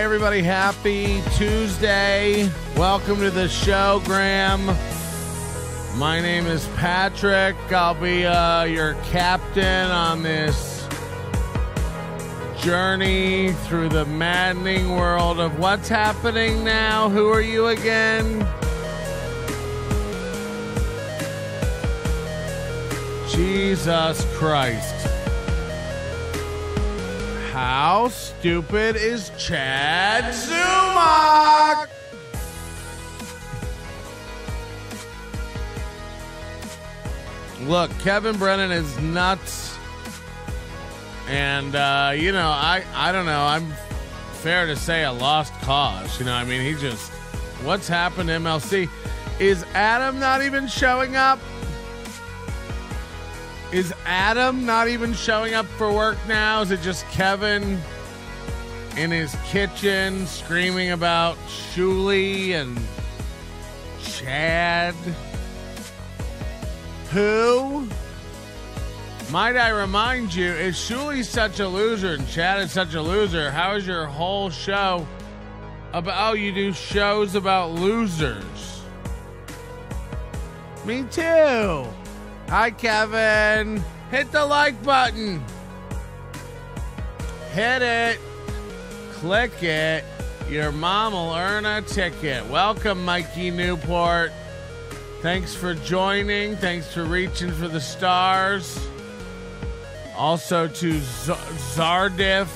everybody. Happy Tuesday. Welcome to the show, Graham. My name is Patrick. I'll be your captain on this journey through the maddening world of what's happening now. Who are you again? Jesus Christ. How stupid is Chad Zumock? Look, Kevin Brennan is nuts. And, I don't know. I'm fair to say a lost cause. I mean, he just... What's happened to MLC? Is Adam not even showing up? Is Adam not even showing up for work now? Is it just Kevin in his kitchen screaming about Shuli and Chad? Who? Might I remind you, if Shuli's such a loser and Chad is such a loser, how is your whole show about... Oh, you do shows about losers. Me too. Hi, Kevin. Hit the like button. Hit it. Click it. Your mom will earn a ticket. Welcome, Mikey Newport. Thanks for joining. Thanks for reaching for the stars. Also to Zardif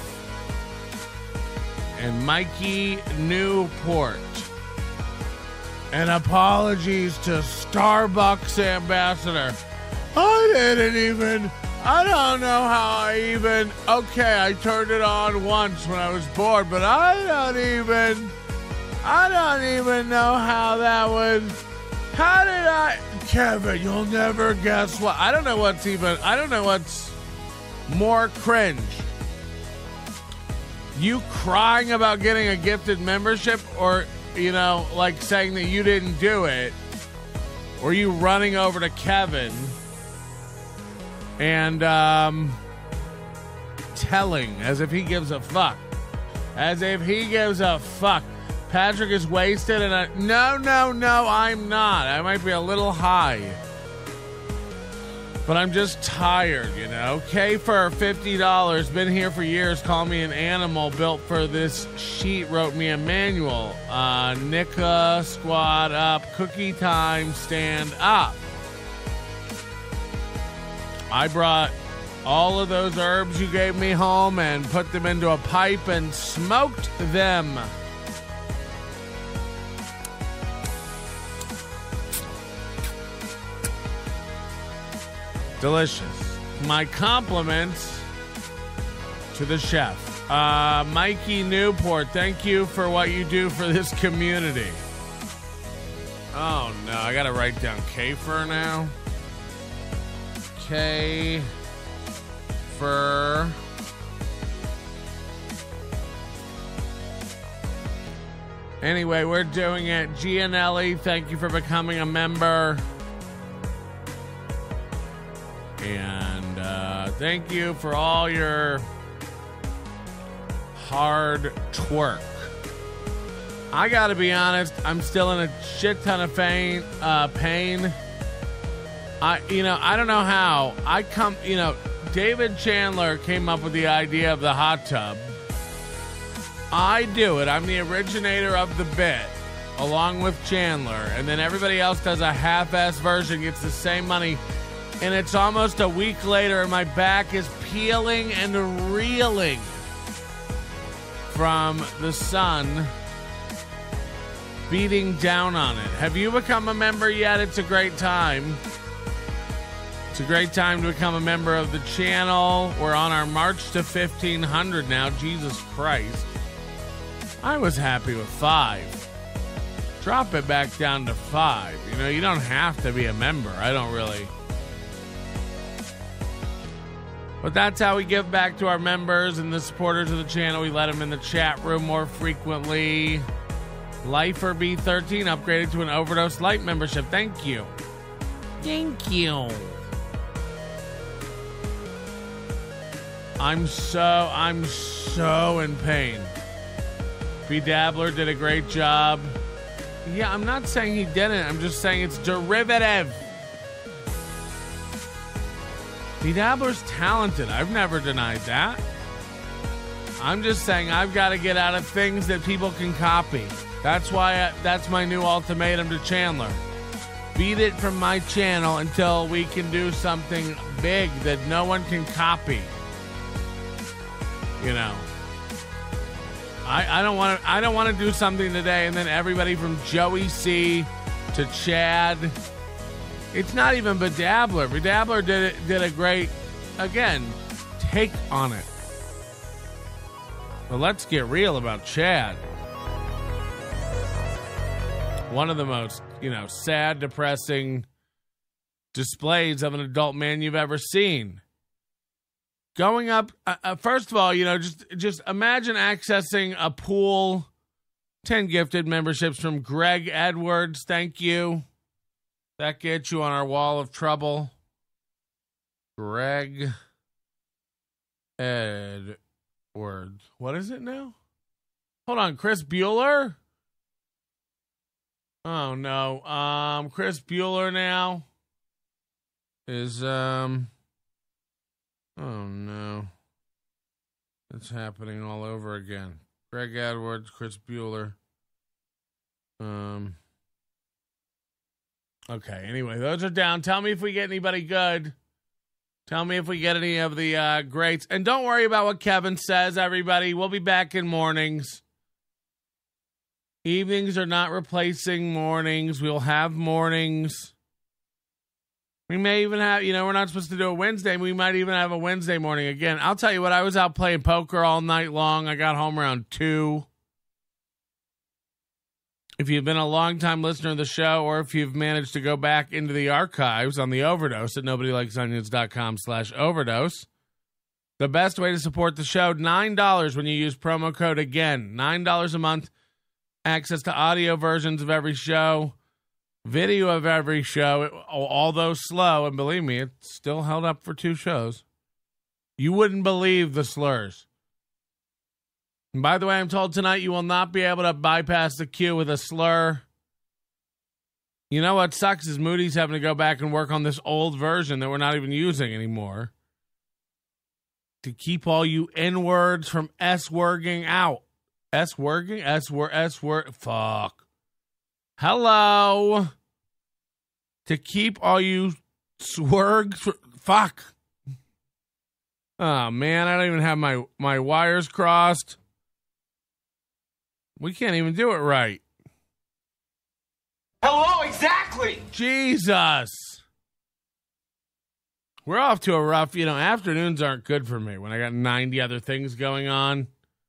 and Mikey Newport. And apologies to Starbucks ambassador. I don't know how okay, I turned it on once when I was bored, but I don't even know how that was. How did Kevin, you'll never guess what. I don't know what's more cringe. You crying about getting a gifted membership or, like saying that you didn't do it, or you running over to Kevin and telling as if he gives a fuck. As if he gives a fuck. Patrick is wasted and no, I'm not. I might be a little high. But I'm just tired, K for $50, been here for years, call me an animal, built for this sheet, wrote me a manual. Nika, squad up, cookie time, stand up. I brought all of those herbs you gave me home and put them into a pipe and smoked them. Delicious. My compliments to the chef. Mikey Newport, thank you for what you do for this community. Oh, no. I got to write down K-Fur now. K-Fur. Anyway, we're doing it. Gianelli, thank you for becoming a member. And thank you for all your hard twerk. I gotta be honest, I'm still in a shit ton of pain. I don't know how. David Chandler came up with the idea of the hot tub. I do it. I'm the originator of the bit, along with Chandler. And then everybody else does a half-ass version, gets the same money. And it's almost a week later, and my back is peeling and reeling from the sun beating down on it. Have you become a member yet? It's a great time. It's a great time to become a member of the channel. We're on our march to 1,500 now. Jesus Christ. I was happy with 5. Drop it back down to 5. You don't have to be a member. I don't really... But that's how we give back to our members and the supporters of the channel. We let them in the chat room more frequently. Lifer B13 upgraded to an Overdose Light membership. Thank you. Thank you. I'm so in pain. Bedabbler did a great job. Yeah, I'm not saying he didn't. I'm just saying it's derivative. Bedabbler's talented. I've never denied that. I'm just saying I've got to get out of things that people can copy. That's why that's my new ultimatum to Chandler. Beat it from my channel until we can do something big that no one can copy. You know, I don't want to do something today and then everybody from Joey C to Chad. It's not even Bedabbler. Bedabbler did a great, again, take on it. But let's get real about Chad. One of the most, sad, depressing displays of an adult man you've ever seen. Going up, first of all, just imagine accessing a pool. 10 gifted memberships from Greg Edwards. Thank you. That gets you on our wall of trouble. Greg Edwards. What is it now? Hold on, Chris Bueller? Oh, no. Chris Bueller now is, oh, no. It's happening all over again. Greg Edwards, Chris Bueller. Okay, anyway, those are down. Tell me if we get anybody good. Tell me if we get any of the greats. And don't worry about what Kevin says, everybody. We'll be back in mornings. Evenings are not replacing mornings. We'll have mornings. We may even have, we're not supposed to do a Wednesday. We might even have a Wednesday morning again. I'll tell you what, I was out playing poker all night long. I got home around 2. If you've been a long-time listener of the show, or if you've managed to go back into the archives on the Overdose at nobodylikesonions.com/overdose, the best way to support the show, $9 when you use promo code AGAIN. $9 a month, access to audio versions of every show, video of every show, although slow, and believe me, it's still held up for 2 shows. You wouldn't believe the slurs. And by the way, I'm told tonight you will not be able to bypass the queue with a slur. You know what sucks is Moody's having to go back and work on this old version that we're not even using anymore to keep all you N-words from S-wording out. S-wording? S-word. Fuck. Hello. To keep all you swergs. Fuck. Oh, man, I don't even have my wires crossed. We can't even do it right. Hello, exactly. Jesus. We're off to a rough, afternoons aren't good for me when I got 90 other things going on.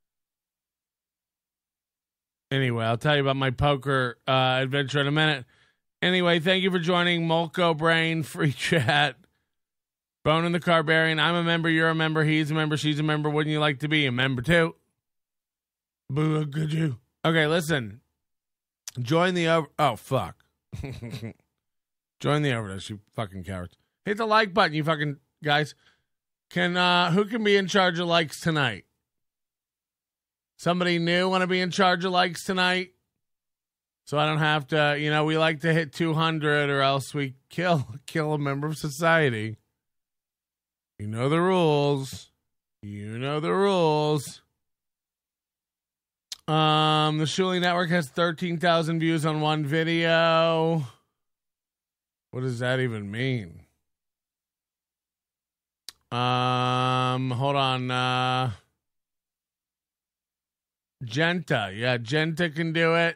Anyway, I'll tell you about my poker adventure in a minute. Anyway, thank you for joining Molko Brain Free Chat. Bone in the Carbarian. I'm a member, you're a member, he's a member, she's a member. Wouldn't you like to be a member too? Boo, could you? Okay, listen. Join the oh fuck. Join the Overdose, you fucking cowards. Hit the like button, you fucking guys. Who can be in charge of likes tonight? Somebody new want to be in charge of likes tonight? So I don't have to, we like to hit 200 or else we kill a member of society. You know the rules. The Shuli Network has 13,000 views on one video. What does that even mean? Hold on. Genta. Yeah, Genta can do it.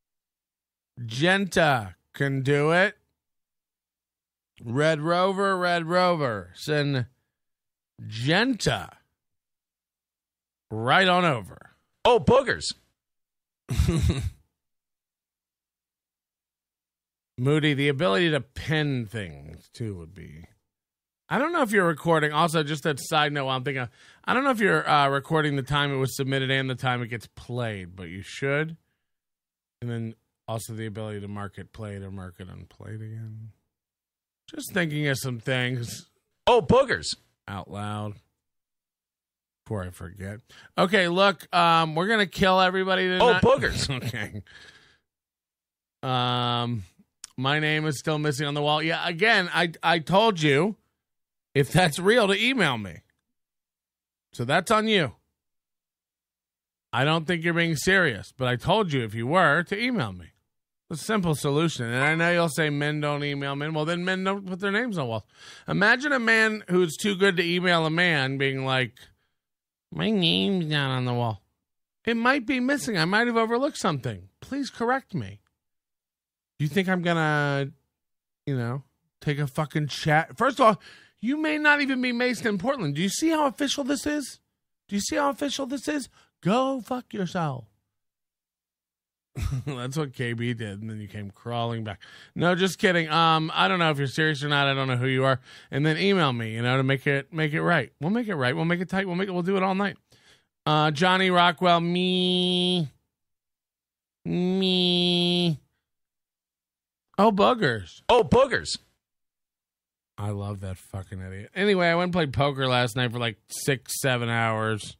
Red Rover. Send Genta right on over. Oh, boogers. Moody, the ability to pin things, too, would be... I don't know if you're recording. Also, just a side note, I'm thinking... I don't know if you're recording the time it was submitted and the time it gets played, but you should. And then also the ability to mark it played or mark it unplayed again. Just thinking of some things. Oh, boogers. Out loud. before I forget. Okay, look, we're going to kill everybody tonight. Oh, boogers. Okay. My name is still missing on the wall. Yeah, again, I told you, if that's real, to email me. So that's on you. I don't think you're being serious, but I told you if you were to email me. It's a simple solution. And I know you'll say men don't email men. Well, then men don't put their names on walls. Imagine a man who's too good to email a man being like, my name's not on the wall. It might be missing. I might have overlooked something. Please correct me. Do you think I'm going to, take a fucking chat? First of all, you may not even be based in Portland. Do you see how official this is? Go fuck yourself. That's what KB did, and then you came crawling back. No, just kidding. I don't know if you're serious or not. I don't know who you are. And then email me, to make it right. We'll make it right. We'll make it tight. We'll do it all night. Johnny Rockwell, me. Oh, boogers. I love that fucking idiot. Anyway, I went and played poker last night for like 6-7 hours.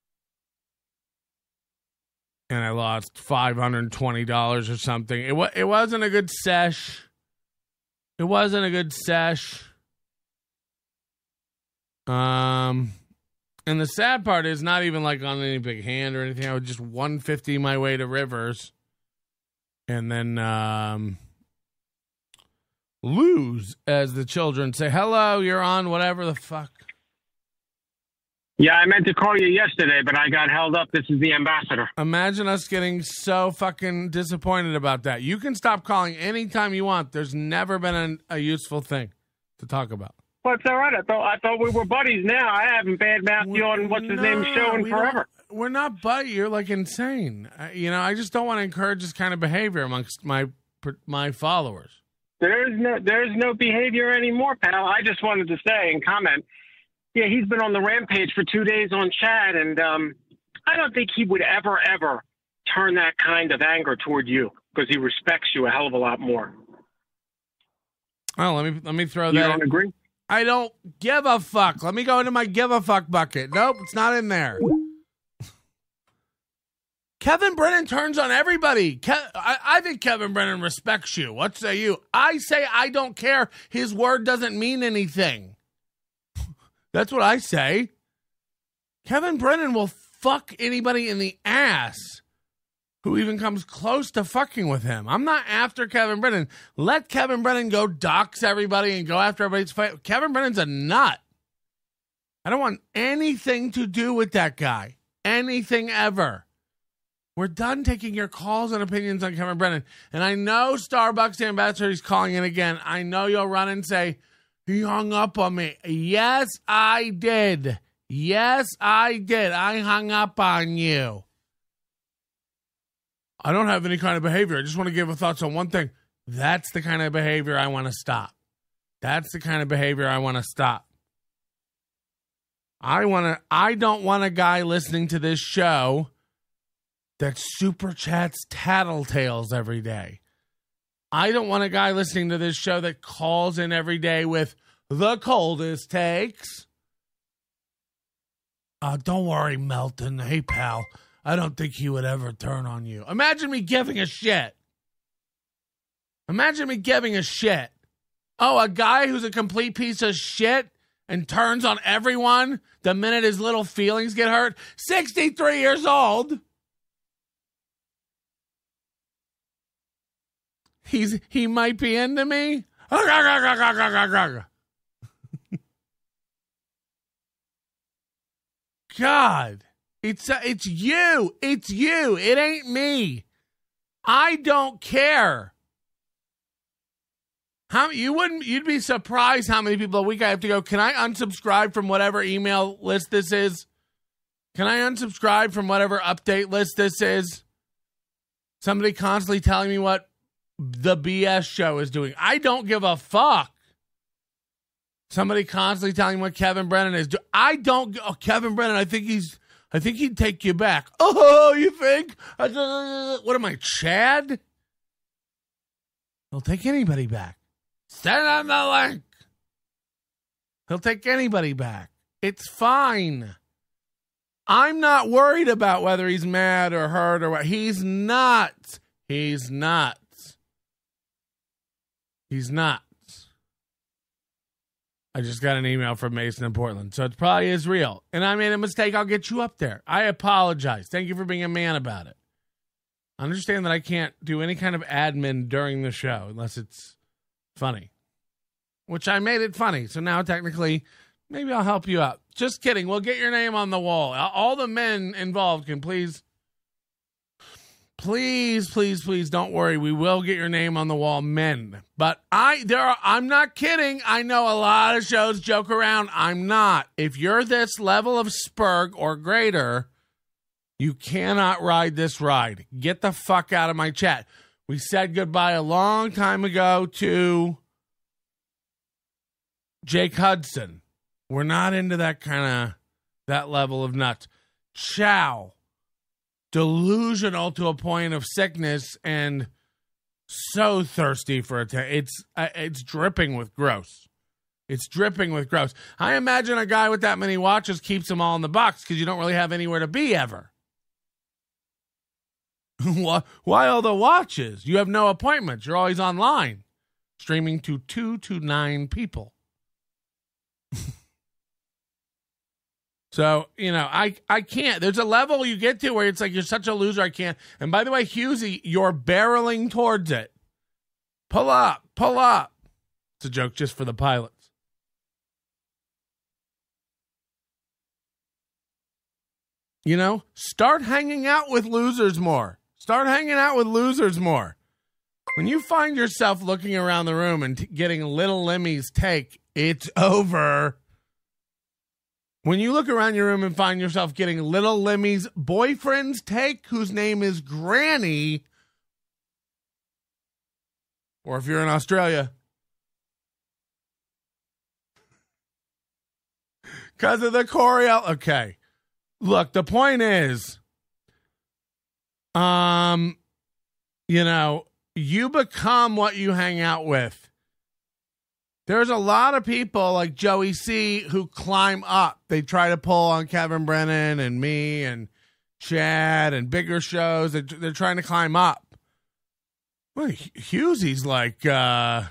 And I lost $520 or something. It wasn't a good sesh. And the sad part is not even like on any big hand or anything. I was just 150 my way to Rivers. And then lose, as the children say. Hello, you're on, whatever the fuck. Yeah, I meant to call you yesterday, but I got held up. This is the ambassador. Imagine us getting so fucking disappointed about that. You can stop calling anytime you want. There's never been a useful thing to talk about. Well, it's all right. I thought we were buddies now. I haven't badmouthed you on what's-his-name show in forever. We're not buddies. You're, like, insane. I just don't want to encourage this kind of behavior amongst my followers. There's no behavior anymore, pal. I just wanted to say and comment, yeah, he's been on the rampage for 2 days on Chad, and I don't think he would ever turn that kind of anger toward you because he respects you a hell of a lot more. Oh, let me throw that. You don't agree? I don't give a fuck. Let me go into my give a fuck bucket. Nope, it's not in there. Kevin Brennan turns on everybody. I think Kevin Brennan respects you. What say you? I say I don't care. His word doesn't mean anything. That's what I say. Kevin Brennan will fuck anybody in the ass who even comes close to fucking with him. I'm not after Kevin Brennan. Let Kevin Brennan go dox everybody and go after everybody's fight. Kevin Brennan's a nut. I don't want anything to do with that guy. Anything ever. We're done taking your calls and opinions on Kevin Brennan. And I know Starbucks Ambassador is calling in again. I know you'll run and say, he hung up on me. Yes, I did. I hung up on you. I don't have any kind of behavior. I just want to give a thoughts on one thing. That's the kind of behavior I want to stop. I don't want a guy listening to this show that super chats tattletales every day. I don't want a guy listening to this show that calls in every day with the coldest takes. Don't worry, Melton. Hey, pal. I don't think he would ever turn on you. Imagine me giving a shit. Oh, a guy who's a complete piece of shit and turns on everyone the minute his little feelings get hurt. 63 years old. He might be into me. God, it's you. It ain't me. I don't care. You'd be surprised how many people a week I have to go, can I unsubscribe from whatever email list this is? Can I unsubscribe from whatever update list this is? Somebody constantly telling me what the BS show is doing. I don't give a fuck. Somebody constantly telling me what Kevin Brennan is doing. Kevin Brennan, I think he'd take you back. Oh, you think? What am I, Chad? He'll take anybody back. Send on the link. He'll take anybody back. It's fine. I'm not worried about whether he's mad or hurt or what. He's not. He's not. He's not. I just got an email from Mason in Portland, so it probably is real. And I made a mistake. I'll get you up there. I apologize. Thank you for being a man about it. I understand that I can't do any kind of admin during the show unless it's funny, which I made it funny. So now technically, maybe I'll help you out. Just kidding. We'll get your name on the wall. All the men involved can please don't worry. We will get your name on the wall, men. But I'm not kidding. I know a lot of shows joke around. I'm not. If you're this level of spurg or greater, you cannot ride this ride. Get the fuck out of my chat. We said goodbye a long time ago to Jake Hudson. We're not into that level of nuts. Ciao. Delusional to a point of sickness and so thirsty for attention. It's dripping with gross. It's dripping with gross. I imagine a guy with that many watches keeps them all in the box because you don't really have anywhere to be ever. Why all the watches? You have no appointments. You're always online, streaming to 2 to 9 people. So, I can't. There's a level you get to where it's like, you're such a loser, I can't. And by the way, Husey, you're barreling towards it. Pull up. It's a joke just for the pilots. Start hanging out with losers more. When you find yourself looking around the room and getting Little Limmy's take, it's over. When you look around your room and find yourself getting Little Limmy's boyfriend's take, whose name is Granny, or if you're in Australia, because of the Coriel. Okay. Look, the point is, you become what you hang out with. There's a lot of people like Joey C who climb up. They try to pull on Kevin Brennan and me and Chad and bigger shows. They're trying to climb up. Well, Husey's like, hey,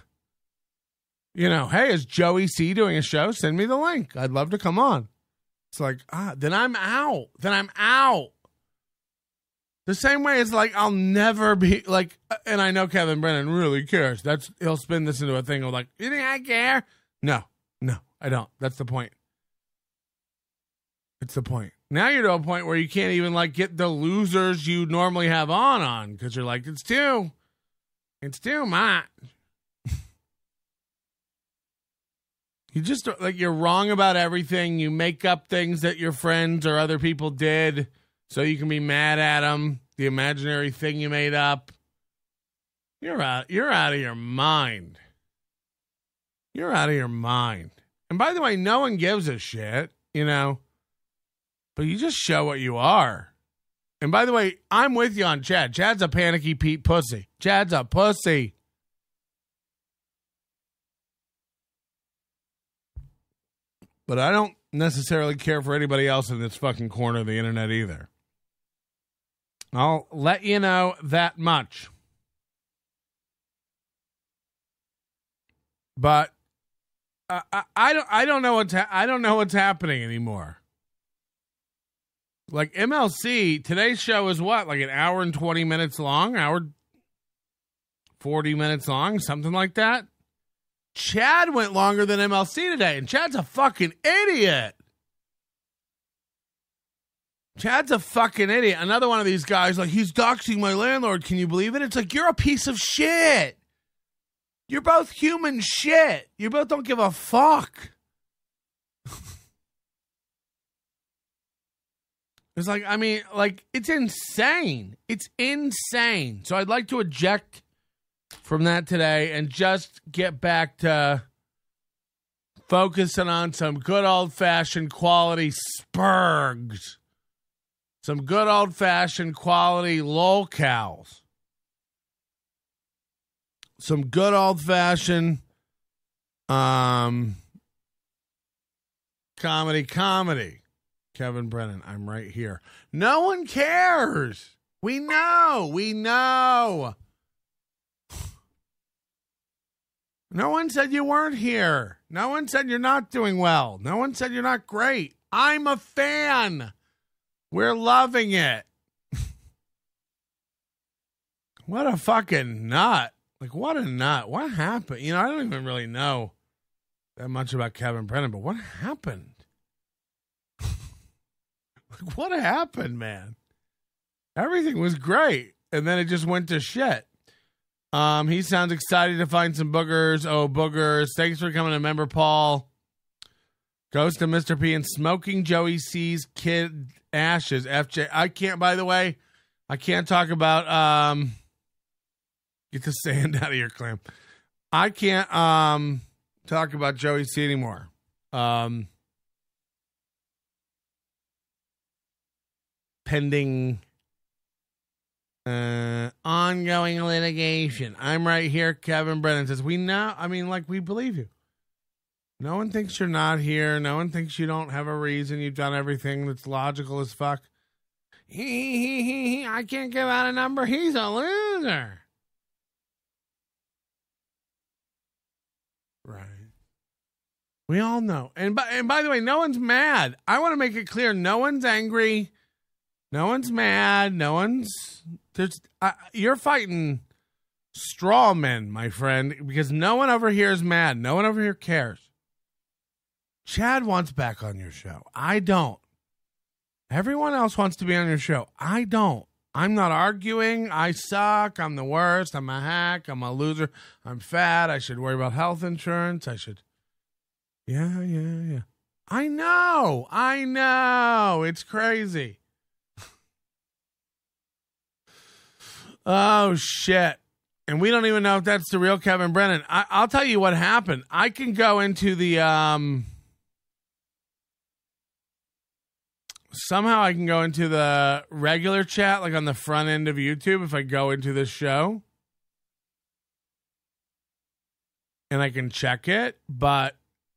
is Joey C doing a show? Send me the link. I'd love to come on. It's like, then I'm out. The same way it's like, I'll never be like, and I know Kevin Brennan really cares. He'll spin this into a thing of like, you think I care? No, I don't. That's the point. It's the point. Now you're to a point where you can't even like get the losers you normally have on because you're like, it's too much. You just like, you're wrong about everything. You make up things that your friends or other people did so you can be mad at them. The imaginary thing you made up. You're out of your mind. You're out of your mind. And by the way, no one gives a shit, but you just show what you are. And by the way, I'm with you on Chad. Chad's a panicky Pete pussy. Chad's a pussy. But I don't necessarily care for anybody else in this fucking corner of the internet either. I'll let you know that much. But I don't know what's happening anymore. Like MLC, today's show is what? Like an hour and 20 minutes long? Hour 40 minutes long? Something like that? Chad went longer than MLC today, and Chad's a fucking idiot. Chad's a fucking idiot. Another one of these guys, like, he's doxing my landlord. Can you believe it? It's like, you're a piece of shit. You're both human shit. You both don't give a fuck. It's like, it's insane. It's insane. So I'd like to eject from that today and just get back to focusing on some good old-fashioned quality spurgs. Some good old-fashioned quality lolcows. Some good old-fashioned comedy. Kevin Brennan, I'm right here. No one cares. We know. No one said you weren't here. No one said you're not doing well. No one said you're not great. I'm a fan. We're loving it. What a fucking nut. Like, what a nut. What happened? I don't even really know that much about Kevin Brennan, but what happened? Like, what happened, man? Everything was great, and then it just went to shit. He sounds excited to find some boogers. Oh, boogers. Thanks for coming a member, Paul. Goes to Mr. P and smoking Joey C's kid ashes. FJ. I can't, by the way, I can't talk about, get the sand out of your clam. I can't, talk about Joey C anymore. Pending ongoing litigation. I'm right here. Kevin Brennan says, we believe you. No one thinks you're not here. No one thinks you don't have a reason. You've done everything that's logical as fuck. I can't give out a number. He's a loser. Right. We all know. And by the way, no one's mad. I want to make it clear. No one's angry. No one's mad. No one's... you're fighting straw men, my friend, because no one over here is mad. No one over here cares. Chad wants back on your show. I don't. Everyone else wants to be on your show. I don't. I'm not arguing. I suck. I'm the worst. I'm a hack. I'm a loser. I'm fat. I should worry about health insurance. I should. Yeah. I know. It's crazy. Oh, shit. And we don't even know if that's the real Kevin Brennan. I'll tell you what happened. I can go into the... Somehow I can go into the regular chat, like on the front end of YouTube, if I go into this show. And I can check it, but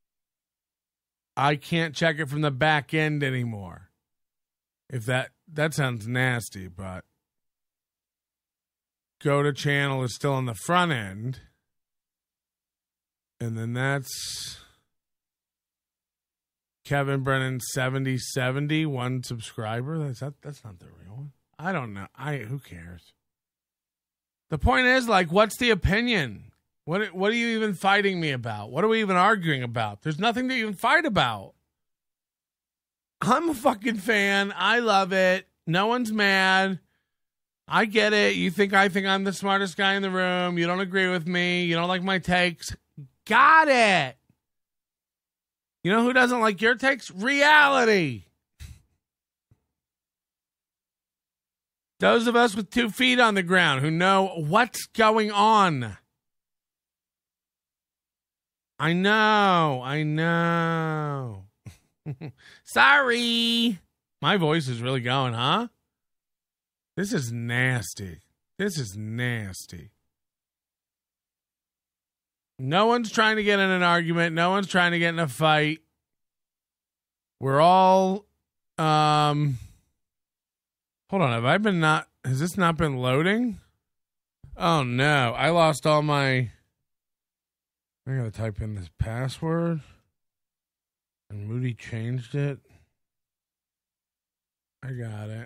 I can't check it from the back end anymore. If that sounds nasty, but go to channel is still on the front end. And then that's Kevin Brennan 7070, one subscriber. That's not the real one. I don't know. Who cares? The point is, like, what's the opinion? What are you even fighting me about? What are we even arguing about? There's nothing to even fight about. I'm a fucking fan. I love it. No one's mad. I get it. You think I think I'm the smartest guy in the room. You don't agree with me. You don't like my takes. Got it. You know who doesn't like your takes? Reality. Those of us with 2 feet on the ground who know what's going on. I know. Sorry. My voice is really going, huh? This is nasty. No one's trying to get in an argument. No one's trying to get in a fight. We're all, hold on. Has this not been loading? Oh no. I lost all my, I gotta type in this password. And Moody changed it. I got it.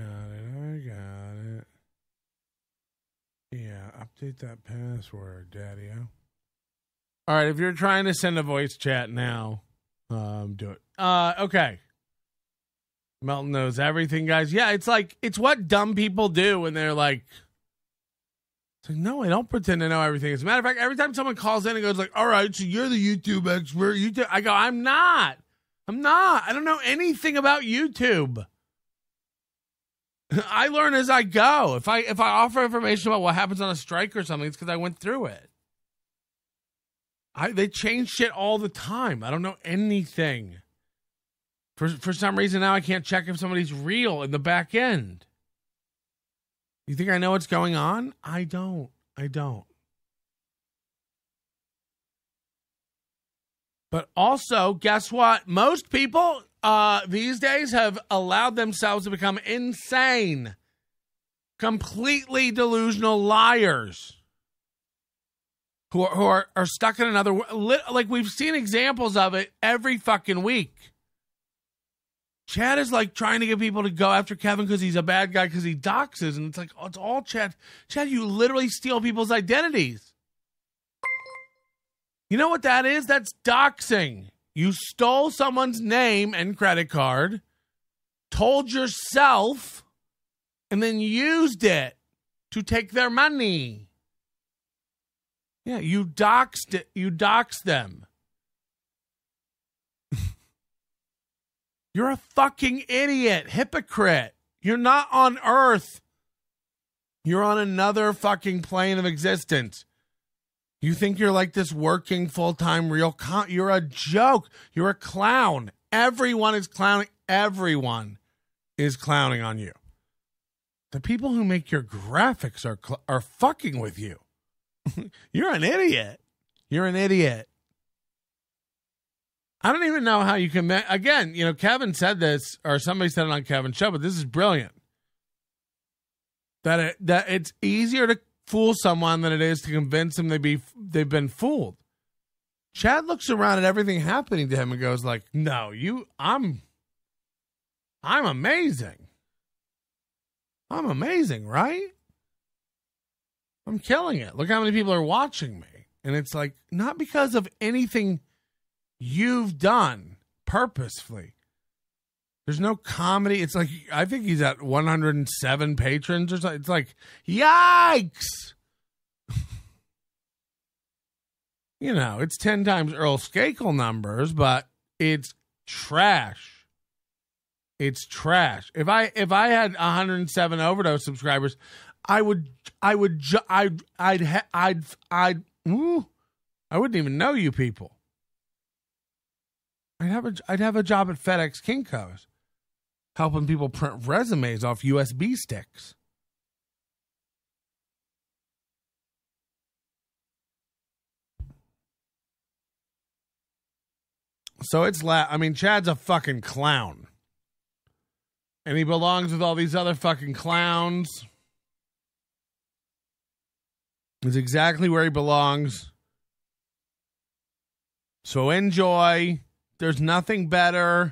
Yeah, update that password, Daddy-o. All right, if you're trying to send a voice chat now, do it. Okay. Melton knows everything, guys. Yeah, it's what dumb people do when they're like, no, I don't pretend to know everything. As a matter of fact, every time someone calls in and goes like, all right, so you're the YouTube expert. I go, I'm not. I don't know anything about YouTube. I learn as I go. If I offer information about what happens on a strike or something, it's because I went through it. They change shit all the time. I don't know anything. For some reason now I can't check if somebody's real in the back end. You think I know what's going on? I don't. But also, guess what? Most people, these days have allowed themselves to become insane, completely delusional liars who are stuck in another, like we've seen examples of it every fucking week. Chad is like trying to get people to go after Kevin because he's a bad guy because he doxes, and it's like, oh, it's all Chad. Chad, you literally steal people's identities. You know what that is? That's doxing. You stole someone's name and credit card, told yourself, and then used it to take their money. Yeah, you doxed it. You doxed them. You're a fucking idiot, hypocrite. You're not on Earth. You're on another fucking plane of existence. You think you're like this working full-time real you're a joke. You're a clown. Everyone is clowning. Everyone is clowning on you. The people who make your graphics are fucking with you. You're an idiot. You're an idiot. I don't even know how you can... Again, you know, Kevin said this, or somebody said it on Kevin's show, but this is brilliant. That it's easier to fool someone than it is to convince them they've been fooled. Chad looks around at everything happening to him and goes like, "No, I'm amazing. I'm amazing, right? I'm killing it. Look how many people are watching me." And it's like, not because of anything you've done purposefully. There's no comedy. It's like, I think he's at 107 patrons or something. It's like, yikes. You know, it's 10 times Earl Skakel numbers, but it's trash. It's trash. If I had 107 Overdose subscribers, I wouldn't even know you people. I'd have a job at FedEx Kinko's, helping people print resumes off USB sticks. So it's Chad's a fucking clown. And he belongs with all these other fucking clowns. He's exactly where he belongs. So enjoy. There's nothing better.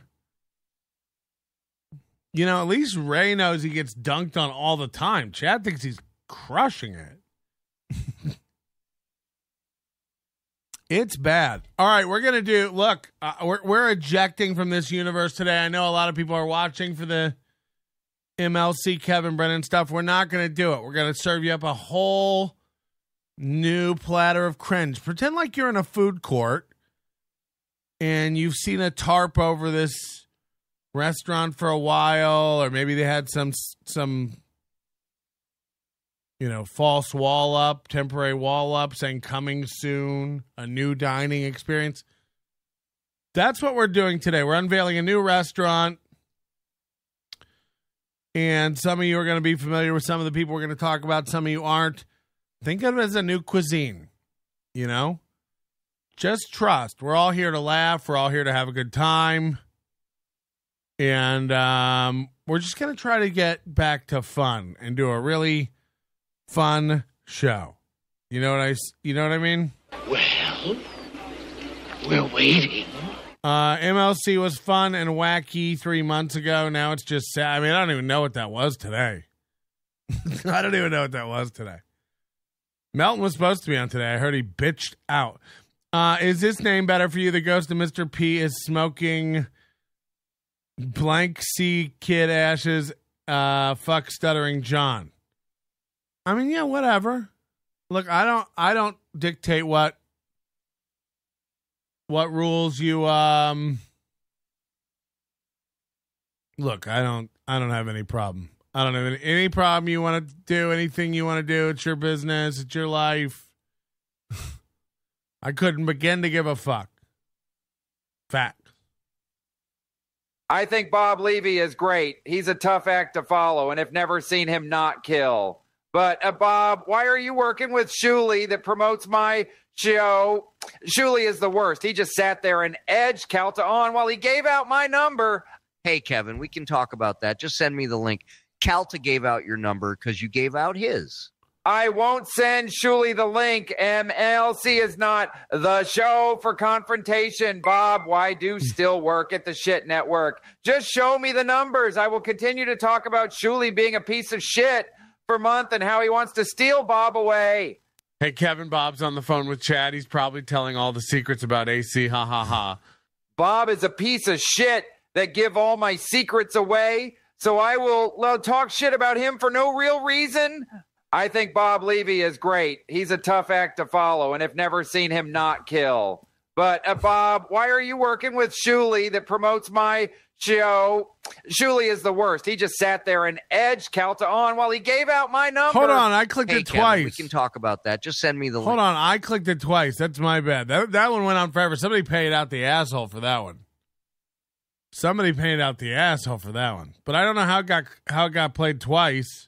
You know, at least Ray knows he gets dunked on all the time. Chad thinks he's crushing it. It's bad. All right, we're going to look, we're ejecting from this universe today. I know a lot of people are watching for the MLC Kevin Brennan stuff. We're not going to do it. We're going to serve you up a whole new platter of cringe. Pretend like you're in a food court and you've seen a tarp over this restaurant for a while, or maybe they had some false wall up, temporary wall up saying coming soon, a new dining experience. That's what we're doing today. We're unveiling a new restaurant, and some of you are going to be familiar with some of the people we're going to talk about. Some of you aren't. Think of it as a new cuisine, you know? Just trust. We're all here to laugh. We're all here to have a good time. And we're just going to try to get back to fun and do a really fun show. You know what I mean? Well, we're waiting. MLC was fun and wacky 3 months ago. Now it's just sad. I mean, I don't even know what that was today. I don't even know what that was today. Melton was supposed to be on today. I heard he bitched out. Is this name better for you? The ghost of Mr. P is smoking blank C kid ashes, fuck stuttering John. I mean, yeah, whatever. Look, I don't dictate what rules you look, I don't have any problem. I don't have any problem. You want to do anything you want to do. It's your business. It's your life. I couldn't begin to give a fuck. Fact. I think Bob Levy is great. He's a tough act to follow, and have never seen him not kill. But Bob, why are you working with Shuli that promotes my show? Shuli is the worst. He just sat there and edged Calta on while he gave out my number. Hey, Kevin, we can talk about that. Just send me the link. Calta gave out your number because you gave out his. I won't send Shuli the link. MLC is not the show for confrontation. Bob, why do still work at the shit network? Just show me the numbers. I will continue to talk about Shuli being a piece of shit for a month and how he wants to steal Bob away. Hey, Kevin, Bob's on the phone with Chad. He's probably telling all the secrets about AC. Ha, ha, ha. Bob is a piece of shit that give all my secrets away, so I will talk shit about him for no real reason. I think Bob Levy is great. He's a tough act to follow and have never seen him not kill. But Bob, why are you working with Shuli that promotes my show? Shuli is the worst. He just sat there and edged Calta on while he gave out my number. Hold on, I clicked it Kevin, twice. we can talk about that. Just send me the link. Hold on, I clicked it twice. That's my bad. That one went on forever. Somebody paid out the asshole for that one. Somebody paid out the asshole for that one. But I don't know how it got played twice.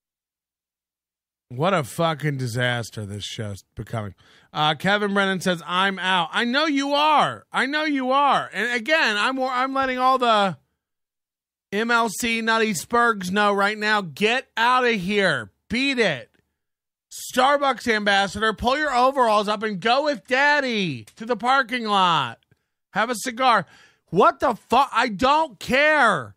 What a fucking disaster this show's becoming. Kevin Brennan says, I'm out. I know you are. And again, I'm letting all the MLC Nutty Spurgs know right now, get out of here. Beat it. Starbucks ambassador, pull your overalls up and go with Daddy to the parking lot. Have a cigar. What the fuck? I don't care.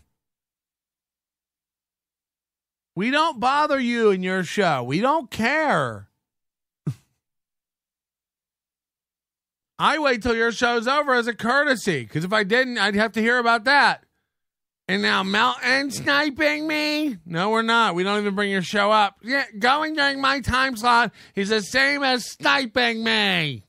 We don't bother you in your show. We don't care. I wait till your show's over as a courtesy, because if I didn't, I'd have to hear about that. And now Melton sniping me? No, we're not. We don't even bring your show up. Yeah, going during my time slot is the same as sniping me.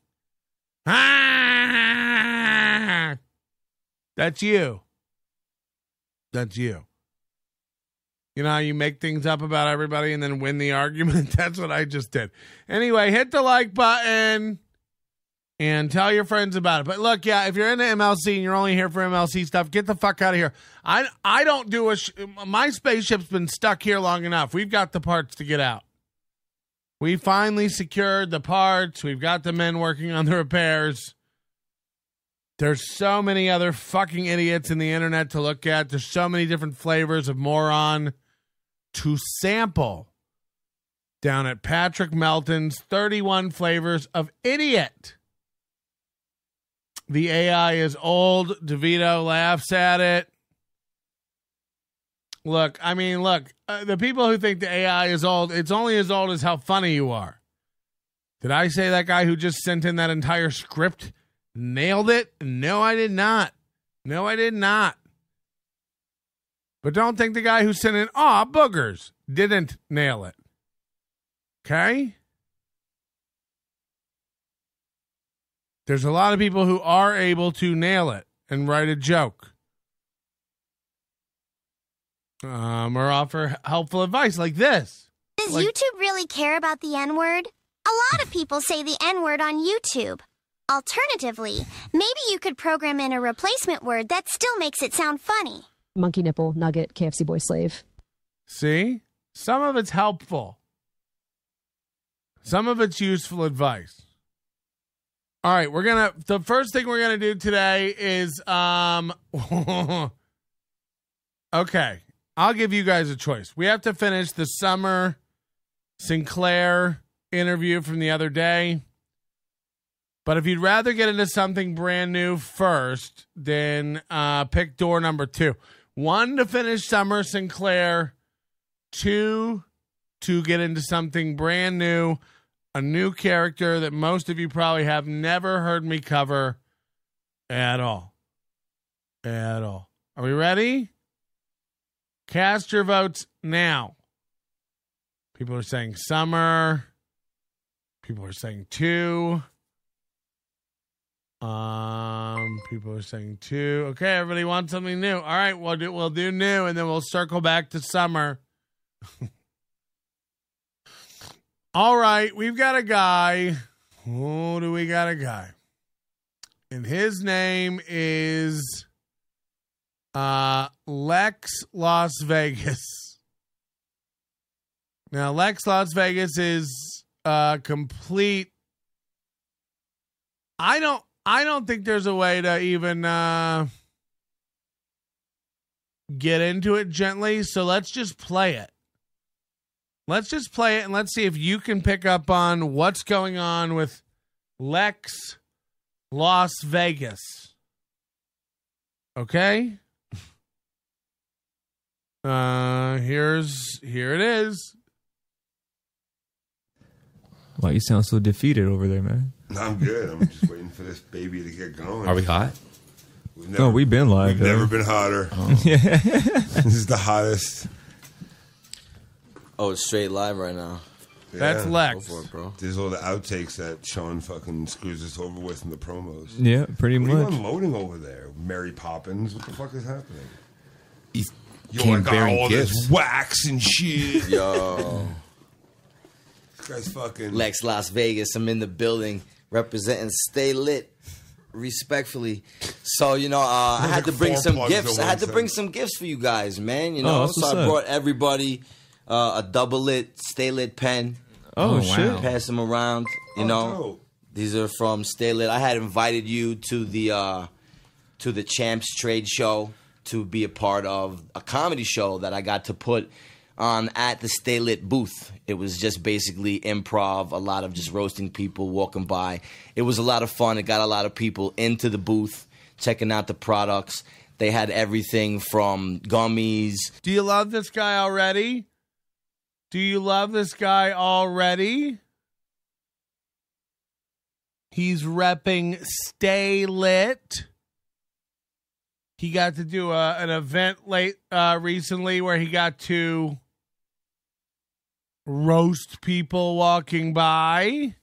Ah! That's you. That's you. You know how you make things up about everybody and then win the argument? That's what I just did. Anyway, hit the like button and tell your friends about it. But look, yeah, if you're into MLC and you're only here for MLC stuff, get the fuck out of here. I don't do my spaceship's been stuck here long enough. We've got the parts to get out. We finally secured the parts. We've got the men working on the repairs. There's so many other fucking idiots in the internet to look at. There's so many different flavors of moron to sample down at Patrick Melton's 31 flavors of idiot. The AI is old. DeVito laughs at it. Look, the people who think the AI is old, it's only as old as how funny you are. Did I say that guy who just sent in that entire script nailed it? No, I did not. But don't think the guy who sent in, boogers, didn't nail it. Okay? There's a lot of people who are able to nail it and write a joke. Or offer helpful advice like this. Does YouTube really care about the N-word? A lot of people say the N-word on YouTube. Alternatively, maybe you could program in a replacement word that still makes it sound funny. Monkey nipple, nugget, KFC boy slave. See? Some of it's helpful. Some of it's useful advice. All right, the first thing we're gonna do today is okay. I'll give you guys a choice. We have to finish the Summer Sinclair interview from the other day. But if you'd rather get into something brand new first, then pick door number 2. 1, to finish Summer Sinclair. 2, to get into something brand new, a new character that most of you probably have never heard me cover at all. Are we ready? Cast your votes now. People are saying Summer. People are saying 2. People are saying 2. Okay, everybody wants something new. All right, we'll do new, and then we'll circle back to Summer. All right, we've got a guy. Oh, do we got a guy? And his name is Lex Las Vegas. Now, Lex Las Vegas is complete. I don't think there's a way to even get into it gently. So let's just play it. Let's just play it and let's see if you can pick up on what's going on with Lex Las Vegas. Okay? Here it is. Why you sound so defeated over there, man? No, I'm good. I'm just waiting for this baby to get going. Are we hot? We've been live. We've never been hotter. Oh. This is the hottest. Oh, it's straight live right now. Yeah. That's Lex. Go for it, bro. There's all the outtakes that Sean fucking screws us over with in the promos. Yeah, pretty What are much. you unloading over there? Mary Poppins? What the fuck is happening? He's Yo, I got bearing all gifts. this wax and shit. Yo. This guy's fucking... Lex Las Vegas. I'm in the building representing Stay Lit. Respectfully. So, I had to bring some gifts. I had to bring some gifts for you guys, man. So I brought everybody a double lit, Stay Lit pen. Oh, shit. Wow. Pass them around. dope. These are from Stay Lit. I had invited you to the Champs Trade Show to be a part of a comedy show that I got to put on at the Stay Lit booth. It was just basically improv, a lot of just roasting people walking by. It was a lot of fun. It got a lot of people into the booth, checking out the products. They had everything from gummies. Do you love this guy already? He's repping Stay Lit. He got to do an event recently where he got to roast people walking by.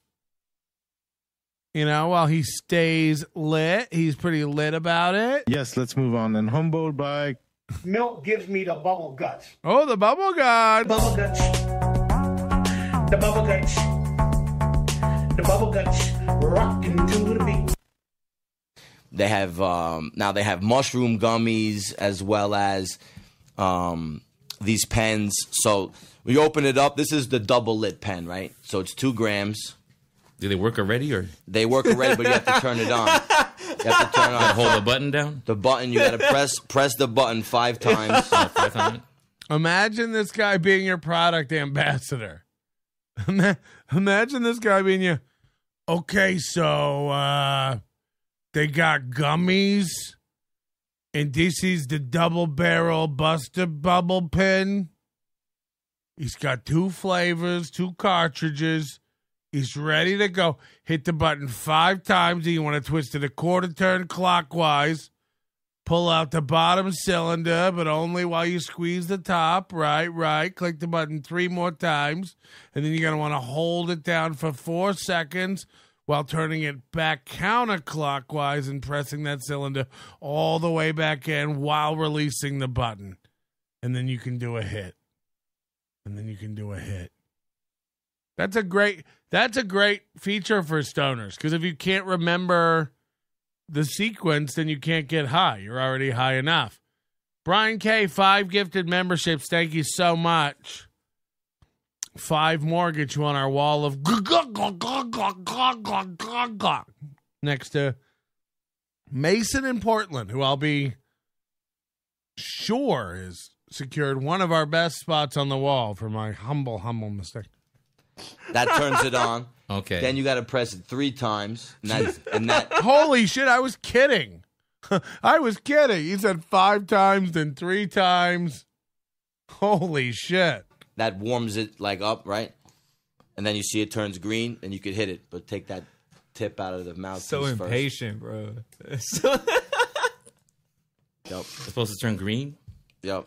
While he stays lit. He's pretty lit about it. Yes, let's move on then. Humboldt by... Milk gives me the bubble guts. Oh, the bubble god. Bubble guts. The bubble guts. The bubble guts. Rocking to the beat. They have now they have mushroom gummies as well as these pens. So we open it up. This is the double lit pen, right? So it's 2 grams. Do they work already, or they work already? But you have to turn it on. You have to turn on. Hold the button down. The button. You got to press the button 5 times. 5 times. Imagine this guy being your product ambassador. Imagine this guy being you. Okay, so they got gummies, and this is the double barrel Buster bubble pen. He's got 2 flavors, 2 cartridges. He's ready to go. Hit the button 5 times. And you want to twist it a quarter turn clockwise. Pull out the bottom cylinder, but only while you squeeze the top. Right. Click the button 3 more times. And then you're going to want to hold it down for 4 seconds while turning it back counterclockwise and pressing that cylinder all the way back in while releasing the button. And then you can do a hit. That's a great feature for stoners, because if you can't remember the sequence, then you can't get high. You're already high enough. Brian K., 5 gifted memberships. Thank you so much. 5 more get you on our wall of next to Mason in Portland, who I'll be sure has secured one of our best spots on the wall for my humble mistake. That turns it on. Okay. Then you got to press it 3 times. And that. Holy shit, I was kidding. He said 5 times, then 3 times. Holy shit. That warms it up, right? And then you see it turns green, and you could hit it, but take that tip out of the mouth. So impatient, bro. Yep. It's supposed to turn green? Yep.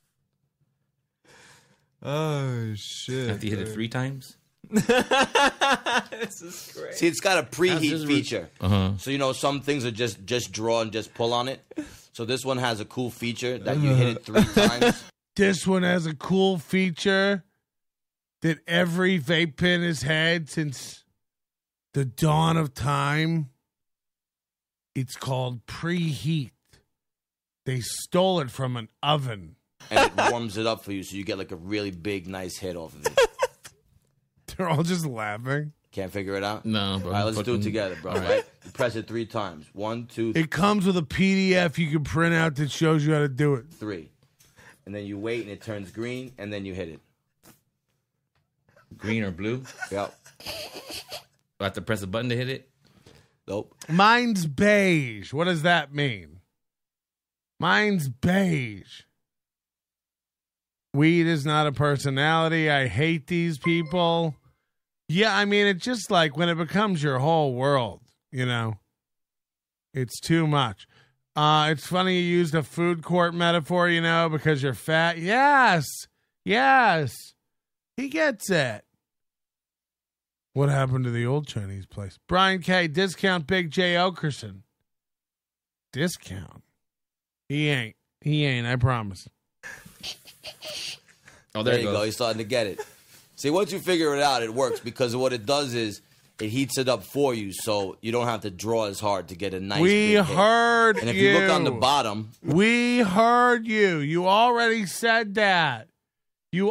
Oh, shit. After you hit it 3 times? This is great. See, it's got a preheat feature. Uh-huh. So, some things are just draw and just pull on it. So this one has a cool feature that you hit it 3 times. This one has a cool feature that every vape pen has had since the dawn of time. It's called preheat. They stole it from an oven. And it warms it up for you, so you get a really big, nice hit off of it. They're all just laughing. Can't figure it out? No, bro. All right, let's do it Fucking- together, bro. All Right? You press it 3 times. 1, 2, It comes with a PDF you can print out that shows you how to do it. 3. And then you wait, and it turns green, and then you hit it. Green or blue? Yep. I have to press a button to hit it? Nope. Mine's beige. What does that mean? Mine's beige. Weed is not a personality. I hate these people. Yeah, I mean, it's just like when it becomes your whole world, you know, it's too much. It's funny you used a food court metaphor, you know, because you're fat. Yes. He gets it. What happened to the old Chinese place? Brian K. Discount Big J. Okerson. Discount. He ain't. I promise. Oh, there you go. He's starting to get it. See, once you figure it out, it works because what it does is it heats it up for you, so you don't have to draw as hard to get a nice. We big hit. heard And if you. you look on the bottom, We heard you. You already said that. You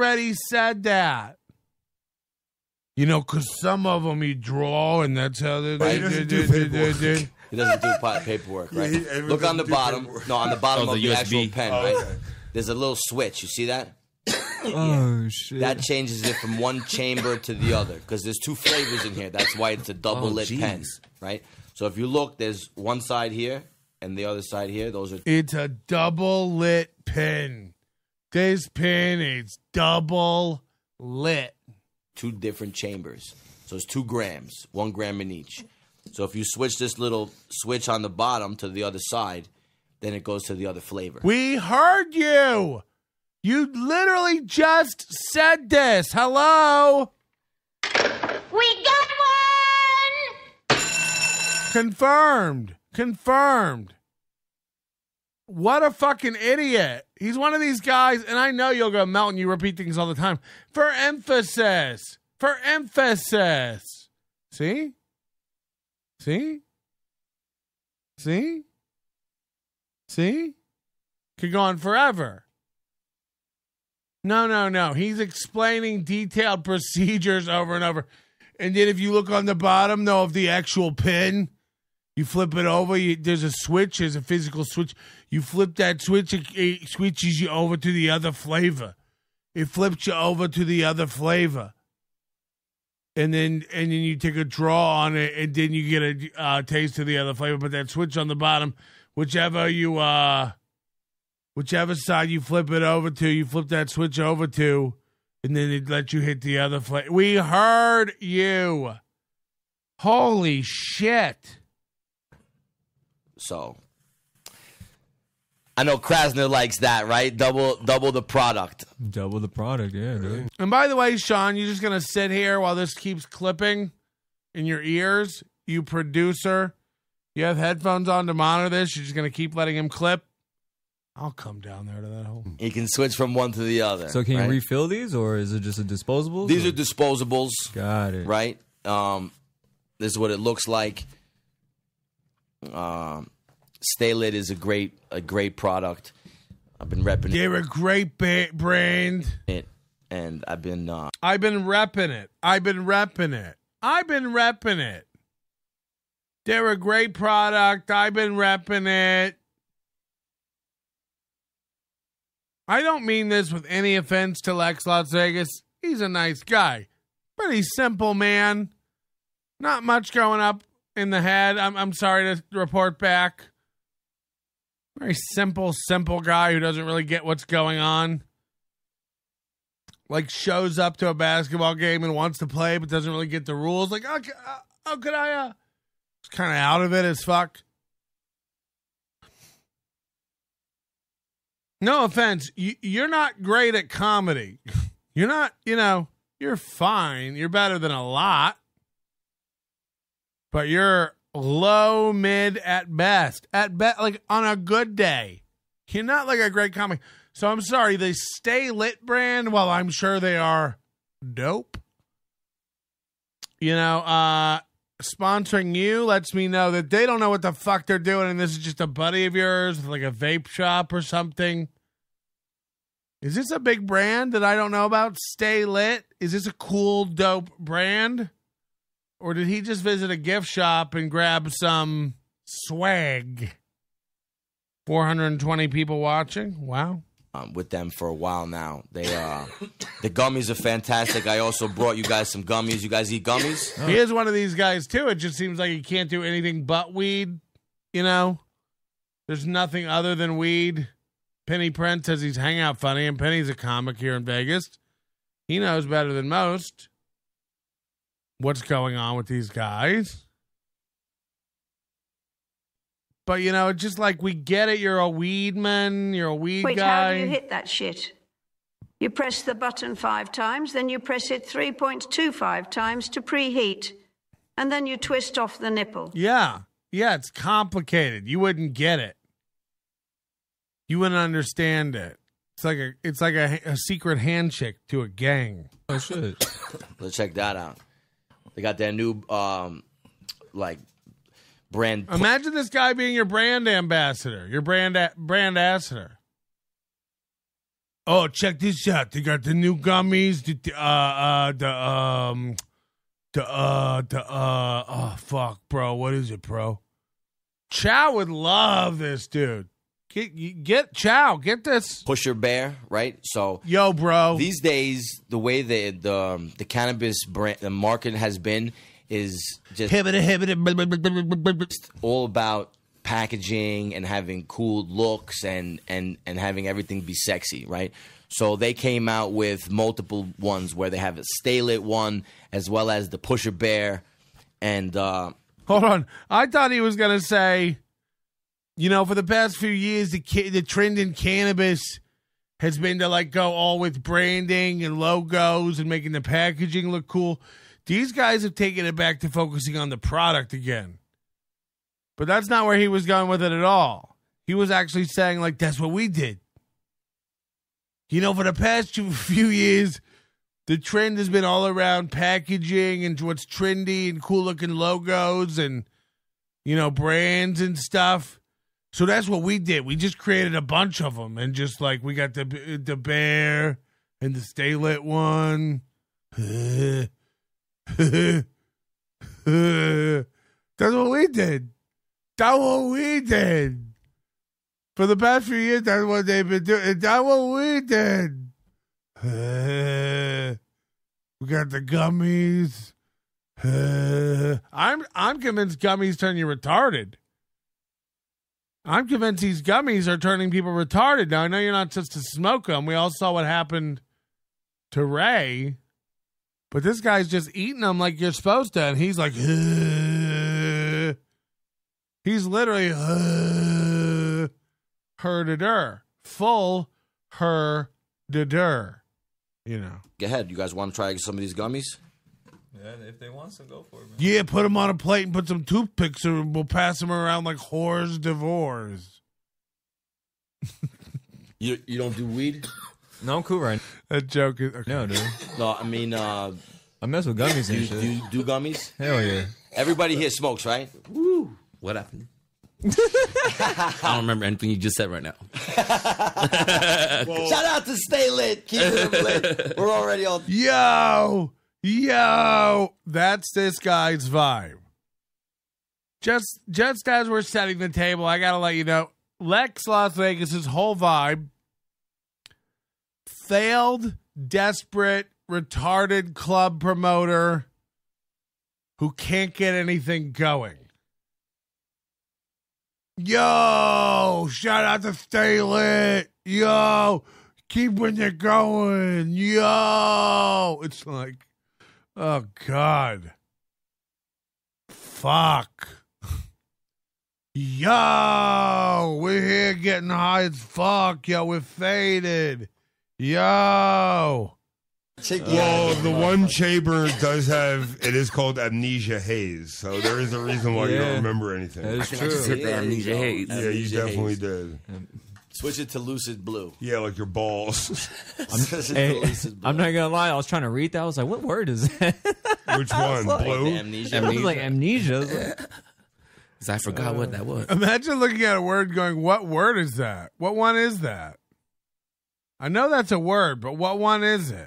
know, because some of them you draw, and that's how they Right. do. he doesn't do paperwork, right? Yeah, he Look on the doesn't do bottom. paperwork. No, on the bottom Oh, of the the USB. actual pen, Oh, right? okay. There's a little switch. You see that? Oh shit. That changes it from one chamber to the other because there's 2 flavors in here. That's why it's a double lit pen, right? So if you look, there's one side here and the other side here. Those are It's a double lit pen. This pen is double lit. 2 different chambers. So it's 2 grams, 1 gram in each. So if you switch this little switch on the bottom to the other side, then it goes to the other flavor. We heard you. You literally just said this. Hello? We got one! Confirmed. What a fucking idiot. He's one of these guys, and I know you'll go, Melton, you repeat things all the time. For emphasis. See? Could go on forever. No. He's explaining detailed procedures over and over. And then if you look on the bottom, though, of the actual pen, you flip it over. There's a switch. There's a physical switch. You flip that switch. It switches you over to the other flavor. It flips you over to the other flavor. And then you take a draw on it, and then you get a taste of the other flavor. But that switch on the bottom, whichever side you flip it over to, you flip that switch over to, and then it lets you hit the other flavor. We heard you. Holy shit. So I know Krasner likes that, right? Double the product. Double the product, yeah, dude. And by the way, Sean, you're just going to sit here while this keeps clipping in your ears? You producer. You have headphones on to monitor this. You're just going to keep letting him clip? I'll come down there to that hole. He can switch from one to the other. So can right? you refill these, or is it just a disposable? These are disposables. Got it. Right? This is what it looks like. Stay Lit is a great product. I've been repping They're a great brand. it, and I've been repping it. They're a great product. I've been repping it. I don't mean this with any offense to Lex Las Vegas. He's a nice guy. Pretty simple man. Not much going up in the head. I'm sorry to report back. Very simple guy who doesn't really get what's going on. Like shows up to a basketball game and wants to play but doesn't really get the rules. Like, how could I? It's kind of out of it as fuck. No offense. You're not great at comedy. You're not, you're fine. You're better than a lot. But you're low, mid at best. Like on a good day. You're not like a great comic. So I'm sorry, the Stay Lit brand, while I'm sure they are dope, sponsoring you lets me know that they don't know what the fuck they're doing, and this is just a buddy of yours with like a vape shop or something. Is this a big brand that I don't know about? Stay Lit? Is this a cool, dope brand? Or did he just visit a gift shop and grab some swag? 420 people watching? Wow. With them for a while now. They the gummies are fantastic. I also brought you guys some gummies. You guys eat gummies? He is one of these guys, too. It just seems like he can't do anything but weed, you know? There's nothing other than weed. Penny Prince says he's Hangout Funny, and Penny's a comic here in Vegas. He knows better than most what's going on with these guys. But, you know, it's just like, we get it. You're a weed man. You're a weed Wait, guy. how do you hit that shit? You press the button 5 times, then you press it 3.25 times to preheat, and then you twist off the nipple. Yeah. Yeah, it's complicated. You wouldn't get it. You wouldn't understand it. It's like a secret handshake to a gang. Oh, shit. Let's check that out. They got their new, brand. Imagine this guy being your brand ambassador, your brand ambassador. Oh, check this out. They got the new gummies. Oh, fuck, bro. What is it, bro? Chow would love this, dude. Get Chow. Get this. Pusher Bear, right? So, yo, bro. These days, the way the cannabis brand, the market has been is just all about packaging and having cool looks and having everything be sexy, right? So they came out with multiple ones where they have a Stay Lit one as well as the Pusher Bear. And hold on, I thought he was gonna say, you know, for the past few years, the trend in cannabis has been to like go all with branding and logos and making the packaging look cool. These guys have taken it back to focusing on the product again. But that's not where he was going with it at all. He was actually saying, like, that's what we did. You know, for the past few years, the trend has been all around packaging and what's trendy and cool-looking logos and, you know, brands and stuff. So that's what we did. We just created a bunch of them and just, like, we got the bear and the Stay Lit one. That's what we did. That's what we did. For the past few years, that's what they've been doing. That's what we did. We got the gummies. I'm convinced gummies turn you retarded. I'm convinced these gummies are turning people retarded. Now, I know you're not just to smoke them. We all saw what happened to Ray. But this guy's just eating them like you're supposed to. And he's like, he's literally her-de-der. Full her-de-der. You know. Go ahead. You guys want to try some of these gummies? Yeah, if they want some, go for it, man. Yeah, put them on a plate and put some toothpicks and we'll pass them around like whores divorce. You don't do weed? No, I'm cool right now. That joke is... Okay. No, dude. No, I mean... I mess with gummies and shit. Do you do gummies? Hell yeah. Everybody here smokes, right? Woo. What happened? I don't remember anything you just said right now. Shout out to Stay Lit. Keep it lit. We're already on. Yo, that's this guy's vibe. Just as we're setting the table, I got to let you know, Lex Las Vegas' whole vibe, failed, desperate, retarded club promoter who can't get anything going. Yo, shout out to Stay Lit. Yo, keep when you're going. Yo, it's like, oh God, fuck. Yo, we're here getting high as fuck. Yo, we're faded. Yo. Well, the one chamber does have, it is called Amnesia Haze, so there is a reason why you don't remember anything. That is true. I just hit the Amnesia Haze. Yeah, you definitely did. Switch it to Lucid Blue. Yeah, like your balls. I'm not gonna lie, I was trying to read that. I was like, what word is that? Which one? Blue? Amnesia. I was like, amnesia. I forgot what that was. Imagine looking at a word going, what word is that? What one is that? I know that's a word, but what one is it?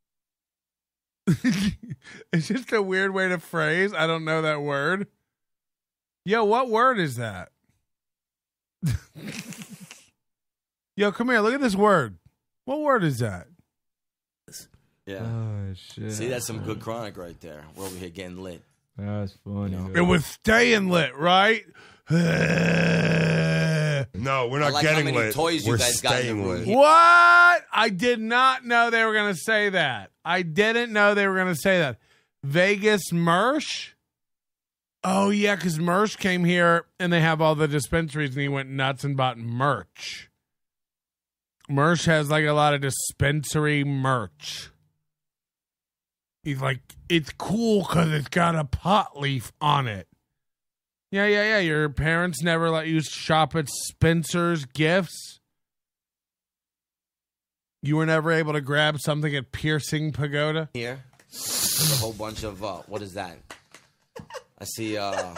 It's just a weird way to phrase. I don't know that word. Yo, what word is that? Yo, come here. Look at this word. What word is that? Yeah. Oh, shit. See, that's some good chronic right there. We're over here getting lit. That's funny. It was staying lit, right? No, we're not I like how getting many lit. toys you We're guys got in the staying room. lit. What? I did not know they were going to say that. I didn't know they were going to say that. Vegas Mersh? Oh, yeah, because Mersh came here and they have all the dispensaries and he went nuts and bought merch. Mersh has like a lot of dispensary merch. He's like, it's cool because it's got a pot leaf on it. Yeah. Your parents never let you shop at Spencer's Gifts? You were never able to grab something at Piercing Pagoda? Here, there's a whole bunch of, what is that? I see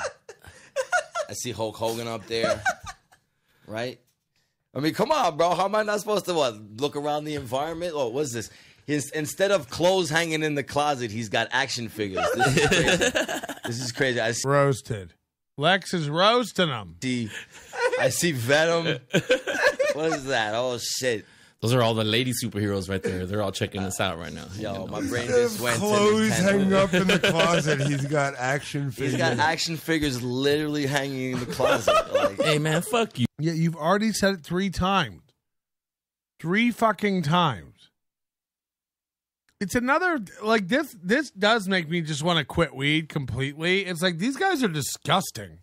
Hulk Hogan up there, right? I mean, come on, bro. How am I not supposed to look around the environment? Oh, what's this? Instead of clothes hanging in the closet, he's got action figures. This is crazy. This is crazy. Roasted. Lex is roasting them. I see Venom. What is that? Oh, shit. Those are all the lady superheroes right there. They're all checking this out right now. Yo, my brain just went Clothes to hanging up in the closet. He's got action figures. He's got action figures literally hanging in the closet. Like, hey, man, fuck you. Yeah, you've already said it 3 times. 3 fucking times. It's another, like, this does make me just want to quit weed completely. It's like, these guys are disgusting.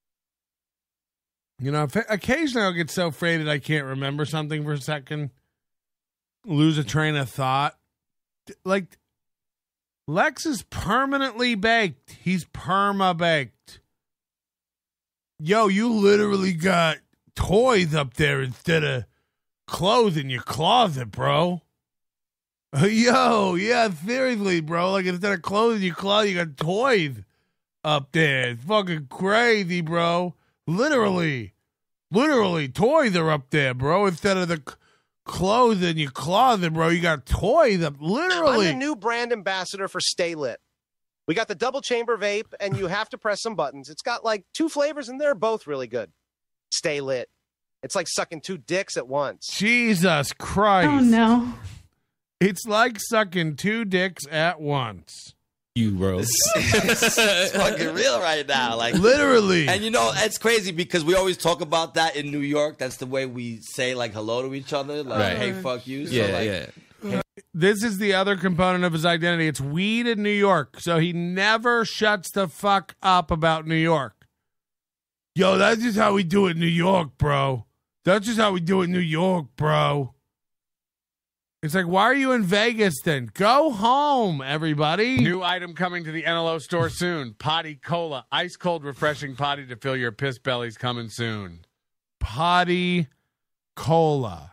You know, occasionally I'll get so faded I can't remember something for a second. Lose a train of thought. Like, Lex is permanently baked. He's perma-baked. Yo, you literally got toys up there instead of clothes in your closet, bro. Yo, yeah, seriously, bro. Like, instead of clothes in your closet, you got toys up there. It's fucking crazy, bro. Literally, toys are up there, bro. Instead of the clothes in your closet, bro, you got toys up. Literally. I'm the new brand ambassador for Stay Lit. We got the double chamber vape, and you have to press some buttons. It's got like 2 flavors, and they're both really good. Stay Lit. It's like sucking 2 dicks at once. Jesus Christ. Oh, no. It's like sucking 2 dicks at once. You, bro. It's fucking real right now. Like, literally. And you know, it's crazy because we always talk about that in New York. That's the way we say, like, hello to each other. Like, right. Hey, fuck you. Yeah, so, like, yeah. This is the other component of his identity. It's weed in New York. So he never shuts the fuck up about New York. Yo, that's just how we do it in New York, bro. That's just how we do it in New York, bro. It's like, why are you in Vegas then? Go home, everybody. New item coming to the NLO store soon. Potty Cola. Ice cold, refreshing potty to fill your piss bellies coming soon. Potty Cola.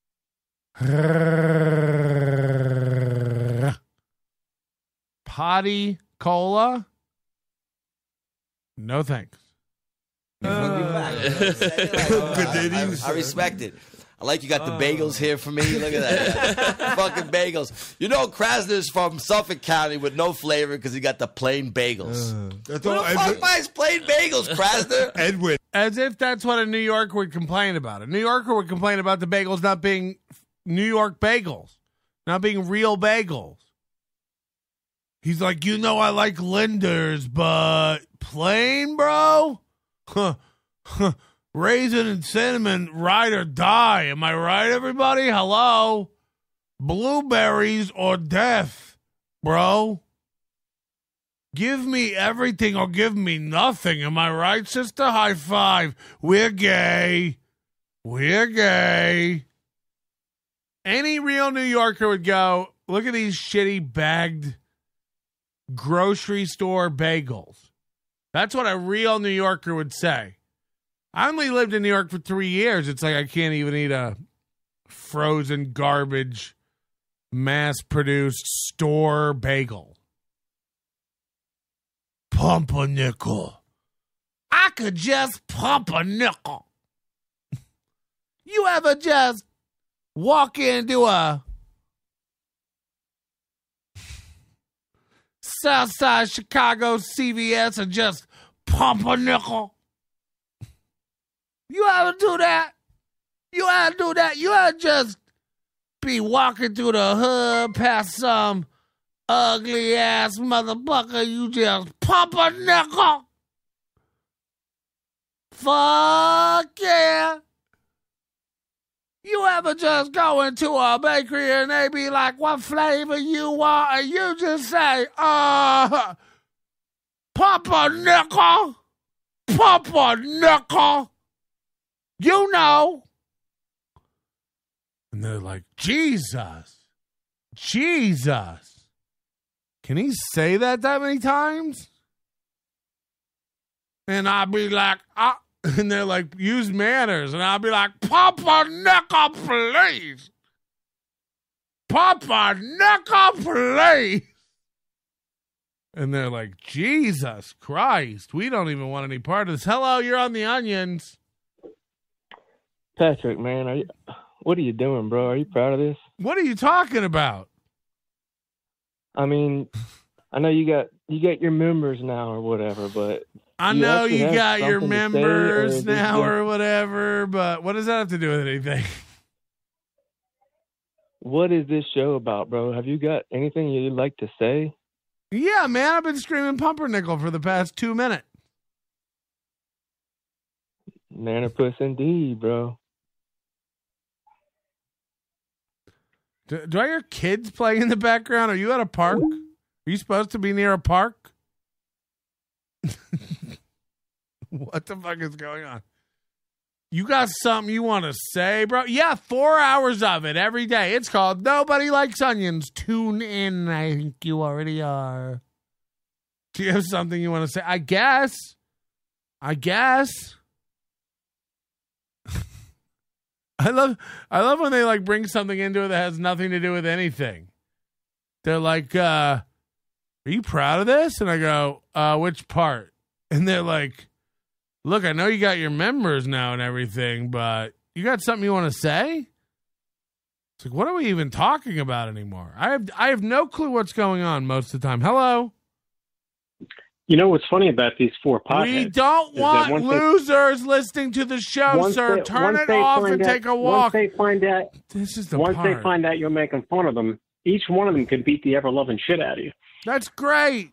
Potty Cola? No thanks. I respect it. I like you got the bagels here for me. Look at that. Fucking bagels. You know, Krasner's from Suffolk County with no flavor because he got the plain bagels. Who the fuck buys plain bagels, Krasner? Edwin. As if that's what a New Yorker would complain about. A New Yorker would complain about the bagels not being New York bagels, not being real bagels. He's like, you know, I like Linder's, but plain, bro? Huh. Raisin and cinnamon, ride or die. Am I right, everybody? Hello? Blueberries or death, bro? Give me everything or give me nothing. Am I right, sister? High five. We're gay. We're gay. Any real New Yorker would go, look at these shitty bagged grocery store bagels. That's what a real New Yorker would say. I only lived in New York for 3 years. It's like I can't even eat a frozen garbage, mass-produced store bagel. Pump a nickel. I could just pump a nickel. You ever just walk into a Southside Chicago CVS and just pump a nickel? You ever do that? You ever do that? You ever just be walking through the hood past some ugly ass motherfucker, you just pump a nickel? Fuck yeah. You ever just go into a bakery and they be like, what flavor you want? And you just say, pump a nickel. Pump a nickel. You know. And they're like, Jesus. Can he say that many times? And I'll be like, and they're like, use manners. And I'll be like, pump a nickel, please. Pump a nickel, please. And they're like, Jesus Christ, we don't even want any part of this. Hello, you're on the Onions. Patrick, man, what are you doing, bro? Are you proud of this? What are you talking about? I mean, I know you got your members now or whatever, but I know you got your members now or whatever, but what does that have to do with anything? What is this show about, bro? Have you got anything you'd like to say? Yeah, man, I've been screaming pumpernickel for the past 2 minutes. Nanopus indeed, bro. Do I hear kids playing in the background? Are you at a park? Are you supposed to be near a park? What the fuck is going on? You got something you want to say, bro? Yeah, 4 hours of it every day. It's called Nobody Likes Onions. Tune in. I think you already are. Do you have something you want to say? I guess. I love when they like bring something into it that has nothing to do with anything. They're like, are you proud of this? And I go, which part? And they're like, look, I know you got your members now and everything, but you got something you want to say? It's like, what are we even talking about anymore? I have no clue what's going on most of the time. Hello? You know what's funny about these four podcasts? We don't want losers listening to the show, sir. Turn it off and take a walk. Once they find out, this is the once part. they find out you're making fun of them, each one of them could beat the ever-loving shit out of you. That's great.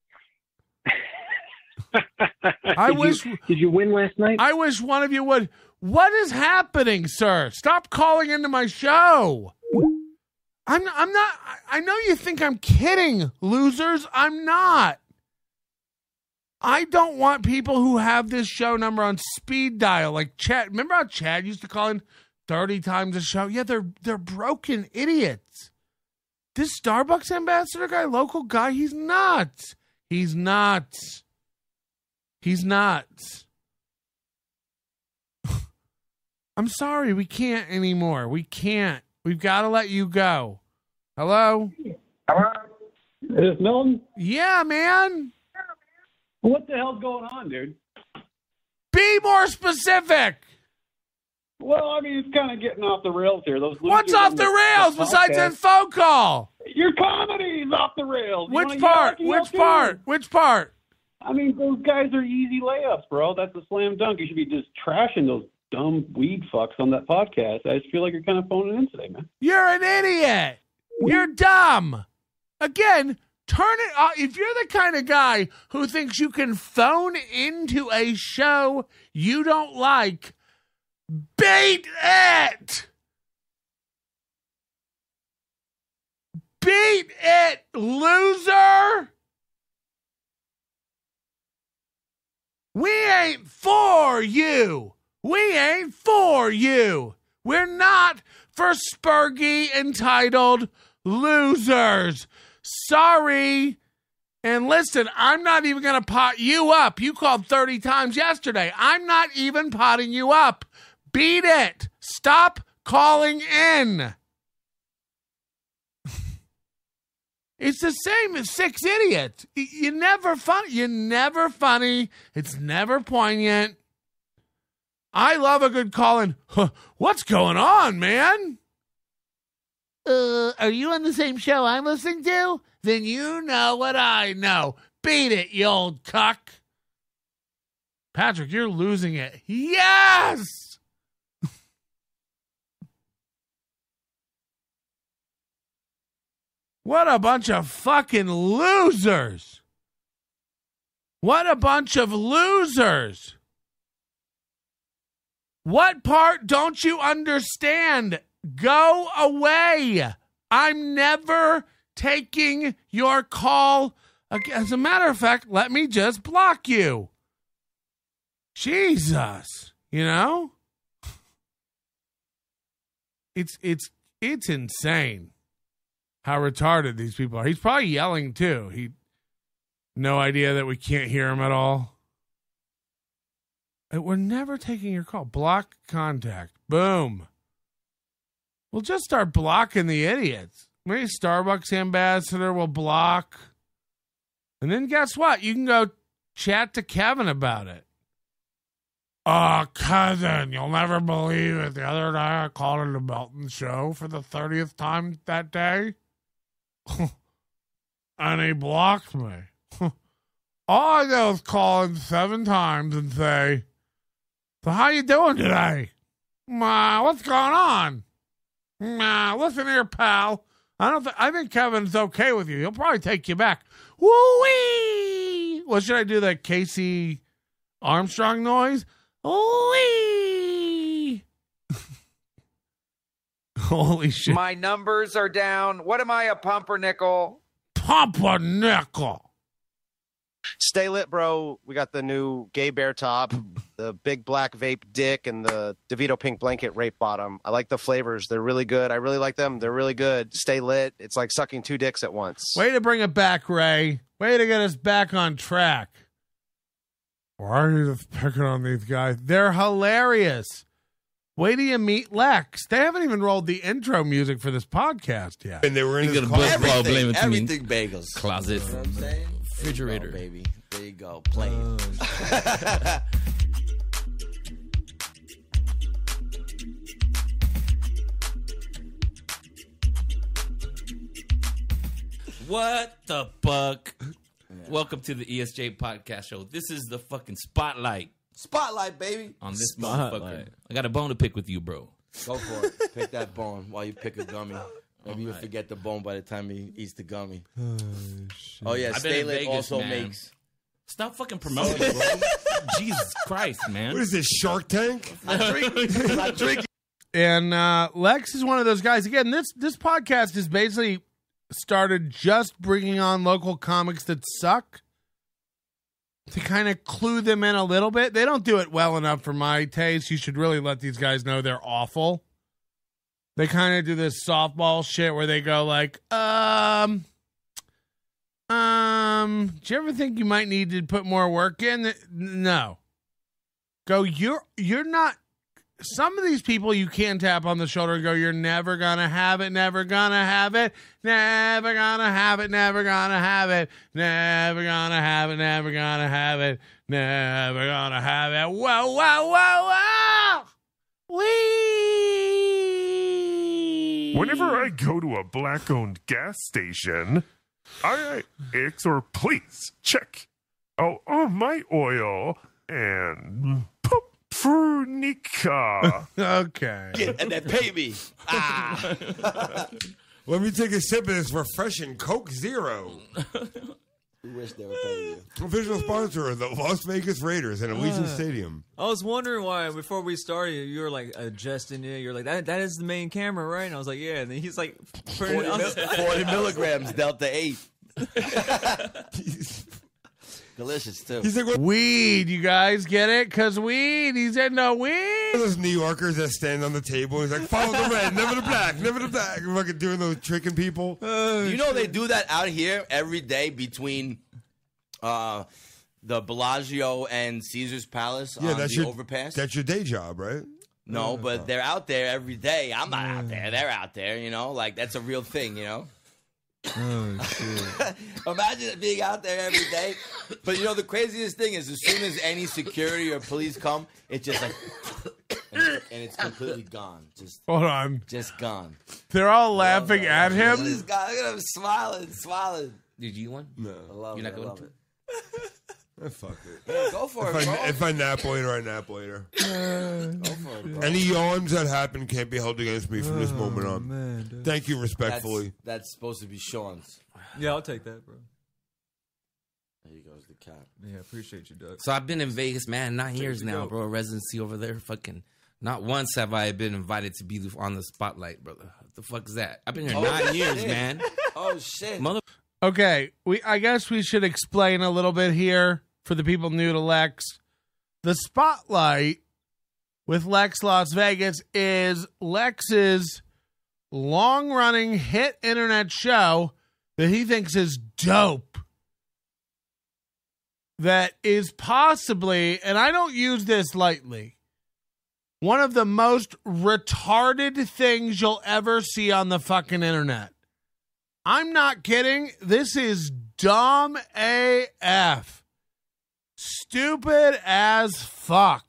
Did you win last night? I wish one of you would. What is happening, sir? Stop calling into my show. I'm not. I know you think I'm kidding, losers. I'm not. I don't want people who have this show number on speed dial, like Chad. Remember how Chad used to call in 30 times a show? Yeah, they're broken idiots. This Starbucks ambassador guy, local guy, he's nuts. He's nuts. He's nuts. I'm sorry, we can't anymore. We can't. We've got to let you go. Hello? Hello? Is this Milton? Yeah, man. What the hell's going on, dude? Be more specific. Well, I mean, it's kind of getting off the rails here. What's off the rails besides that phone call? Your comedy is off the rails. Which part? Which part? Which part? I mean, those guys are easy layups, bro. That's a slam dunk. You should be just trashing those dumb weed fucks on that podcast. I just feel like you're kind of phoning in today, man. You're an idiot. You're dumb. Again, turn it off. If you're the kind of guy who thinks you can phone into a show you don't like, beat it. Beat it, loser. We ain't for you. We ain't for you. We're not for spurgy, entitled losers. Sorry. And listen, I'm not even going to pot you up. You called 30 times yesterday. I'm not even potting you up. Beat it. Stop calling in. It's the same as six idiots. You're never funny. You're never funny. It's never poignant. I love a good call-in. What's going on, man? are you on the same show I'm listening to? Then you know what I know. Beat it, you old cuck. Patrick, you're losing it. Yes! What a bunch of fucking losers. What a bunch of losers. What part don't you understand? Go away. I'm never taking your call. As a matter of fact, let me just block you. Jesus, you know? It's insane how retarded these people are. He's probably yelling too. No idea that we can't hear him at all. We're never taking your call. Block contact. Boom. We'll just start blocking the idiots. Maybe Starbucks ambassador will block. And then guess what? You can go chat to Kevin about it. Oh, cousin, you'll never believe it. The other day I called into Belton show for the 30th time that day. And he blocked me. All I do is call in 7 times and say, so how you doing today? What's going on? Listen here, pal. I think Kevin's okay with you. He'll probably take you back. Woo-wee! Well, should I do the Casey Armstrong noise? Woo-wee! Holy shit. My numbers are down. What am I, a pumpernickel? Pumpernickel. Stay lit, bro. We got the new gay bear top, the big black vape dick, and the DeVito pink blanket rape bottom. I like the flavors. They're really good. I really like them. They're really good. Stay lit. It's like sucking 2 dicks at once. Way to bring it back, Ray. Way to get us back on track. Why are you just picking on these guys? They're hilarious. Wait till you meet Lex. They haven't even rolled the intro music for this podcast yet. And they were in He's his gonna car. blame it to me. Everything bagels. Closet. You know what I'm saying? Refrigerator. There you go, baby. There you go. Playing. What the fuck? Welcome to the ESJ podcast show. This is the fucking spotlight Spotlight, baby. on this Spotlight. motherfucker. I got a bone to pick with you, bro. Go for it. Pick that bone while you pick a gummy. Maybe you'll forget the bone by the time he eats the gummy. Oh yeah, I've been Stay in Lit Vegas, also man. makes. Stop fucking promoting, bro. Jesus Christ, man. What is this, Shark Tank? I drink. And Lex is one of those guys. Again, this podcast is basically started just bringing on local comics that suck to kind of clue them in a little bit. They don't do it well enough for my taste. You should really let these guys know they're awful. They kind of do this softball shit where they go like, do you ever think you might need to put more work in? No. Go, you're not. Some of these people you can tap on the shoulder and go, you're never going to have it, never going to have it, never going to have it, never going to have it, never going to have it, never going to have it, never going to have it. Whoa, whoa, whoa, whoa. Wee. Whenever I go to a black-owned gas station, I ask or please check out my oil and Pumpernickel. Okay. And then pay me. Let me take a sip of this refreshing Coke Zero. We wish they would pay you. Official sponsor of the Las Vegas Raiders and Allegiant Stadium. I was wondering why before we started you were like adjusting it. You're like that is the main camera, right? And I was like, yeah. And then he's like 40 milligrams Delta 8. Delicious too. He's like, what? Weed, you guys get it? Because weed, he said no weed. Those New Yorkers that stand on the table. He's like, follow the red, never the black, never the black. Fucking doing those tricking people. You know they do that out here every day between the Bellagio and Caesar's Palace on the overpass. That's your day job, right? No, but they're out there every day. I'm not out there. They're out there, you know? Like, that's a real thing, you know? Oh, shit. Imagine it being out there every day. But, you know, the craziest thing is as soon as any security or police come, it's just like... and and it's completely gone. Hold on. Just gone. They're all laughing at Look at him. this guy. Look at him smiling. Did you want? No. I love You're it. not I going love to? it. Fuck it. Yeah, go for it, bro. If I nap later, I nap later. Go for it, bro. Any yawns that happen can't be held against me from this moment on. Man, Thank you respectfully. That's supposed to be Sean's. Yeah, I'll take that, bro. There goes the cat. Yeah, appreciate you, Doug. So I've been in Vegas, man, 9 years to now, go. bro. Residency over there, fucking. Not once have I been invited to be on the spotlight, brother. What the fuck is that? I've been here 9 years, man. Oh shit. Mother. Okay, I guess we should explain a little bit here for the people new to Lex. The Spotlight with Lex Las Vegas is Lex's long-running hit internet show that he thinks is dope. That is possibly, and I don't use this lightly, one of the most retarded things you'll ever see on the fucking internet. I'm not kidding. This is dumb AF. Stupid as fuck.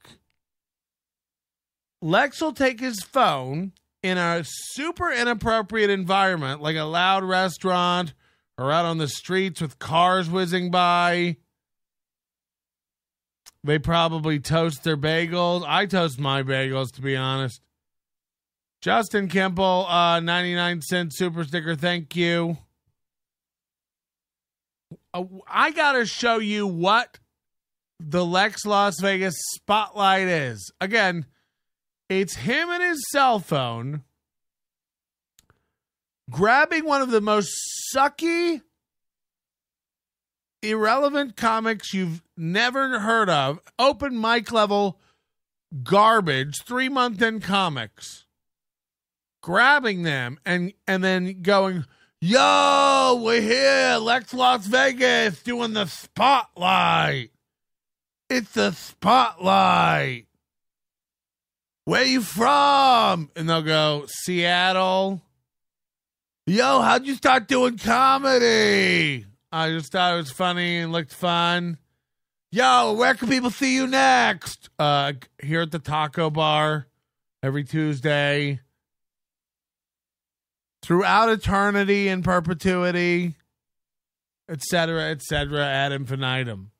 Lex will take his phone in a super inappropriate environment, like a loud restaurant or out on the streets with cars whizzing by. They probably toast their bagels. I toast my bagels, to be honest. Justin Kemple, 99-cent super sticker. Thank you. I got to show you what the Lex Las Vegas Spotlight is. Again, it's him and his cell phone grabbing one of the most sucky, irrelevant comics you've never heard of, open mic level garbage, 3-month-in comics, grabbing them and then going, yo, we're here, Lex Las Vegas, doing the Spotlight. It's the Spotlight. Where you from? And they'll go, Seattle. Yo, how'd you start doing comedy? I just thought it was funny and looked fun. Yo, where can people see you next? Here at the Taco Bar every Tuesday. Throughout eternity and perpetuity, etc., ad infinitum.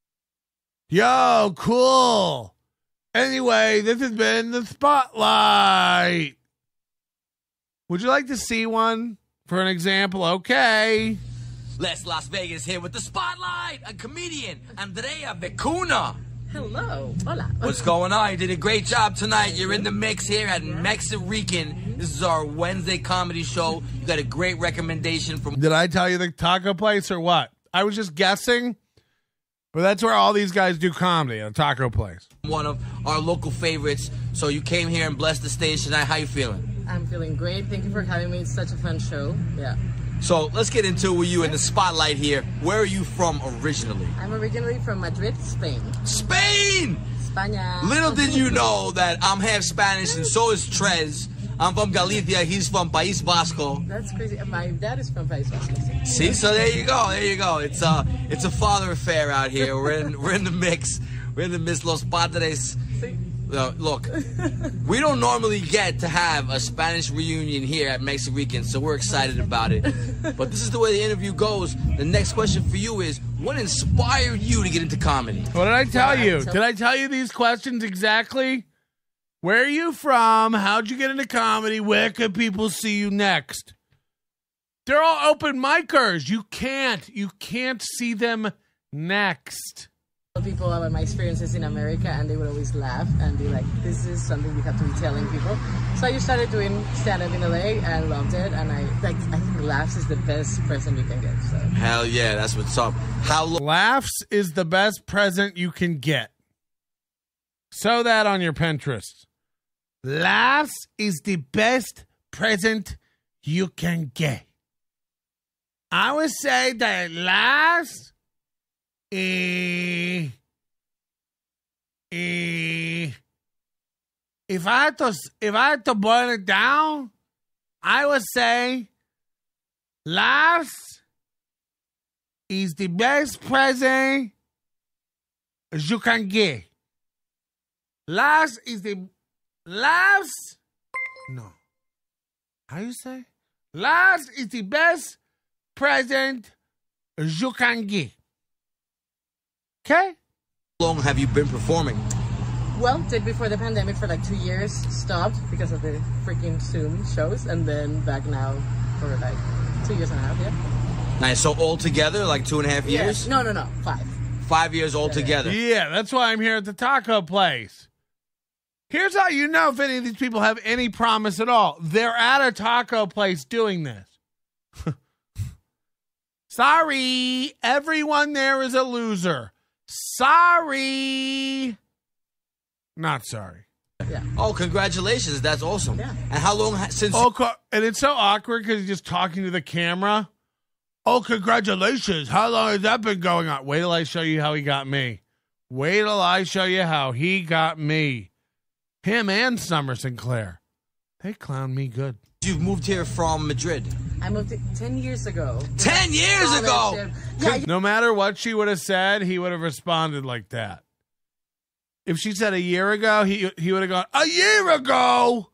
Yo, cool. Anyway, this has been the Spotlight. Would you like to see one for an example? Okay. Les Las Vegas here with the Spotlight, a comedian, Andrea Becuna. Hello. Hola. What's going on? You did a great job tonight. You're in the mix here at Mexican. This is our Wednesday comedy show. You got a great recommendation from... Did I tell you the taco place or what? I was just guessing, but that's where all these guys do comedy, a taco place. One of our local favorites. So you came here and blessed the stage tonight. How you feeling? I'm feeling great. Thank you for having me. It's such a fun show. Yeah. So let's get into it with you in the Spotlight here. Where are you from originally? I'm originally from Madrid, Spain. Spain! España. Little did you know that I'm half Spanish and so is Trez. I'm from Galicia. He's from País Vasco. That's crazy. My dad is from País Vasco. See, so there you go. There you go. It's a father affair out here. We're in the mix. We're in the midst. Los Padres. Look, we don't normally get to have a Spanish reunion here at Mexican, so we're excited about it. But this is the way the interview goes. The next question for you is, what inspired you to get into comedy? What did I tell you? Did I tell you these questions exactly? Where are you from? How'd you get into comedy? Where can people see you next? They're all open micers. You can't see them next. People about my experiences in America, and they would always laugh and be like, this is something you have to be telling people. So I just started doing stand-up in LA and loved it, and I think laughs is the best present you can get. So. Hell yeah, that's what's up. Laughs is the best present you can get. Sew that on your Pinterest. Laughs is the best present you can get. I would say that laughs if I had to boil it down, I would say laughs is the best present you can get. Laughs is Laughs? No. How you say? Laughs is the best present you can give. Okay? How long have you been performing? Well, did before the pandemic for like 2 years, stopped because of the freaking Zoom shows, and then back now for like 2 years and a half, yeah. Nice. So altogether, like 2.5 years? No, 5. 5 years altogether. Yeah, that's why I'm here at the taco place. Here's how you know if any of these people have any promise at all. They're at a taco place doing this. Sorry, everyone there is a loser. Sorry. Not sorry. Yeah. Oh, congratulations. That's awesome. Yeah. And how long since... And it's so awkward because he's just talking to the camera. Oh, congratulations. How long has that been going on? Wait till I show you how he got me. Wait till I show you how he got me. Him and Summer Sinclair. They clown me good. You've moved here from Madrid. I moved 10 years ago. 10 years ago? Yeah, no matter what she would have said, he would have responded like that. If she said a year ago, he would have gone, a year ago!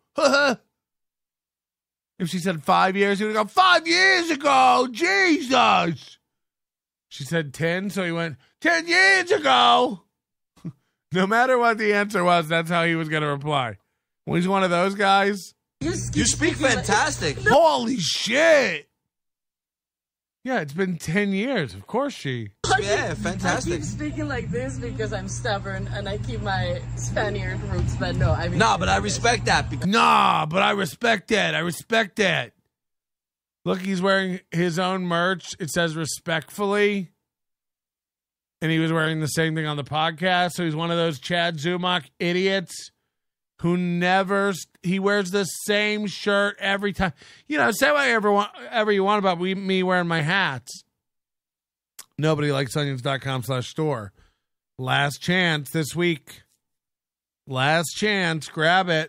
If she said 5 years, he would have gone, 5 years ago! Jesus! She said 10, so he went, 10 years ago! No matter what the answer was, that's how he was going to reply. Well, he's one of those guys. You speak fantastic. Holy shit! Yeah, it's been 10 years. Of course she. Yeah, fantastic. I keep speaking like this because I'm stubborn and I keep my Spaniard roots, but no, I mean... Nah, but I respect that. Nah, but I respect that. I respect that. Look, he's wearing his own merch. It says respectfully. And he was wearing the same thing on the podcast. So he's one of those Chad Zumach idiots who he wears the same shirt every time. You know, say whatever you want about me wearing my hats. NobodyLikesOnions.com/store. Last chance this week. Last chance. Grab it.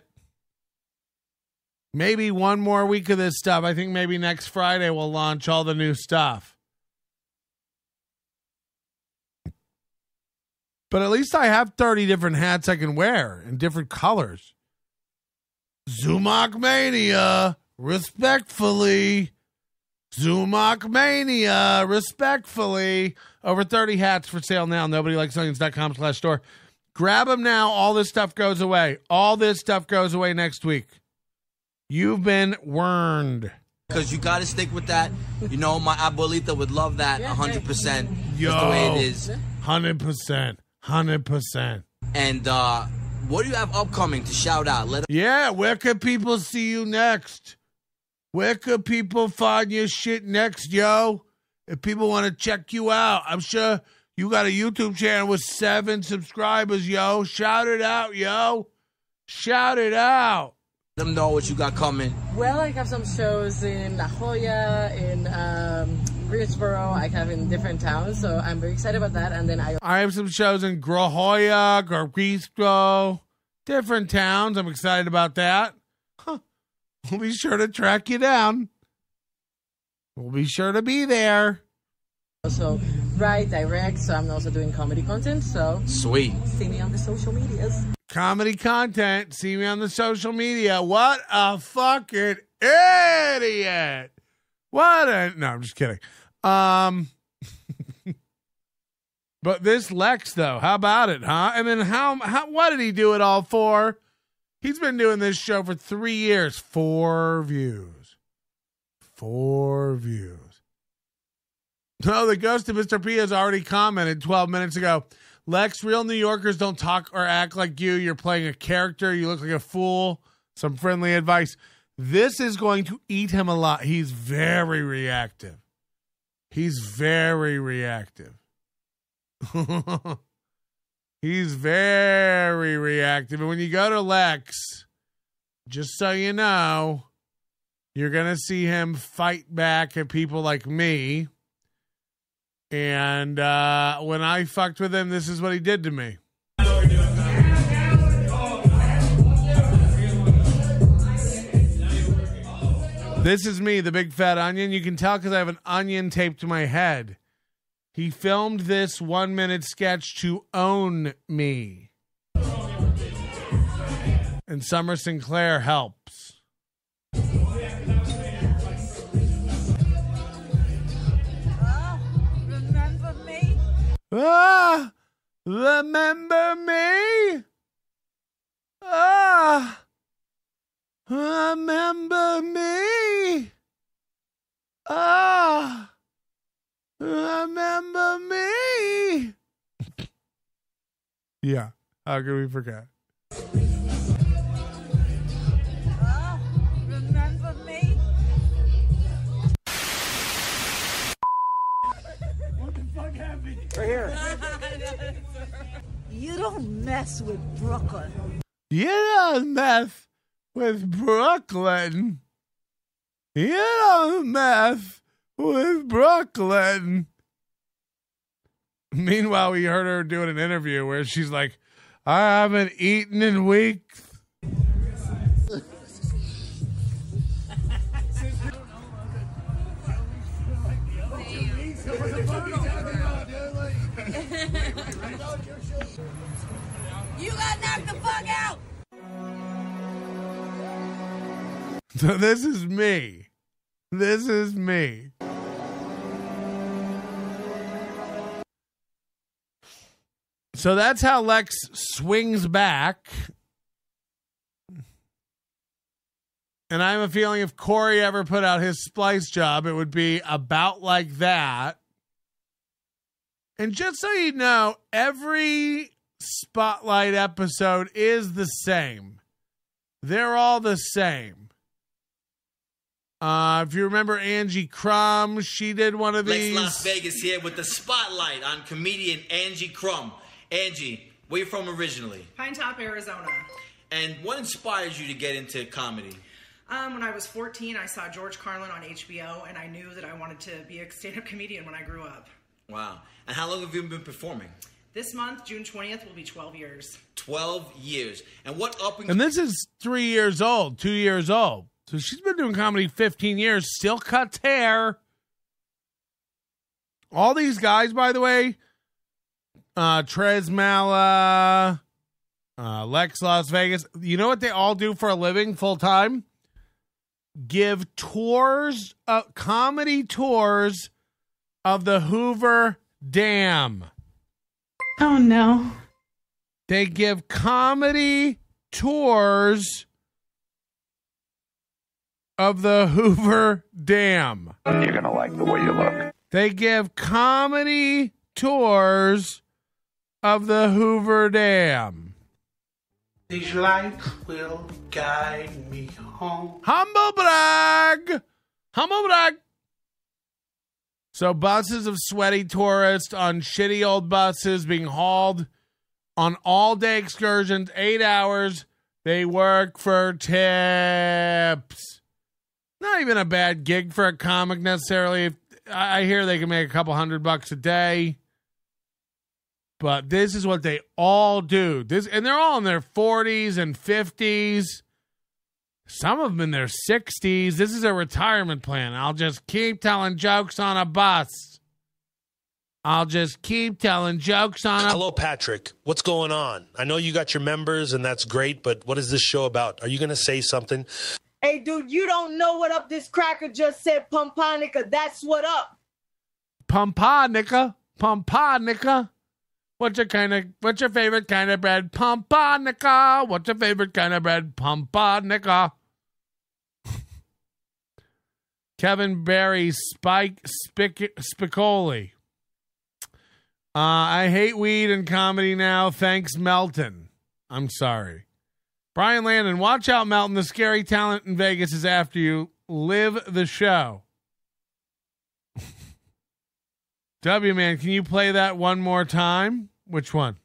Maybe one more week of this stuff. I think maybe next Friday we'll launch all the new stuff. But at least I have 30 different hats I can wear in different colors. Zumach Mania, respectfully. Zumach Mania, respectfully. Over 30 hats for sale now. NobodyLikesOnions.com/store. Grab them now. All this stuff goes away. All this stuff goes away next week. You've been warned. Because you got to stick with that. You know, my abuelita would love that 100%. Yo, that's the way it is. 100%. 100%. And what do you have upcoming to shout out? Yeah, where can people see you next? Where could people find your shit next, yo? If people want to check you out, I'm sure you got a YouTube channel with 7 subscribers, yo. Shout it out, yo. Shout it out. Let them know what you got coming. Well, I have some shows in La Jolla, in Greensboro. I have in different towns, so I'm very excited about that. And then I have some shows in La Jolla, Greensboro, different towns. I'm excited about that. We'll be sure to track you down. We'll be sure to be there. Also write, direct, so I'm also doing comedy content. So sweet. See me on the social medias. Comedy content. See me on the social media. What a fucking idiot. No, I'm just kidding. But this Lex, though, how about it, huh? And then what did he do it all for? He's been doing this show for 3 years. 4 views. 4 views. No, the ghost of Mr. P has already commented 12 minutes ago. Lex, real New Yorkers don't talk or act like you. You're playing a character. You look like a fool. Some friendly advice. This is going to eat him a lot. He's very reactive. He's very reactive. He's very reactive. And when you go to Lex, just so you know, you're going to see him fight back at people like me. And when I fucked with him, this is what he did to me. This is me, the big fat onion. You can tell because I have an onion taped to my head. He filmed this 1-minute sketch to own me. And And Summer Sinclair helps. Remember me? Ah, remember me? Ah, remember me? Ah, remember me? Yeah, how can we forget? Remember me? What the fuck happened? Right here. You don't mess with Brooklyn. You don't mess with Brooklyn. You don't mess with Brooklyn. Meanwhile, we heard her doing an interview where she's like, I haven't eaten in weeks. You got knocked the fuck out. So this is me. This is me. So that's how Lex swings back. And I have a feeling if Corey ever put out his Splice job, it would be about like that. And just so you know, every Spotlight episode is the same. They're all the same. If you remember Angie Crum, she did one of Lex these. Las Vegas here with the spotlight on comedian Angie Crum. Angie, where you from originally? Pine Top, Arizona. And what inspires you to get into comedy? When I was 14, I saw George Carlin on HBO, and I knew that I wanted to be a stand-up comedian when I grew up. Wow. And how long have you been performing? This month, June 20th, will be 12 years. 12 years. And what up and... And this is 3 years old, 2 years old. So she's been doing comedy 15 years, still cuts hair. All these guys, by the way, Trez Mala, Lex Las Vegas, you know what they all do for a living full time? Give tours, comedy tours of the Hoover Dam. Oh, no. They give comedy tours of the Hoover Dam. You're going to like the way you look. They give comedy tours of the Hoover Dam. These lights will guide me home. Humble brag! Humble brag! So buses of sweaty tourists on shitty old buses being hauled on all-day excursions, 8 hours. They work for tips. Not even a bad gig for a comic necessarily. I hear they can make a couple $100 a day. But this is what they all do. And they're all in their 40s and 50s. Some of them in their 60s. This is a retirement plan. I'll just keep telling jokes on a bus. I'll just keep telling jokes on a... Hello, Patrick. What's going on? I know you got your members, and that's great, but what is this show about? Are you going to say something? Hey, dude, you don't know what up. This cracker just said Pumpanica. That's what up. Pumpanica. Pumpanica. What's your favorite kind of bread? Pumpanica. What's your favorite kind of bread? Pumpanica. Kevin Barry Spicoli. I hate weed and comedy now. Thanks, Melton. I'm sorry. Brian Landon, watch out, Melton. The scary talent in Vegas is after you. Live the show. W-Man, can you play that one more time? Which one?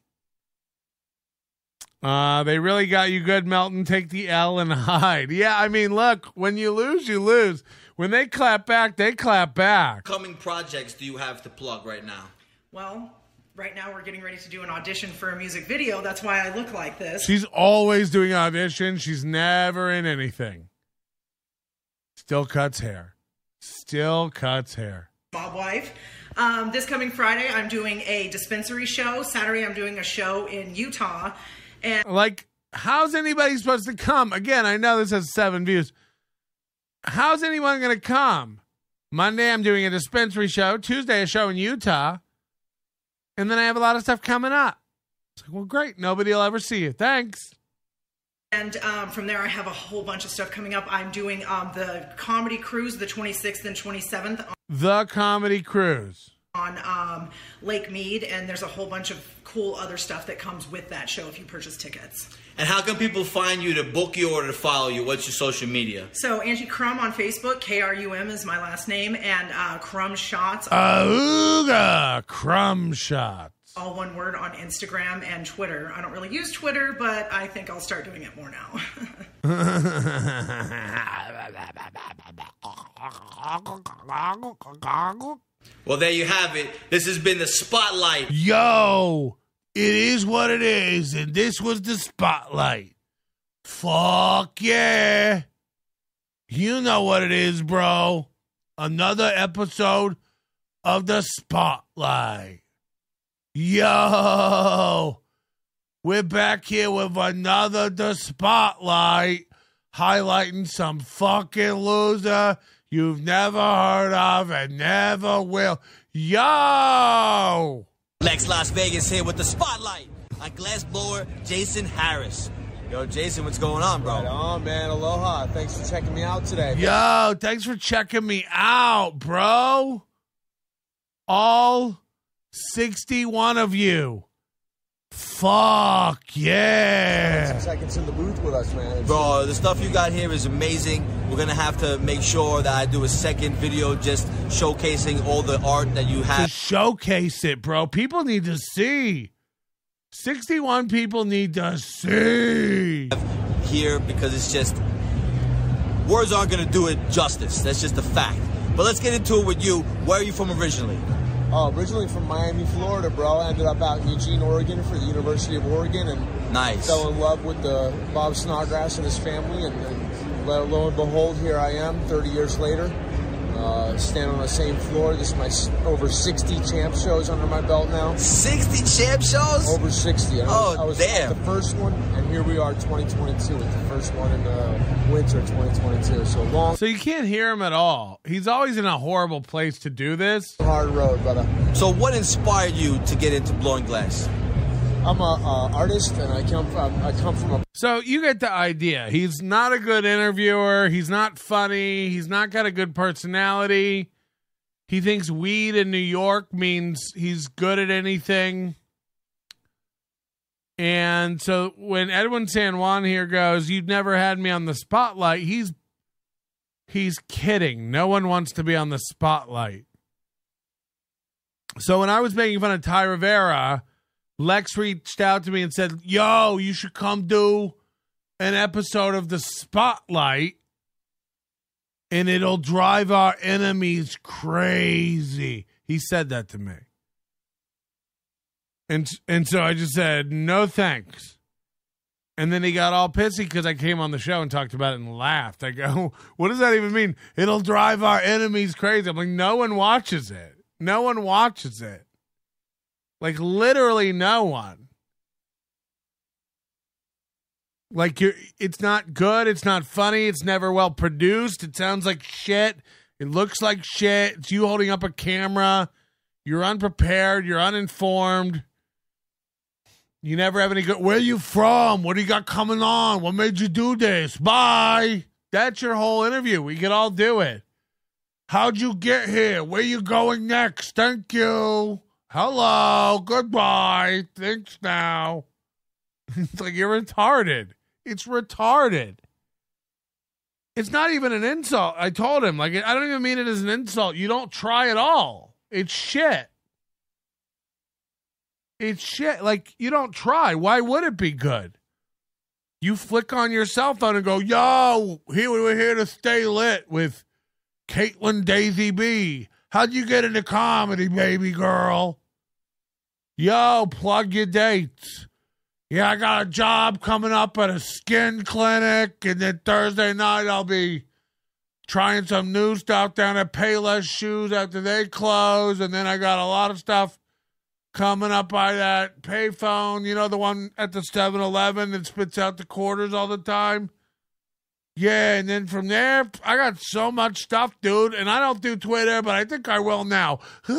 They really got you good, Melton. Take the L and hide. Yeah, I mean, look, when you lose, you lose. When they clap back, they clap back. Coming projects do you have to plug right now? Well, right now we're getting ready to do an audition for a music video. That's why I look like this. She's always doing auditions. She's never in anything. Still cuts hair. Still cuts hair. Mob wife. This coming Friday, I'm doing a dispensary show. Saturday, I'm doing a show in Utah. And like How's anybody supposed to come? Again, I know this has 7 views. How's anyone going to come? Monday, I'm doing a dispensary show. Tuesday, a show in Utah. And then I have a lot of stuff coming up. It's like, well, great. Nobody will ever see you. Thanks. And from there, I have a whole bunch of stuff coming up. I'm doing the Comedy Cruise the 26th and 27th. The Comedy Cruise. On Lake Mead, and there's a whole bunch of cool other stuff that comes with that show if you purchase tickets. And how can people find you to book you or to follow you? What's your social media? So Angie Crum on Facebook, Krum is my last name, and Crum Shots. Ooga, Crum Shots. All one word on Instagram and Twitter. I don't really use Twitter, but I think I'll start doing it more now. Well, there you have it. This has been the Spotlight. Yo, it is what it is, and this was the Spotlight. Fuck yeah. You know what it is, bro. Another episode of the Spotlight. Yo, we're back here with another The Spotlight, highlighting some fucking loser you've never heard of and never will. Yo! Lex Las Vegas here with the Spotlight on glassblower Jason Harris. Yo, Jason, what's going on, bro? Right on, man. Aloha. Thanks for checking me out today. Yo, thanks for checking me out, bro. All 61 of you. Fuck yeah. Some seconds in the booth with us, man. Bro, the stuff you got here is amazing. We're going to have to make sure that I do a second video just showcasing all the art that you have. To showcase it, bro. People need to see. 61 people need to see. Here, because it's just, words aren't going to do it justice. That's just a fact. But let's get into it with you. Where are you from originally? Originally from Miami, Florida, bro. Ended up out in Eugene, Oregon for the University of Oregon, and nice. Fell in love with Bob Snodgrass and his family, and lo and behold, here I am 30 years later, standing on the same floor. This is my over 60 champ shows under my belt now. 60 champ shows? Over 60. And oh, I was damn. The first one, and here we are 2022 with the first one in the winter 2022. So long. So you can't hear him at all. He's always in a horrible place to do this. Hard road, brother. So what inspired you to get into blowing glass? I'm a artist, and I come from a. So you get the idea. He's not a good interviewer. He's not funny. He's not got a good personality. He thinks weed in New York means he's good at anything. And so when Edwin San Juan here goes, "You've never had me on the spotlight," he's kidding. No one wants to be on the spotlight. So when I was making fun of Ty Rivera, Lex reached out to me and said, yo, you should come do an episode of the Spotlight, and it'll drive our enemies crazy. He said that to me. And so I just said, no thanks. And then he got all pissy because I came on the show and talked about it and laughed. I go, what does that even mean? It'll drive our enemies crazy. I'm like, no one watches it. No one watches it. Like, literally no one. Like, it's not good. It's not funny. It's never well produced. It sounds like shit. It looks like shit. It's you holding up a camera. You're unprepared. You're uninformed. You never have any good. Where you from? What do you got coming on? What made you do this? Bye. That's your whole interview. We could all do it. How'd you get here? Where you going next? Thank you. Hello. Goodbye. Thanks now. It's like you're retarded. It's retarded. It's not even an insult. I told him, like, I don't even mean it as an insult. You don't try at all. It's shit. It's shit. Like, you don't try. Why would it be good? You flick on your cell phone and go, yo, we're here to stay lit with Caitlin Daisy B. How'd you get into comedy, baby girl? Yo, plug your dates. Yeah, I got a job coming up at a skin clinic, and then Thursday night I'll be trying some new stuff down at Payless Shoes after they close, and then I got a lot of stuff coming up by that payphone, you know, the one at the 7-Eleven that spits out the quarters all the time. Yeah, and then from there, I got so much stuff, dude, and I don't do Twitter, but I think I will now.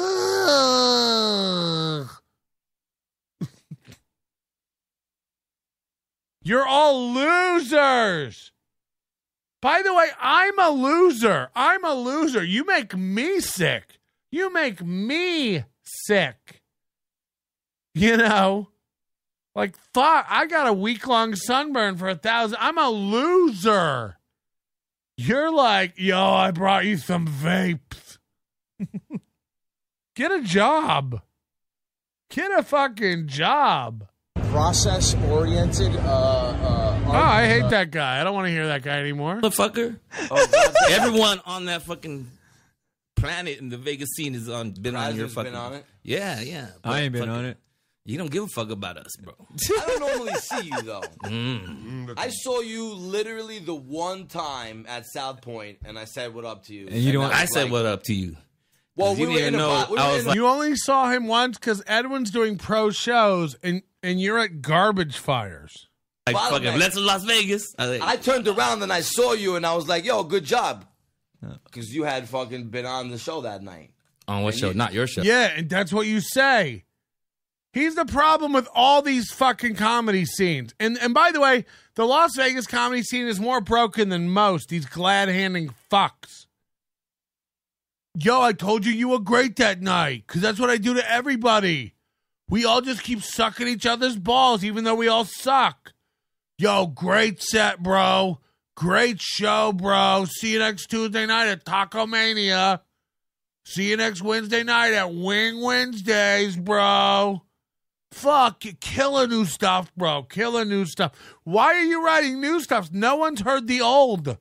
You're all losers. By the way, I'm a loser. I'm a loser. You make me sick. You make me sick. You know? Like, fuck, I got a week-long sunburn for 1,000. I'm a loser. You're like, yo, I brought you some vapes. Get a job. Get a fucking job. Process-oriented. I hate that guy. I don't want to hear that guy anymore. Motherfucker. Everyone on that fucking planet in the Vegas scene is been on your fucking. Been on it? Yeah. I ain't been on it. You don't give a fuck about us, bro. I don't normally see you, though. I saw you literally the one time at South Point, and I said what up to you. And you don't. I said what up to you. Well, we didn't know. You only saw him once because Edwin's doing pro shows, and you're at garbage fires. Like fucking let's Las Vegas. I turned around and I saw you, and I was like, "Yo, good job," because you had fucking been on the show that night. On what show? Not your show. Yeah, and that's what you say. He's the problem with all these fucking comedy scenes. And by the way, the Las Vegas comedy scene is more broken than most. These glad-handing fucks. Yo, I told you were great that night, because that's what I do to everybody. We all just keep sucking each other's balls, even though we all suck. Yo, great set, bro. Great show, bro. See you next Tuesday night at Taco Mania. See you next Wednesday night at Wing Wednesdays, bro. Fuck, killer new stuff, bro. Killer new stuff. Why are you writing new stuff? No one's heard the old.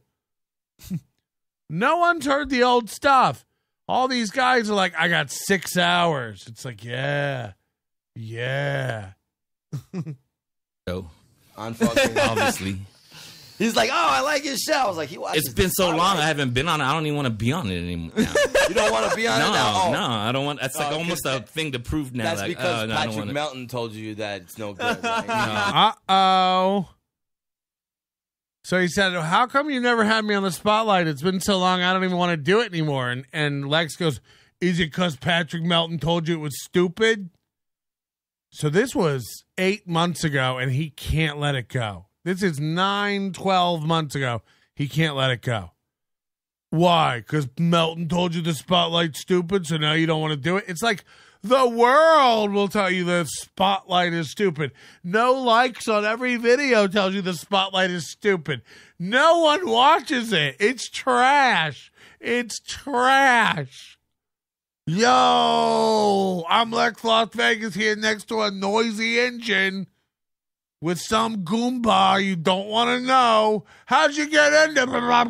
No one's heard the old stuff. All these guys are like, I got 6 hours. It's like, yeah. So, on fucking obviously. He's like, oh, I like your show. I was like, it's been so long. I haven't been on it. I don't even want to be on it anymore. Now. You don't want to be on it now? Oh. No, I don't want. That's like almost a thing to prove now. That's like, because no, Patrick Melton told you that it's no good. Right? Uh-oh. So he said, how come you never had me on the spotlight? It's been so long, I don't even want to do it anymore. And Lex goes, is it because Patrick Melton told you it was stupid? So this was 8 months ago, and he can't let it go. This is 12 months ago. He can't let it go. Why? Because Melton told you the spotlight's stupid, so now you don't want to do it? It's like the world will tell you the spotlight is stupid. No likes on every video tells you the spotlight is stupid. No one watches it. It's trash. It's trash. Yo, I'm Lex Las Vegas here next to a noisy engine with some Goomba you don't want to know. How'd you get into?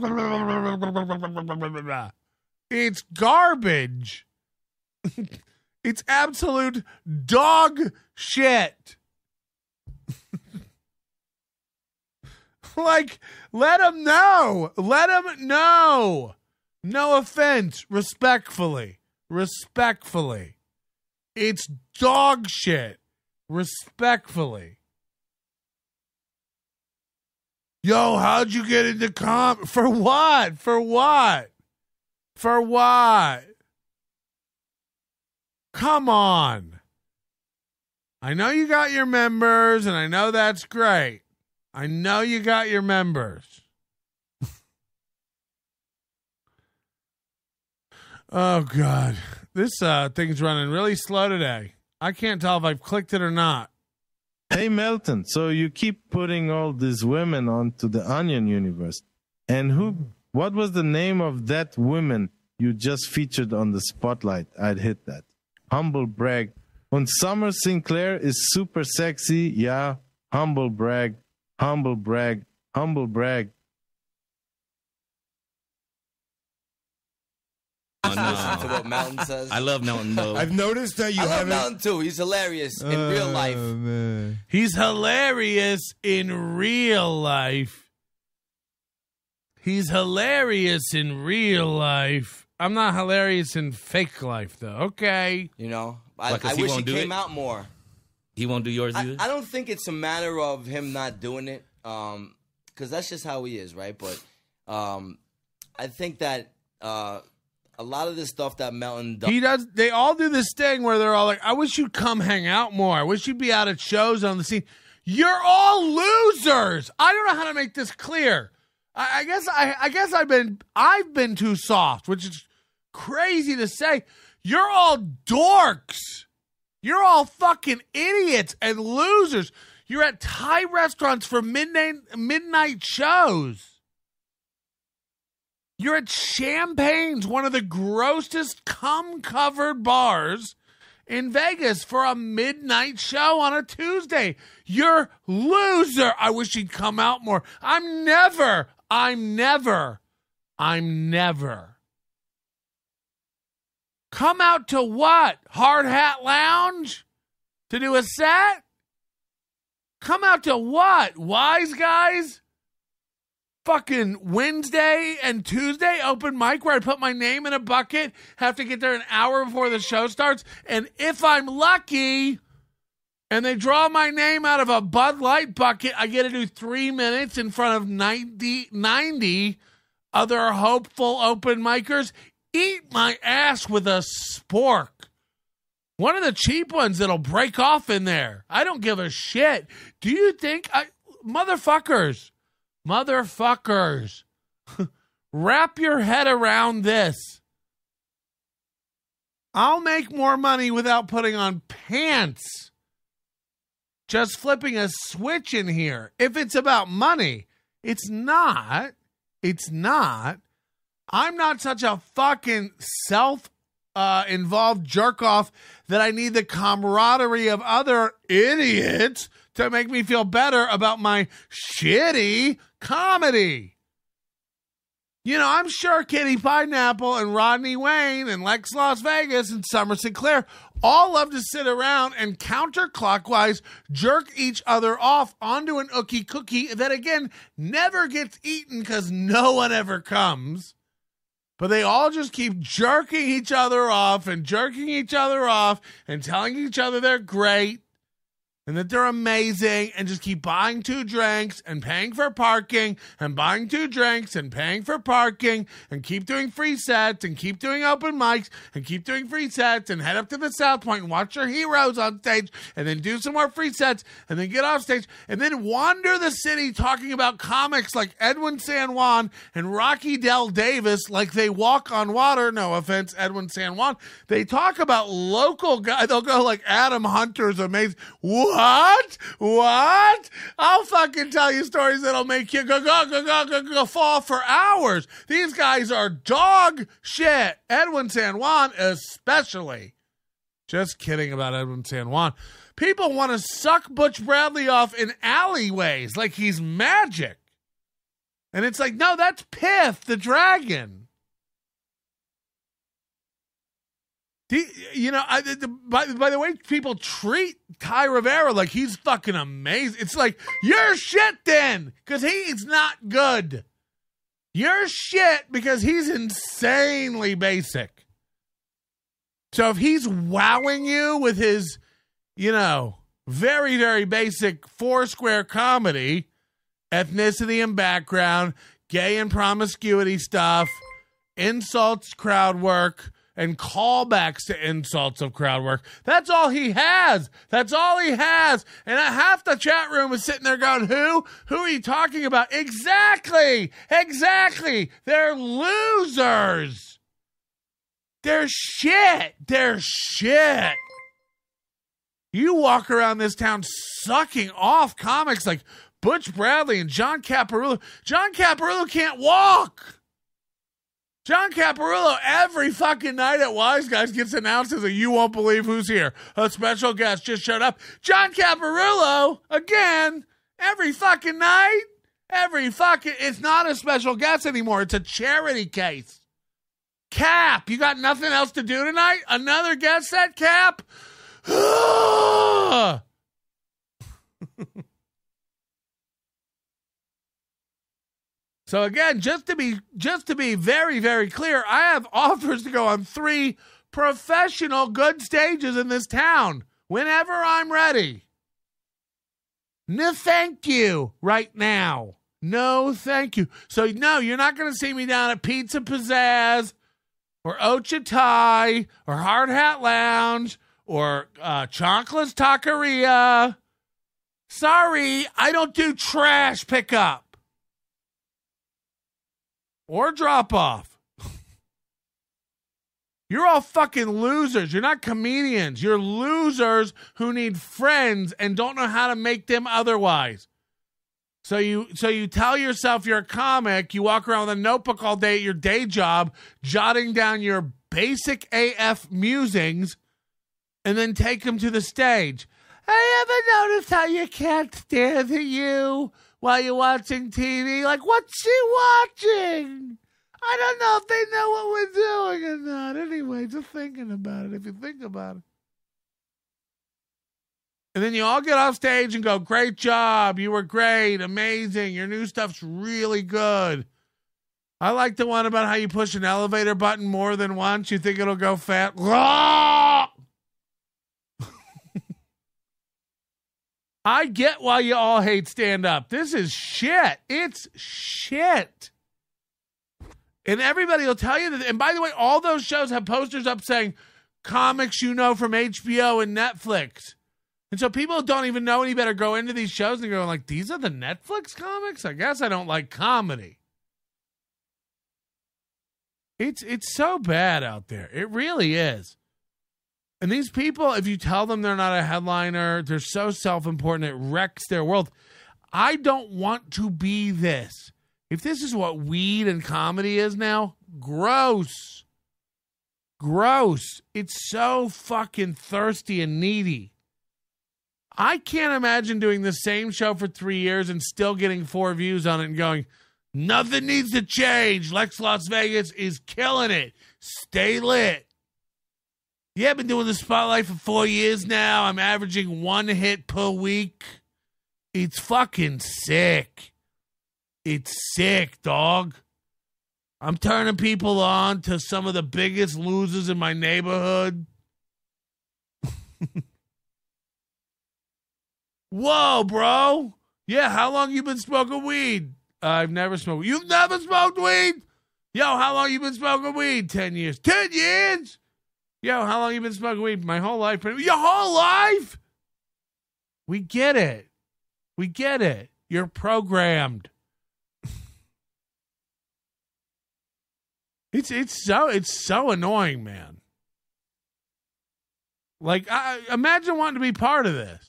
It's garbage. It's absolute dog shit. Like, let him know. Let him know. No offense. Respectfully. It's dog shit. Respectfully. Yo, how'd you get into For what? Come on. I know you got your members, and I know that's great. I know you got your members. Oh, God. This thing's running really slow today. I can't tell if I've clicked it or not. Hey, Melton, so you keep putting all these women onto the Onion universe. And what was the name of that woman you just featured on the spotlight? I'd hit that. Humble brag. When Summer Sinclair is super sexy, yeah, humble brag. Humble brag. Listen to what Melton says. I love Melton, though. I've noticed that you haven't. I love Melton, too. He's hilarious in real life. Man. He's hilarious in real life. I'm not hilarious in fake life, though. Okay. You know, I Because he wish he won't do came it? out more. He won't do yours either? I don't think it's a matter of him not doing it, because that's just how he is, right? But I think that a lot of this stuff that Melton does. He does. They all do this thing where they're all like, I wish you'd come hang out more. I wish you'd be out at shows on the scene. You're all losers. I don't know how to make this clear. I guess I've been too soft, which is crazy to say. You're all dorks. You're all fucking idiots and losers. You're at Thai restaurants for midnight shows. You're at Champagne's, one of the grossest cum-covered bars in Vegas, for a midnight show on a Tuesday. You're loser. I wish he'd come out more. I'm never. Come out to what? Hard Hat Lounge? To do a set? Come out to what? Wise Guys? Fucking Wednesday and Tuesday open mic where I put my name in a bucket, have to get there an hour before the show starts, and if I'm lucky and they draw my name out of a Bud Light bucket, I get to do 3 minutes in front of 90 other hopeful open micers. Eat my ass with a spork. One of the cheap ones that'll break off in there. I don't give a shit. Do you think motherfuckers, wrap your head around this. I'll make more money without putting on pants. Just flipping a switch in here. If it's about money, it's not. I'm not such a fucking self-involved jerk-off that I need the camaraderie of other idiots to make me feel better about my shitty comedy. You know, I'm sure Kitty Pineapple and Rodney Wayne and Lex Las Vegas and Summer Sinclair all love to sit around and counterclockwise jerk each other off onto an ookie cookie that, again, never gets eaten because no one ever comes. But they all just keep jerking each other off and telling each other they're great and that they're amazing, and just keep buying 2 drinks and paying for parking and buying 2 drinks and paying for parking and keep doing free sets and keep doing open mics and keep doing free sets and head up to the South Point and watch your heroes on stage and then do some more free sets and then get off stage and then wander the city talking about comics like Edwin San Juan and Rocky Del Davis like they walk on water. No offense, Edwin San Juan. They talk about local guys. They'll go like Adam Hunter's amazing. What? I'll fucking tell you stories that'll make you go fall for hours. These guys are dog shit. Edwin San Juan especially. Just kidding about Edwin San Juan. People want to suck Butch Bradley off in alleyways like he's magic. And it's like, no, that's Piff, the dragon. You know, by the way people treat Ty Rivera like he's fucking amazing. It's like, you're shit then, because he's not good. You're shit because he's insanely basic. So if he's wowing you with his, you know, very, very basic Foursquare comedy, ethnicity and background, gay and promiscuity stuff, insults, crowd work, and callbacks to insults of crowd work. That's all he has. And half the chat room is sitting there going, who? Who are you talking about? Exactly. They're losers. They're shit. You walk around this town sucking off comics like Butch Bradley and John Caparulo. John Caparulo can't walk. John Caparulo, every fucking night at Wise Guys, gets announced as a you won't believe who's here. A special guest just showed up. John Caparulo, again, every fucking night. It's not a special guest anymore. It's a charity case. Cap, you got nothing else to do tonight? Another guest set, Cap? So again, just to be very, very clear, I have offers to go on 3 professional good stages in this town whenever I'm ready. No, thank you right now. No, thank you. So, no, you're not going to see me down at Pizza Pizzazz or Ochatai or Hard Hat Lounge or Chocolate's Taqueria. Sorry, I don't do trash pickup or drop off. You're all fucking losers. You're not comedians. You're losers who need friends and don't know how to make them otherwise. So you tell yourself you're a comic, you walk around with a notebook all day at your day job, jotting down your basic AF musings, and then take them to the stage. I ever noticed how your cat stares at you while you're watching TV? Like, what's she watching? I don't know if they know what we're doing or not. Anyway, just thinking about it, if you think about it. And then you all get off stage and go, great job. You were great. Amazing. Your new stuff's really good. I like the one about how you push an elevator button more than once. You think it'll go fast. I get why you all hate stand-up. This is shit. It's shit. And everybody will tell you that. And by the way, all those shows have posters up saying comics you know from HBO and Netflix. And so people don't even know any better go into these shows and go like, these are the Netflix comics? I guess I don't like comedy. It's so bad out there. It really is. And these people, if you tell them they're not a headliner, they're so self-important, it wrecks their world. I don't want to be this. If this is what weed and comedy is now, gross. Gross. It's so fucking thirsty and needy. I can't imagine doing the same show for 3 years and still getting 4 views on it and going, nothing needs to change. Lex Las Vegas is killing it. Stay lit. Yeah, I've been doing the Spotlight for 4 years now. I'm averaging 1 hit per week. It's fucking sick. It's sick, dog. I'm turning people on to some of the biggest losers in my neighborhood. Whoa, bro. Yeah, how long you been smoking weed? I've never smoked. You've never smoked weed? Yo, how long you been smoking weed? 10 years. 10 years? Yo, how long you been smoking weed? My whole life. Your whole life? We get it. We get it. You're programmed. It's so annoying, man. Like, imagine wanting to be part of this.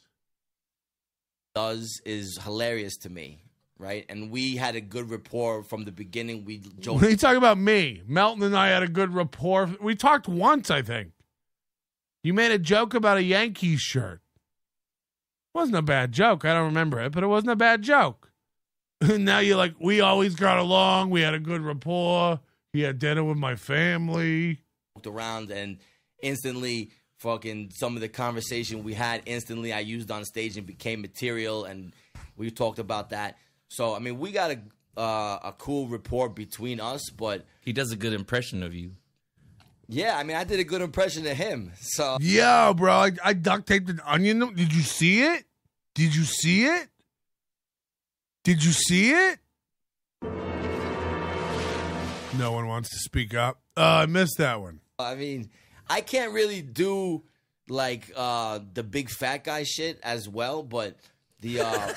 Is hilarious to me, right? And we had a good rapport from the beginning. We joked. When you talk about me, Melton and I had a good rapport. We talked once, I think. You made a joke about a Yankees shirt. It wasn't a bad joke. I don't remember it, but it wasn't a bad joke. And now you're like, we always got along. We had a good rapport. He had dinner with my family. Walked around and instantly fucking some of the conversation we had instantly I used on stage and became material, and we talked about that. So, I mean, we got a cool rapport between us, but... He does a good impression of you. Yeah, I mean, I did a good impression of him, so... Yo, bro, I duct taped an onion. Did you see it? Did you see it? Did you see it? No one wants to speak up. I missed that one. I mean, I can't really do like the big fat guy shit as well, but the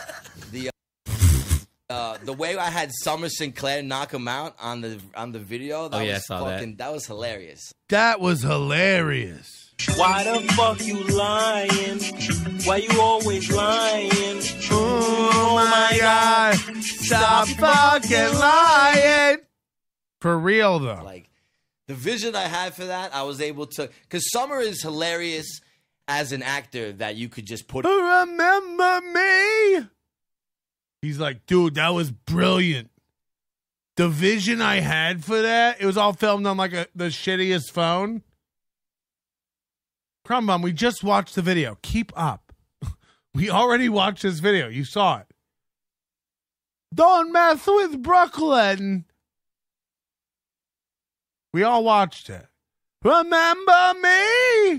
way I had Summer Sinclair knock him out on the video, that was hilarious. That was hilarious. Why the fuck you lying? Why you always lying? Oh my God. Stop fucking lying. For real, though. Like, the vision I had for that, I was able to... Because Summer is hilarious as an actor that you could just put... Remember me? He's like, dude, that was brilliant. The vision I had for that, it was all filmed on like the shittiest phone. Crumb Bum, we just watched the video. Keep up. We already watched this video. You saw it. Don't mess with Brooklyn. We all watched it. Remember me?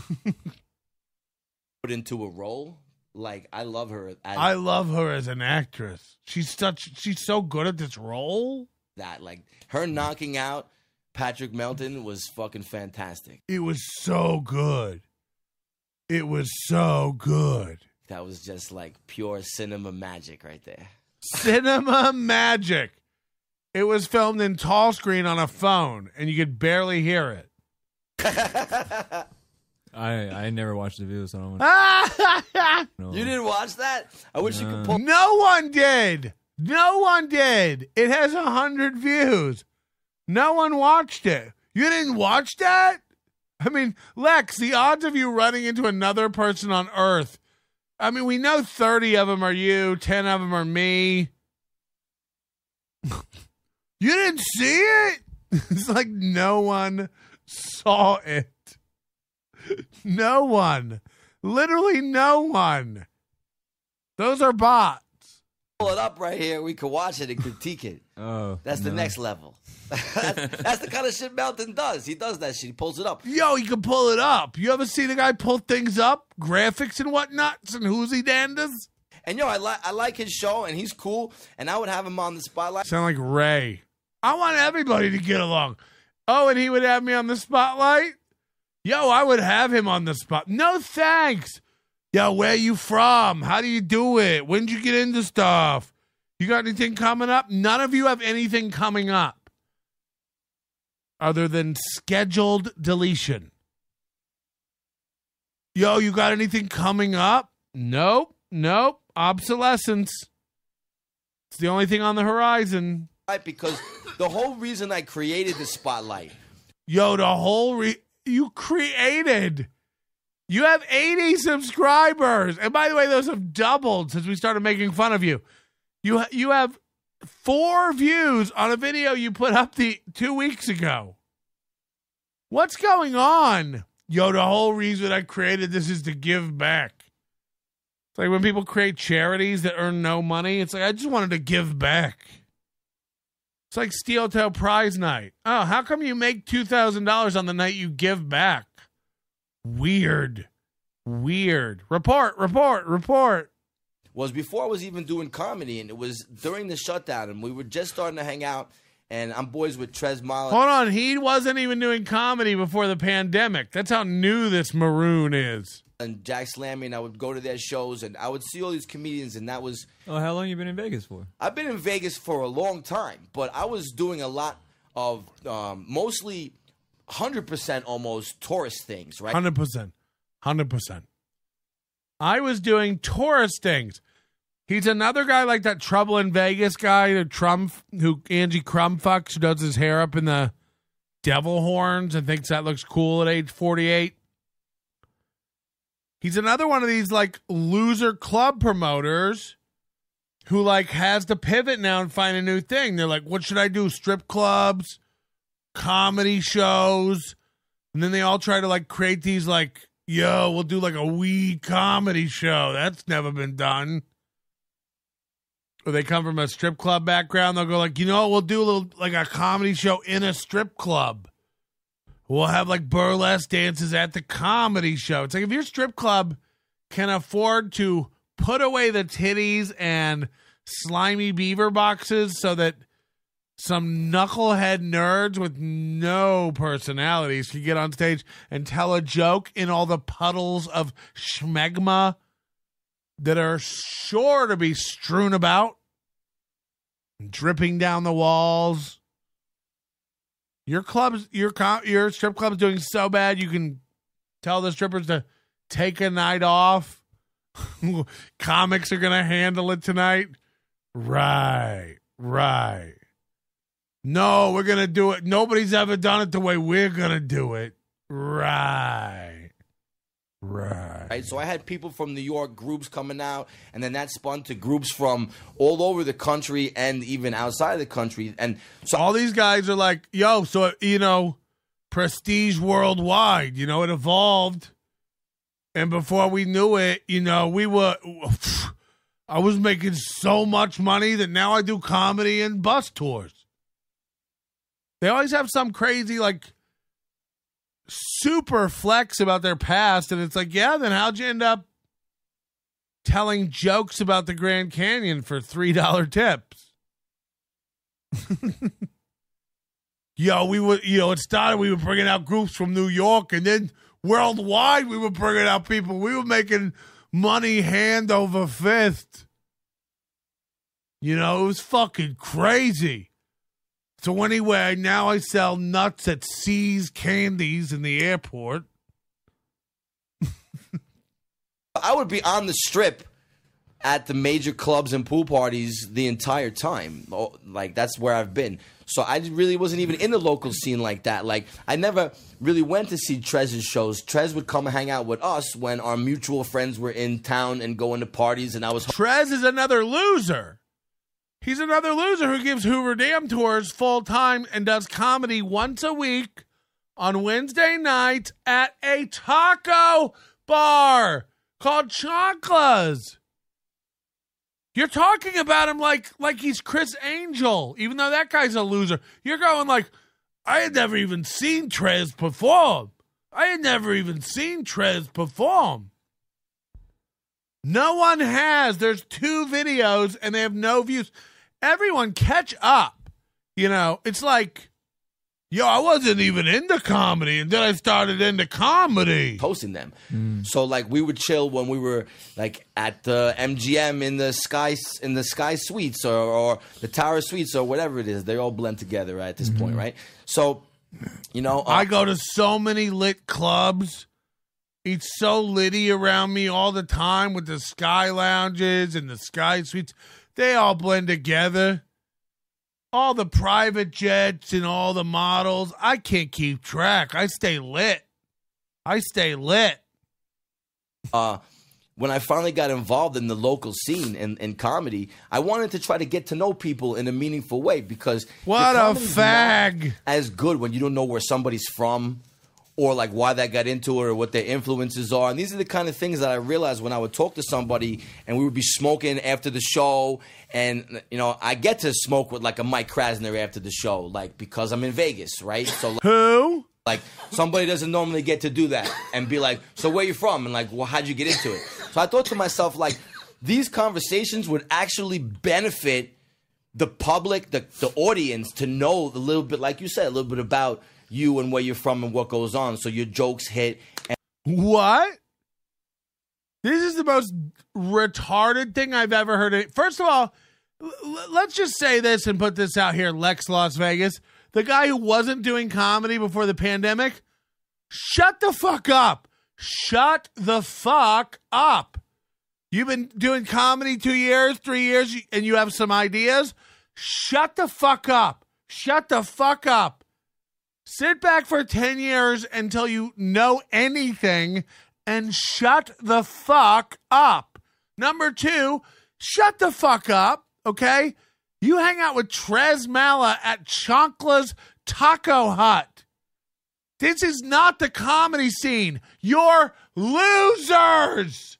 Put into a role. Like, I love her. I love her as an actress. She's so good at this role. That, like, her knocking out Patrick Melton was fucking fantastic. It was so good. It was so good. That was just like pure cinema magic right there. Cinema magic. It was filmed in tall screen on a phone, and you could barely hear it. I never watched the video, so I don't know. You didn't watch that? I wish you could pull. No one did. No one did. It has 100 views. No one watched it. You didn't watch that? I mean, Lex, the odds of you running into another person on Earth. I mean, we know 30 of them are you, 10 of them are me. You didn't see it? It's like no one saw it. No one. Literally no one. Those are bots. Pull it up right here. We could watch it and critique it. Oh, that's the next level. That's the kind of shit Melton does. He does that shit. He pulls it up. Yo, he can pull it up. You ever see the guy pull things up? Graphics and whatnots and who's he dandas? And yo, I like his show and he's cool. And I would have him on the spotlight. Sound like Ray. I want everybody to get along. Oh, and he would have me on the spotlight? Yo, I would have him on the spot. No thanks. Yo, where you from? How do you do it? When did you get into stuff? You got anything coming up? None of you have anything coming up other than scheduled deletion. Yo, you got anything coming up? Nope. Obsolescence. It's the only thing on the horizon. Right, because the whole reason I created the spotlight. Yo, the whole you created. You have 80 subscribers. And by the way, those have doubled since we started making fun of you. You have 4 views on a video you put up 2 weeks ago. What's going on? Yo, the whole reason I created this is to give back. It's like when people create charities that earn no money. It's like, I just wanted to give back. It's like Steel Toe Prize Night. Oh, how come you make $2,000 on the night you give back? Weird. Report. Was before I was even doing comedy, and it was during the shutdown, and we were just starting to hang out, and I'm boys with Trez Mollet. Hold on, he wasn't even doing comedy before the pandemic. That's how new this maroon is. And Jack Slammy, and I would go to their shows, and I would see all these comedians, and that was... Oh, how long you been in Vegas for? I've been in Vegas for a long time, but I was doing a lot of mostly 100% almost tourist things, right? 100%. I was doing tourist things. He's another guy like that Trouble in Vegas guy, who Angie Crumb fucks, who does his hair up in the devil horns and thinks that looks cool at age 48. He's another one of these like loser club promoters who like has to pivot now and find a new thing. They're like, what should I do? Strip clubs, comedy shows. And then they all try to like create these like, yo, we'll do like a wee comedy show. That's never been done. Or they come from a strip club background. They'll go like, you know what? We'll do a little like a comedy show in a strip club. We'll have like burlesque dances at the comedy show. It's like if your strip club can afford to put away the titties and slimy beaver boxes so that some knucklehead nerds with no personalities can get on stage and tell a joke in all the puddles of schmegma that are sure to be strewn about, dripping down the walls. Your strip club's doing so bad you can tell the strippers to take a night off. Comics are going to handle it tonight. Right. No, we're going to do it. Nobody's ever done it the way we're going to do it. Right. So I had people from New York, groups coming out, and then that spun to groups from all over the country and even outside of the country. And so all these guys are like, yo, so, you know, prestige worldwide, you know, it evolved. And before we knew it, you know, we were, I was making so much money that now I do comedy and bus tours. They always have some crazy, like, super flex about their past, and it's like, yeah, then how'd you end up telling jokes about the Grand Canyon for $3 tips? It started, we were bringing out groups from New York, and then worldwide we were bringing out people. We were making money hand over fist. It was fucking crazy. So anyway, now I sell nuts at C's Candies in the airport. I would be on the strip at the major clubs and pool parties the entire time. Like, that's where I've been. So I really wasn't even in the local scene like that. Like, I never really went to see Trez's shows. Trez would come and hang out with us when our mutual friends were in town and going to parties, and I was... Trez is another loser. He's another loser who gives Hoover Dam tours full-time and does comedy once a week on Wednesday nights at a taco bar called Chanclas. You're talking about him like he's Chris Angel, even though that guy's a loser. You're going like, I had never even seen Trez perform. No one has. There's 2 videos, and they have no views. Everyone catch up. It's like, I wasn't even into comedy, and then I started into comedy. Posting them. So, like, we would chill when we were, like, at the MGM in the Sky Suites or the Tower Suites or whatever it is. They all blend together at this point, right? So, I go to so many lit clubs. It's so litty around me all the time with the Sky Lounges and the Sky Suites. They all blend together. All the private jets and all the models. I can't keep track. I stay lit. When I finally got involved in the local scene and comedy, I wanted to try to get to know people in a meaningful way because... What a fag! Not as good when you don't know where somebody's from or like why they got into it or what their influences are. And these are the kind of things that I realized when I would talk to somebody and we would be smoking after the show. And, I get to smoke with like a Mike Krasner after the show, like, because I'm in Vegas, right? So who? Like, somebody doesn't normally get to do that and be like, so where you from? And like, well, how'd you get into it? So I thought to myself, like, these conversations would actually benefit the public, the audience, to know a little bit, like you said, a little bit about you and where you're from and what goes on, so your jokes hit. What? This is the most retarded thing I've ever heard. First of all, let's just say this and put this out here, Lex Las Vegas. The guy who wasn't doing comedy before the pandemic, shut the fuck up. Shut the fuck up. You've been doing comedy 2 years, 3 years, and you have some ideas? Shut the fuck up. Shut the fuck up. Sit back for 10 years until you know anything and shut the fuck up. Number 2, shut the fuck up, okay? You hang out with Trez Mala at Chanclas Taco Hut. This is not the comedy scene. You're losers.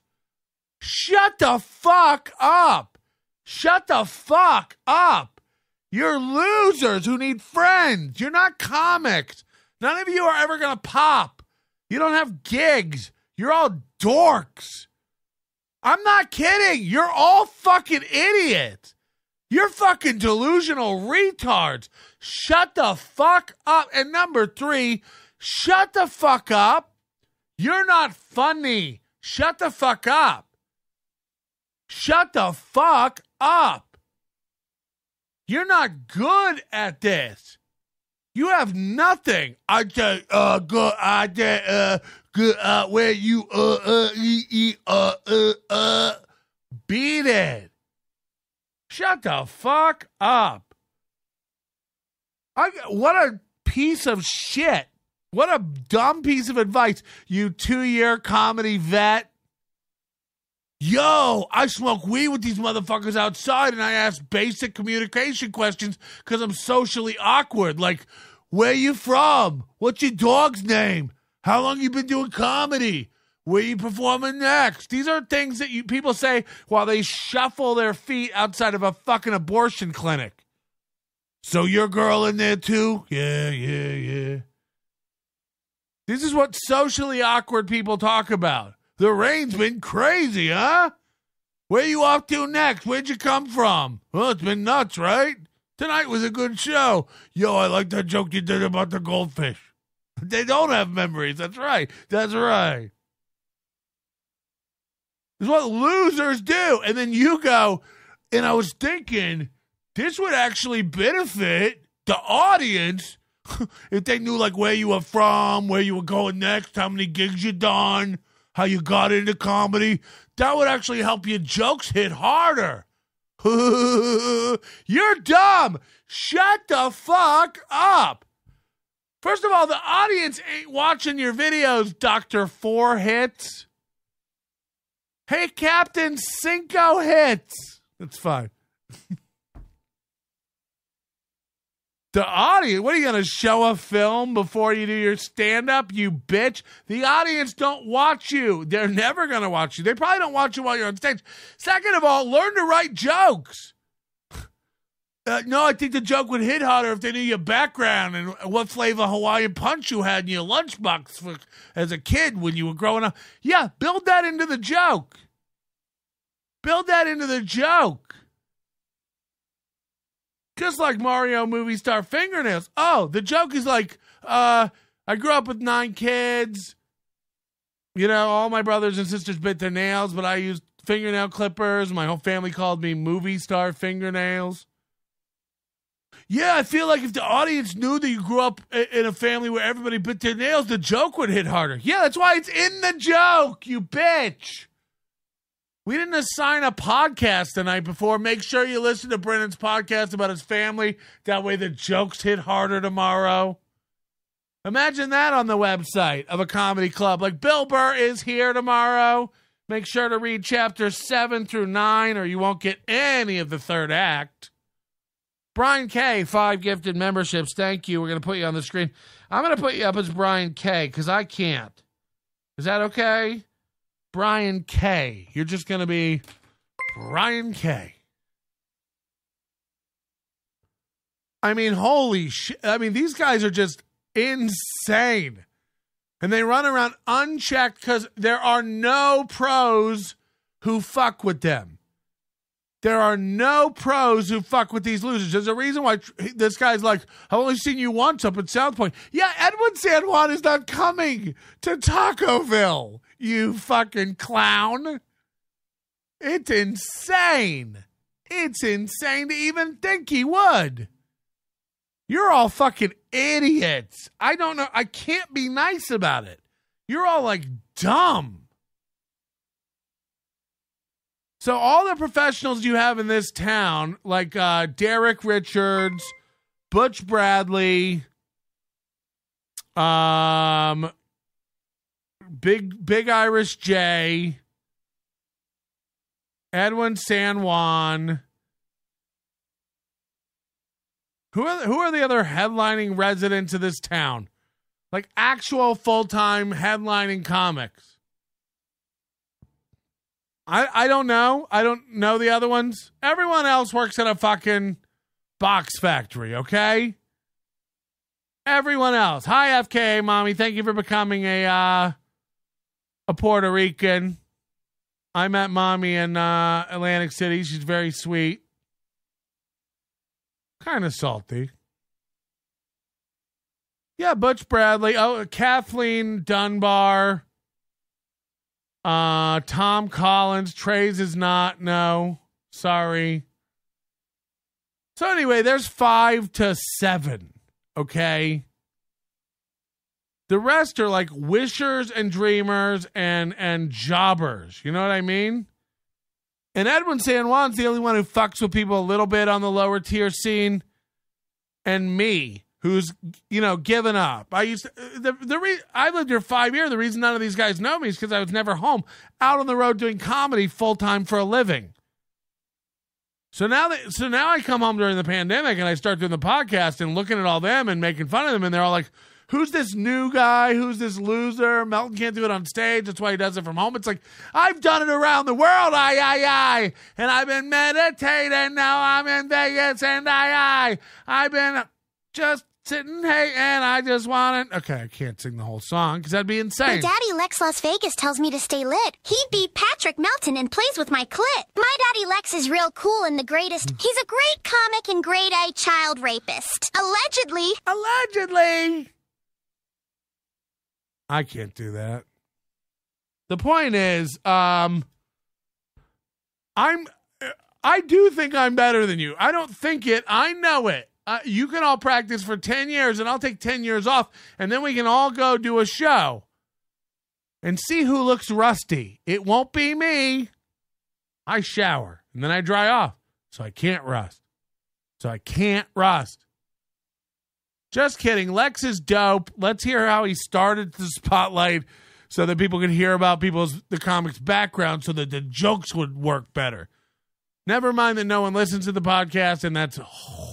Shut the fuck up. Shut the fuck up. You're losers who need friends. You're not comics. None of you are ever going to pop. You don't have gigs. You're all dorks. I'm not kidding. You're all fucking idiots. You're fucking delusional retards. Shut the fuck up. And number 3, shut the fuck up. You're not funny. Shut the fuck up. Shut the fuck up. You're not good at this. You have nothing. I just good. I just good. Where you beat it. Shut the fuck up. What a piece of shit. What a dumb piece of advice. You 2-year comedy vet. Yo, I smoke weed with these motherfuckers outside and I ask basic communication questions because I'm socially awkward. Like, where you from? What's your dog's name? How long you been doing comedy? Where you performing next? These are things that people say while they shuffle their feet outside of a fucking abortion clinic. So your girl in there too? Yeah. This is what socially awkward people talk about. The rain's been crazy, huh? Where you off to next? Where'd you come from? Well, it's been nuts, right? Tonight was a good show. Yo, I like that joke you did about the goldfish. They don't have memories. That's right. That's right. This is what losers do. And then you go, and I was thinking, this would actually benefit the audience if they knew, like, where you were from, where you were going next, how many gigs you done, how you got into comedy. That would actually help your jokes hit harder. You're dumb. Shut the fuck up. First of all, the audience ain't watching your videos, Dr. 4 Hits. Hey, Captain 5 Hits. That's fine. The audience, what are you going to show a film before you do your stand-up, you bitch? The audience don't watch you. They're never going to watch you. They probably don't watch you while you're on stage. Second of all, learn to write jokes. No, I think the joke would hit harder if they knew your background and what flavor Hawaiian punch you had in your lunchbox as a kid when you were growing up. Yeah, build that into the joke. Build that into the joke. Just like Mario movie star fingernails. Oh, the joke is like, I grew up with 9 kids. You know, all my brothers and sisters bit their nails, but I used fingernail clippers. My whole family called me movie star fingernails. Yeah, I feel like if the audience knew that you grew up in a family where everybody bit their nails, the joke would hit harder. Yeah, that's why it's in the joke, you bitch. We didn't assign a podcast the night before. Make sure you listen to Brennan's podcast about his family. That way the jokes hit harder tomorrow. Imagine that on the website of a comedy club. Like Bill Burr is here tomorrow. Make sure to read chapters 7 through 9 or you won't get any of the third act. Brian K., 5 gifted memberships. Thank you. We're going to put you on the screen. I'm going to put you up as Brian K. because I can't. Is that okay? Brian K. You're just going to be Brian K. I mean, holy shit. I mean, these guys are just insane. And they run around unchecked because there are no pros who fuck with them. There are no pros who fuck with these losers. There's a reason why this guy's like, I've only seen you once up at South Point. Yeah, Edwin San Juan is not coming to Tacoville, you fucking clown. It's insane. It's insane to even think he would. You're all fucking idiots. I don't know. I can't be nice about it. You're all like dumb. So all the professionals you have in this town, like Derek Richards, Butch Bradley, Big Irish J, Edwin San Juan. Who are the other headlining residents of this town? Like actual full-time headlining comics. I don't know. I don't know the other ones. Everyone else works at a fucking box factory, okay? Everyone else. Hi, FKA Mommy. Thank you for becoming a Puerto Rican. I met Mommy in Atlantic City. She's very sweet. Kind of salty. Yeah, Butch Bradley. Oh, Kathleen Dunbar. Tom Collins. Trey's is not. No. Sorry. So anyway, there's 5 to 7. Okay. The rest are like wishers and dreamers and jobbers. You know what I mean? And Edwin San Juan's the only one who fucks with people a little bit on the lower tier scene. And me, who's, given up. I lived here 5 years. The reason none of these guys know me is because I was never home, out on the road doing comedy full time for a living. So now I come home during the pandemic and I start doing the podcast and looking at all them and making fun of them, and they're all like, who's this new guy? Who's this loser? Melton can't do it on stage. That's why he does it from home. It's like, I've done it around the world, and I've been meditating. Now I'm in Vegas, and I've been just sitting, hey, and I just want it. Okay, I can't sing the whole song because that'd be insane. My daddy Lex Las Vegas tells me to stay lit. He beat Patrick Melton and plays with my clit. My daddy Lex is real cool and the greatest. He's a great comic and grade A child rapist. Allegedly. I can't do that. The point is, I do think I'm better than you. I don't think it. I know it. You can all practice for 10 years, and I'll take 10 years off, and then we can all go do a show and see who looks rusty. It won't be me. I shower, and then I dry off, so I can't rust. Just kidding. Lex is dope. Let's hear how he started the Spotlight so that people can hear about the comics' background so that the jokes would work better. Never mind that no one listens to the podcast, and that's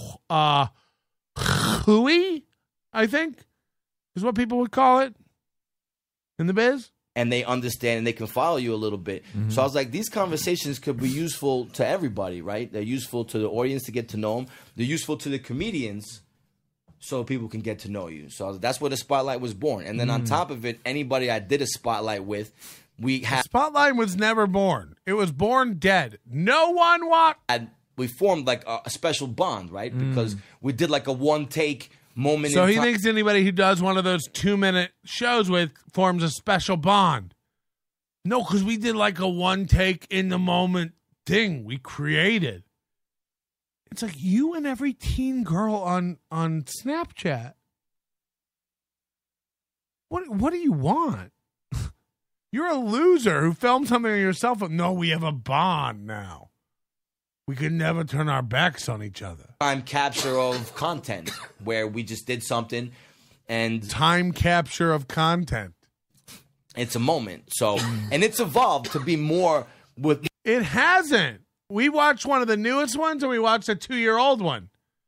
hooey, I think, is what people would call it in the biz. And they understand and they can follow you a little bit. Mm-hmm. So I was like, these conversations could be useful to everybody, right? They're useful to the audience to get to know them. They're useful to the comedians so people can get to know you. So that's where the Spotlight was born. And then on top of it, anybody I did a Spotlight with, the Spotlight was never born. It was born dead. No one we formed like a special bond, right? Because we did like a one-take moment. So he thinks anybody who does one of those 2-minute shows with forms a special bond. No, because we did like a one-take in the moment thing we created. It's like you and every teen girl on Snapchat. What do you want? You're a loser who filmed something on your cell phone. No, we have a bond now. We could never turn our backs on each other. Time capture of content where we just did something and... Time capture of content. It's a moment. So, and it's evolved to be more with... It hasn't. We watched one of the newest ones and we watched a 2-year-old one.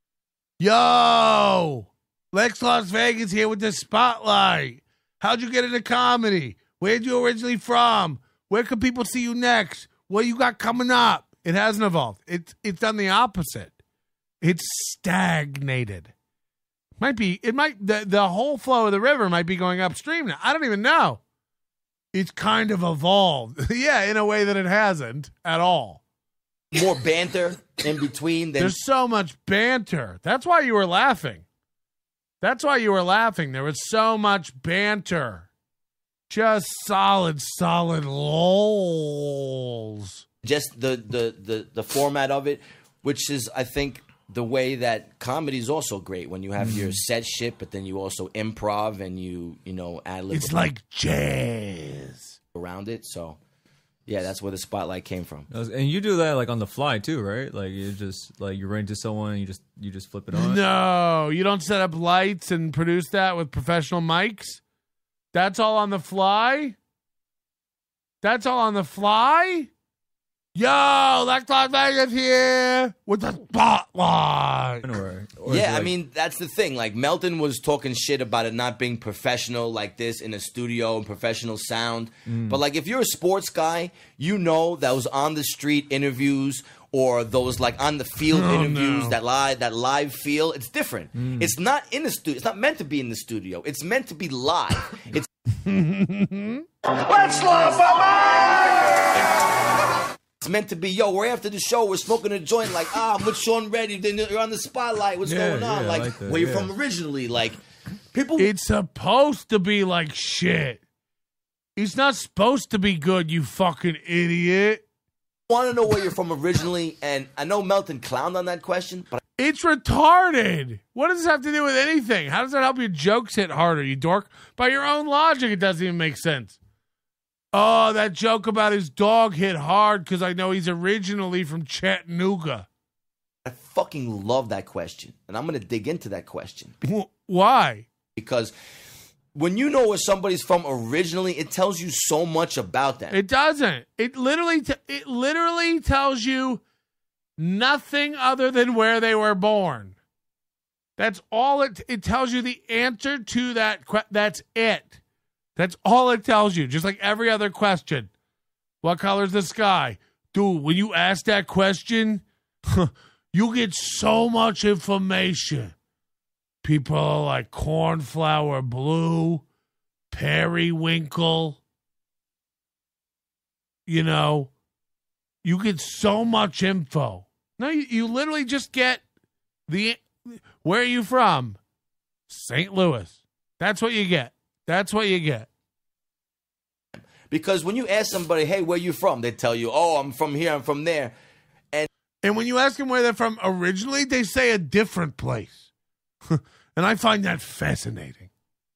Yo! Lex Las Vegas here with the Spotlight. How'd you get into comedy? Where'd you originally from? Where can people see you next? What you got coming up? It hasn't evolved. It's done the opposite. It's stagnated. The whole flow of the river might be going upstream now. I don't even know. It's kind of evolved. Yeah, in a way that it hasn't at all. More banter in between. There's so much banter. That's why you were laughing. There was so much banter. Just solid lols. Just the format of it, which is, I think, the way that comedy is also great when you have your set shit, but then you also improv and you ad-lib. It's like jazz around it. So, yeah, that's where the Spotlight came from. And you do that like on the fly too, right? Like you just you run into someone, and you just flip it on. No, you don't set up lights and produce that with professional mics. That's all on the fly. Yo, Lex Las Vegas here with the Spotlight. I mean, that's the thing. Like, Melton was talking shit about it not being professional like this in a studio and professional sound. But, like, if you're a sports guy, you know those on the street interviews or those, like, on the field interviews, that live feel, it's different. It's not in the studio. It's not meant to be in the studio. It's meant to be live. It's Let's love It's meant to be, yo, we're after the show, we're smoking a joint, like, I'm with Sean Reddy, then you're on the Spotlight, what's going on? Like where you from originally? Like, people... It's supposed to be like shit. It's not supposed to be good, you fucking idiot. I want to know where you're from originally, and I know Melton clowned on that question, but... It's retarded. What does this have to do with anything? How does that help your jokes hit harder, you dork? By your own logic, it doesn't even make sense. Oh, that joke about his dog hit hard because I know he's originally from Chattanooga. I fucking love that question, and I'm going to dig into that question. Why? Because when you know where somebody's from originally, it tells you so much about them. It doesn't. It literally tells you nothing other than where they were born. That's all it tells you the answer to that. That's it. That's all it tells you. Just like every other question. What color's the sky? Dude, when you ask that question, you get so much information. People are like cornflower blue, periwinkle. You know, you get so much info. No, you literally just get where are you from? St. Louis. That's what you get. That's what you get. Because when you ask somebody, hey, where you from? They tell you, oh, I'm from here, I'm from there. And when you ask them where they're from originally, they say a different place. And I find that fascinating.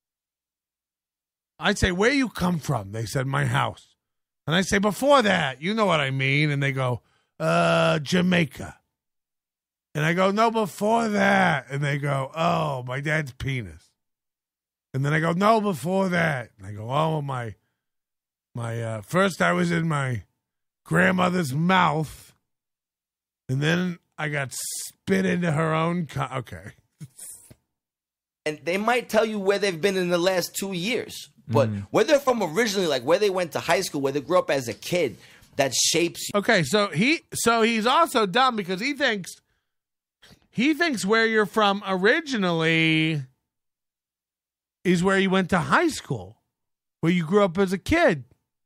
I say, where you come from? They said, my house. And I say, before that, you know what I mean? And they go, Jamaica. And I go, no, before that. And they go, oh, my dad's penis. And then I go, no, before that. And I go, oh, my first I was in my grandmother's mouth. And then I got spit into her own... okay. And they might tell you where they've been in the last 2 years. But where they're from originally, like where they went to high school, where they grew up as a kid, that shapes you. Okay, so he's also dumb because he thinks where you're from originally is where you went to high school, where you grew up as a kid.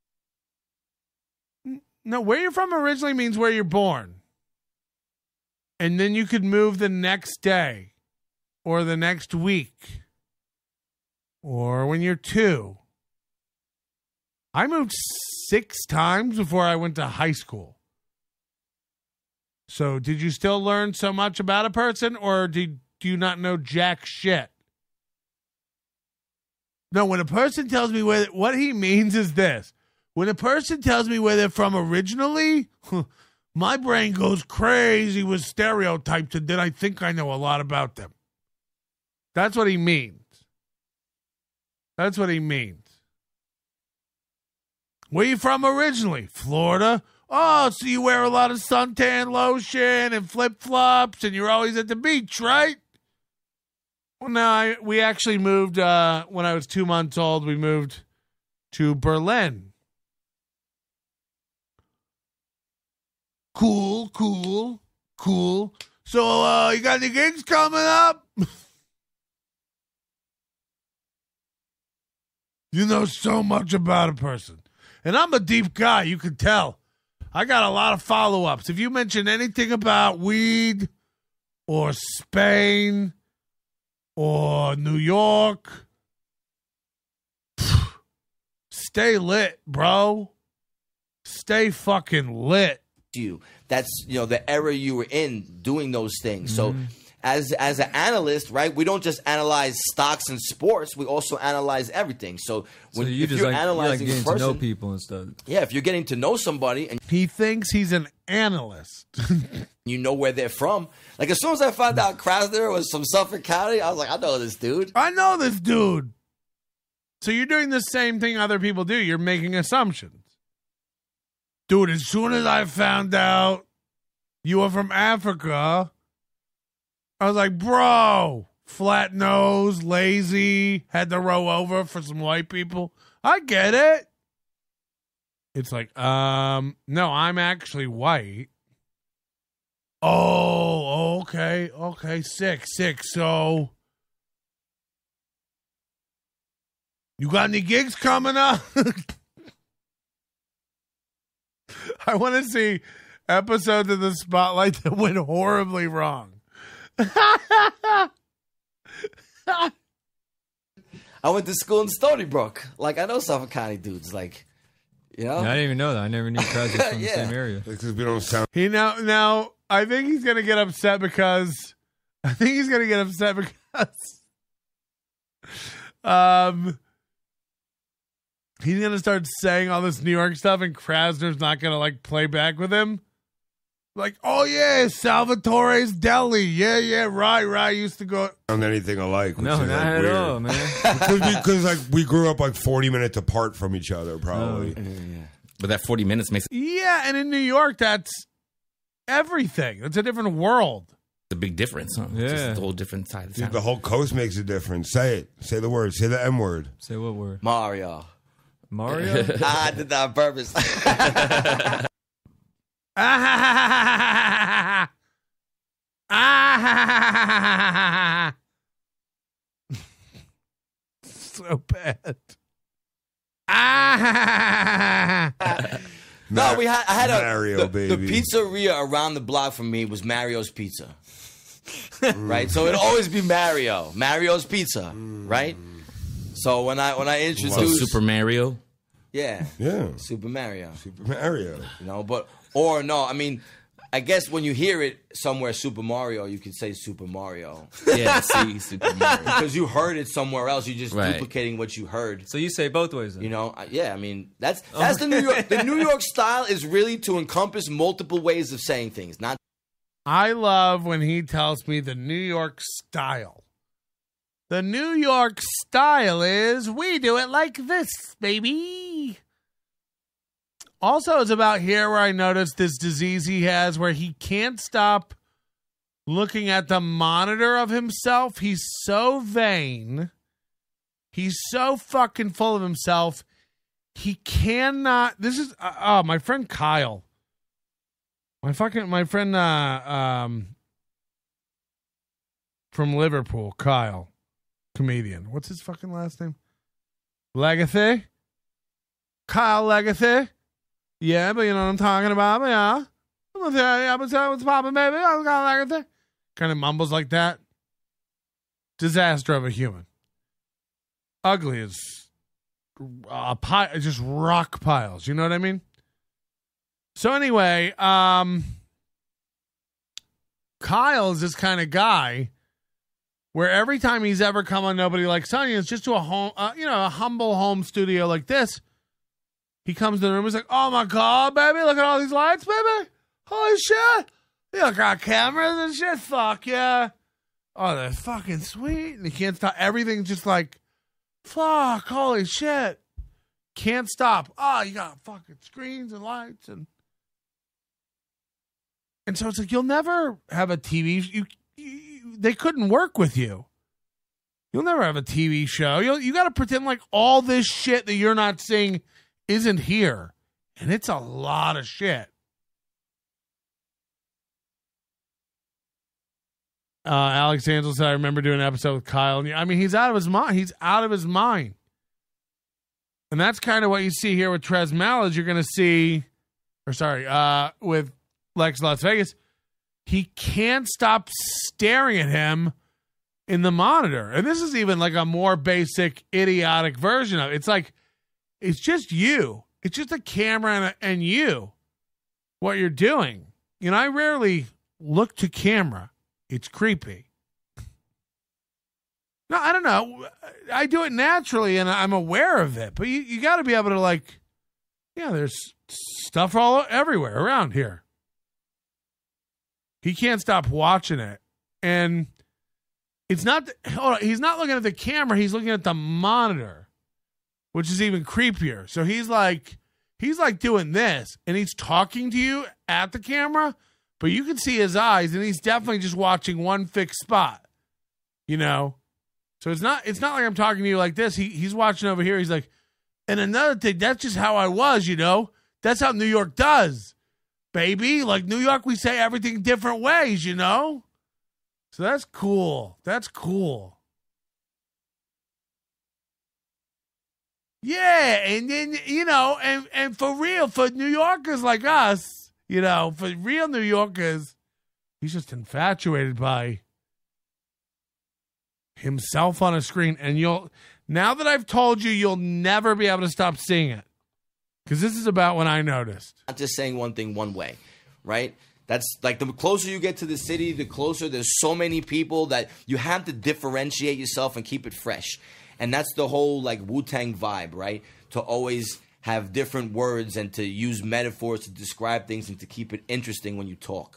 No, where you're from originally means where you're born. And then you could move the next day or the next week or when you're 2. I moved 6 times before I went to high school. So did you still learn so much about a person, or do you not know jack shit? No, when a person tells me what he means is this. When a person tells me where they're from originally, my brain goes crazy with stereotypes, and then I think I know a lot about them. That's what he means. That's what he means. Where you from originally? Florida. Oh, so you wear a lot of suntan lotion and flip-flops, and you're always at the beach, right? Well, no, we actually moved, when I was 2 months old, we moved to Berlin. Cool. So, you got any gigs coming up? You know so much about a person. And I'm a deep guy, you can tell. I got a lot of follow-ups. If you mention anything about weed or Spain or New York, stay lit, bro. Stay fucking lit. That's, the era you were in doing those things. So as an analyst, right, we don't just analyze stocks and sports, we also analyze everything. So if you're analyzing getting to know people and stuff. Yeah, if you're getting to know somebody and he thinks he's an analyst. You know where they're from. Like as soon as I found out Krasner was from Suffolk County, I was like, I know this dude. So you're doing the same thing other people do. You're making assumptions. Dude, as soon as I found out you were from Africa, I was like, bro, flat nose, lazy, had to row over for some white people. I get it. It's like, no, I'm actually white. Oh, okay, sick. So, you got any gigs coming up? I want to see episodes of the Spotlight that went horribly wrong. I went to school in Stony Brook. Like, I know Suffolk County dudes. Like, I didn't even know that. I never knew Krasner was from the same area. Because we don't sound. Now, I think he's going to get upset because he's going to start saying all this New York stuff, and Krasner's not going to play back with him. Like, oh yeah, Salvatore's Deli. Yeah, right. Used to go. Sound anything alike? No, not at all, man. Because we grew up 40 minutes apart from each other, probably. Yeah. But that 40 minutes makes and in New York, that's everything. It's a different world. a big difference, huh? Yeah. Just a whole different side of Dude, town. the whole coast makes a difference. Say it. Say the word. Say the M word. Say what word? Mario. Mario? I did that on purpose. So bad. No, I had Mario, the baby. pizzeria around the block from me was Mario's Pizza. Right? So it'd always be Mario's Pizza, right? So when I introduced So Super Mario. Yeah. Yeah. Super Mario. Super Mario. You know, I mean, I guess when you hear it somewhere, Super Mario, you could say Super Mario. Yeah, see, Super Mario. Because you heard it somewhere else. You're just Right. duplicating what you heard. So you say both ways then? You know, yeah, I mean, that's the New York. The New York style is really to encompass multiple ways of saying things. Not. I love when he tells me the New York style. The New York style is we do it like this, baby. Also, it's about here where I noticed this disease he has where he can't stop looking at the monitor of himself. He's so vain. He's so fucking full of himself. He cannot. This is my friend Kyle. My friend from Liverpool, Kyle, comedian. What's his fucking last name? Legacy? Kyle Legacy? Yeah, but you know what I'm talking about, yeah. I'm gonna tell you what's poppin', baby. I'm Kyle Legacy. Kind of mumbles like that. Disaster of a human. Ugly as just rock piles. You know what I mean? So anyway, Kyle is this kind of guy where every time he's ever come on Nobody Likes Onions, just to a home, a humble home studio like this, he comes to the room. He's like, "Oh my god, baby! Look at all these lights, baby! Holy shit! You got cameras and shit. Fuck yeah! Oh, they're fucking sweet." And he can't stop. Everything's just like, "Fuck! Holy shit!" Can't stop. Oh, you got fucking screens and lights and so it's like you'll never have a TV. They couldn't work with you. You'll never have a TV show. You got to pretend like all this shit that you're not seeing isn't here, and it's a lot of shit. Alex Ansel said, "I remember doing an episode with Kyle." And I mean, he's out of his mind. He's out of his mind, and that's kind of what you see here with Trez Malage. You're going to see, with Lex Las Vegas. He can't stop staring at him in the monitor. And this is even like a more basic, idiotic version of it. It's like, it's just you. It's just a camera and you, what you're doing. You know, I rarely look to camera. It's creepy. No, I don't know. I do it naturally and I'm aware of it. But you got to be able to there's stuff everywhere around here. He can't stop watching it. And it's not, he's not looking at the camera. He's looking at the monitor, which is even creepier. So he's like doing this and he's talking to you at the camera, but you can see his eyes and he's definitely just watching one fixed spot, you know? So it's not like I'm talking to you like this. He's watching over here. He's like, and another thing, that's just how I was, you know? That's how New York does. Baby, like New York, we say everything different ways, you know? So that's cool. That's cool. Yeah, and then, and for real, for New Yorkers like us, for real New Yorkers, he's just infatuated by himself on a screen. And now that I've told you'll never be able to stop seeing it. Because this is about when I noticed. Not just saying one thing one way, right? That's like the closer you get to the city, the closer there's so many people that you have to differentiate yourself and keep it fresh. And that's the whole like Wu-Tang vibe, right? To always have different words and to use metaphors to describe things and to keep it interesting when you talk.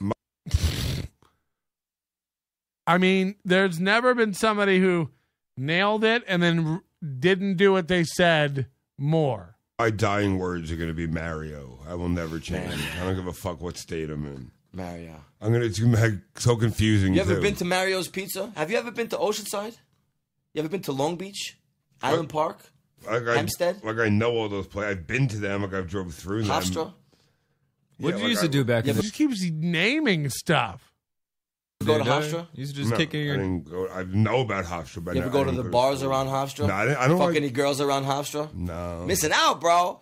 I mean, there's never been somebody who nailed it and then didn't do what they said more. My dying words are going to be Mario. I will never change. I don't give a fuck what state I'm in. Mario. It's gonna be so confusing. You ever too. been to Mario's Pizza? Have you ever been to Oceanside? You ever been to Long Beach? Island Park? Hempstead? I know all those places. I've been to them. I've drove through them. Hofstra? What did you used to do back in the He keeps naming stuff. Go to Hofstra? You used to just kick in your... I know about Hofstra, but You ever go to the bars around Hofstra? No, I don't Fuck like... any girls around Hofstra? No. Missing out, bro.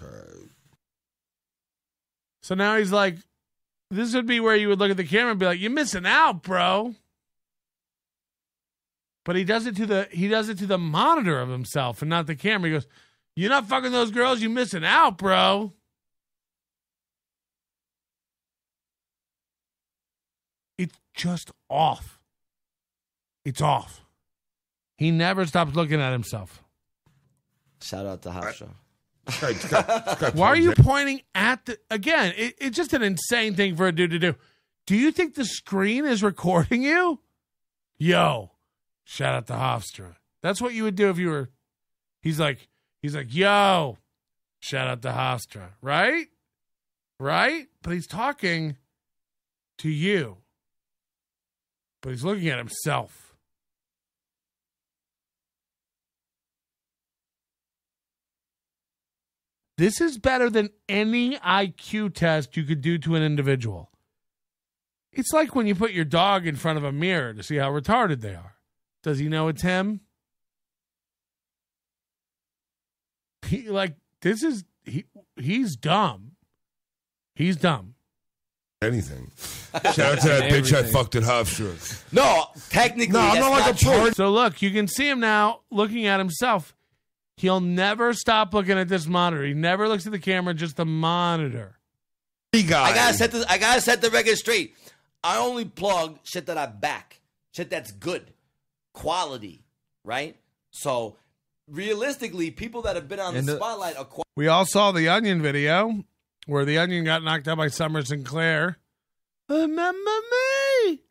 So now he's like, this would be where you would look at the camera and be like, "You're missing out, bro." But he does it to the monitor of himself and not the camera. He goes, "You're not fucking those girls. You're missing out, bro." It's just off. It's off. He never stops looking at himself. Shout out to Hofstra. Why are you pointing at the... Again, it's just an insane thing for a dude to do. Do you think the screen is recording you? Yo, shout out to Hofstra. That's what you would do if you were... He's like, yo, shout out to Hofstra. Right? Right? But he's talking to you. But he's looking at himself. This is better than any IQ test you could do to an individual. It's like when you put your dog in front of a mirror to see how retarded they are. Does he know it's him? He's dumb. He's dumb. Anything. Shout out to that bitch I fucked at Hofstra. No, technically, no, I'm not like a part. So look, you can see him now looking at himself. He'll never stop looking at this monitor. He never looks at the camera, just the monitor. I gotta set the record straight. I only plug shit that I back, shit that's good, quality, right? So realistically, people that have been on the spotlight are. We all saw the Onion video where the Onion got knocked out by Summer Sinclair. Remember me?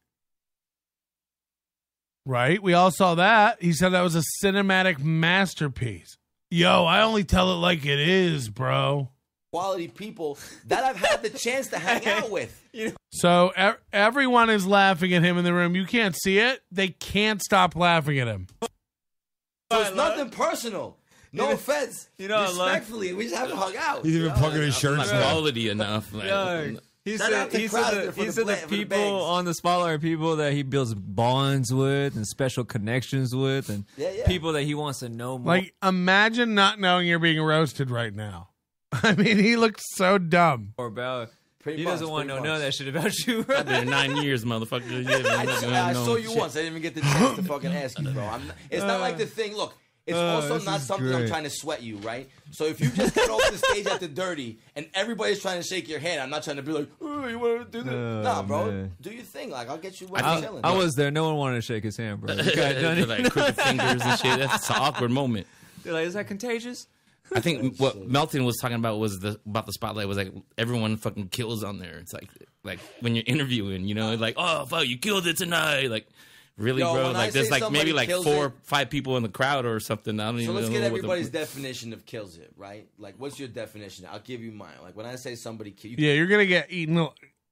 Right? We all saw that. He said that was a cinematic masterpiece. Yo, I only tell it like it is, bro. Quality people that I've had the chance to hang out with. You know? So everyone is laughing at him in the room. You can't see it. They can't stop laughing at him. So it's nothing personal. No offense. Respectfully, we just haven't hung out. He's even plugging his shirt. Not quality enough. He said the people on the spotlight are people that he builds bonds with and special connections with and people that he wants to know more. Like, imagine not knowing you're being roasted right now. I mean, he looks so dumb. Or about... He doesn't want to know none of that shit about you. I've been here 9 years, motherfucker. I saw you once. I didn't even get the chance to fucking ask you, bro. It's not like the thing. Look, it's also not something I'm trying to sweat you, right? So if you just get off the stage at the Dirty and everybody's trying to shake your hand, I'm not trying to be like, oh, you want to do this? Nah, bro. Man. Do your thing. Like, I'll get you when you're chilling. I was there. No one wanted to shake his hand, bro. Like crooked fingers and shit. That's an awkward moment. They're like, is that contagious? I think what Melton was talking about was about the spotlight was like everyone fucking kills on there. It's like when you're interviewing, you know, like, oh fuck, you killed it tonight. Like, really, bro? Like there's like maybe like 4 or 5 people in the crowd or something. I don't even know. So let's get everybody's definition of kills it, right? Like, what's your definition? I'll give you mine. Like when I say somebody kills, you're gonna get eaten.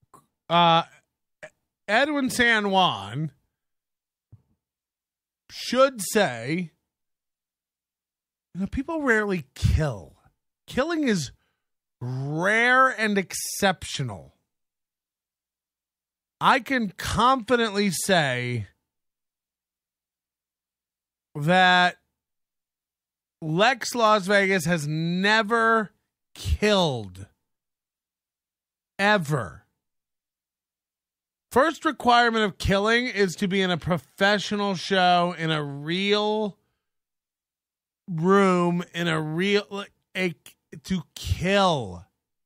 Edwin San Juan should say. You know, people rarely kill. Killing is rare and exceptional. I can confidently say that Lex Las Vegas has never killed. Ever. First requirement of killing is to be in a professional show in a real room in a real to kill.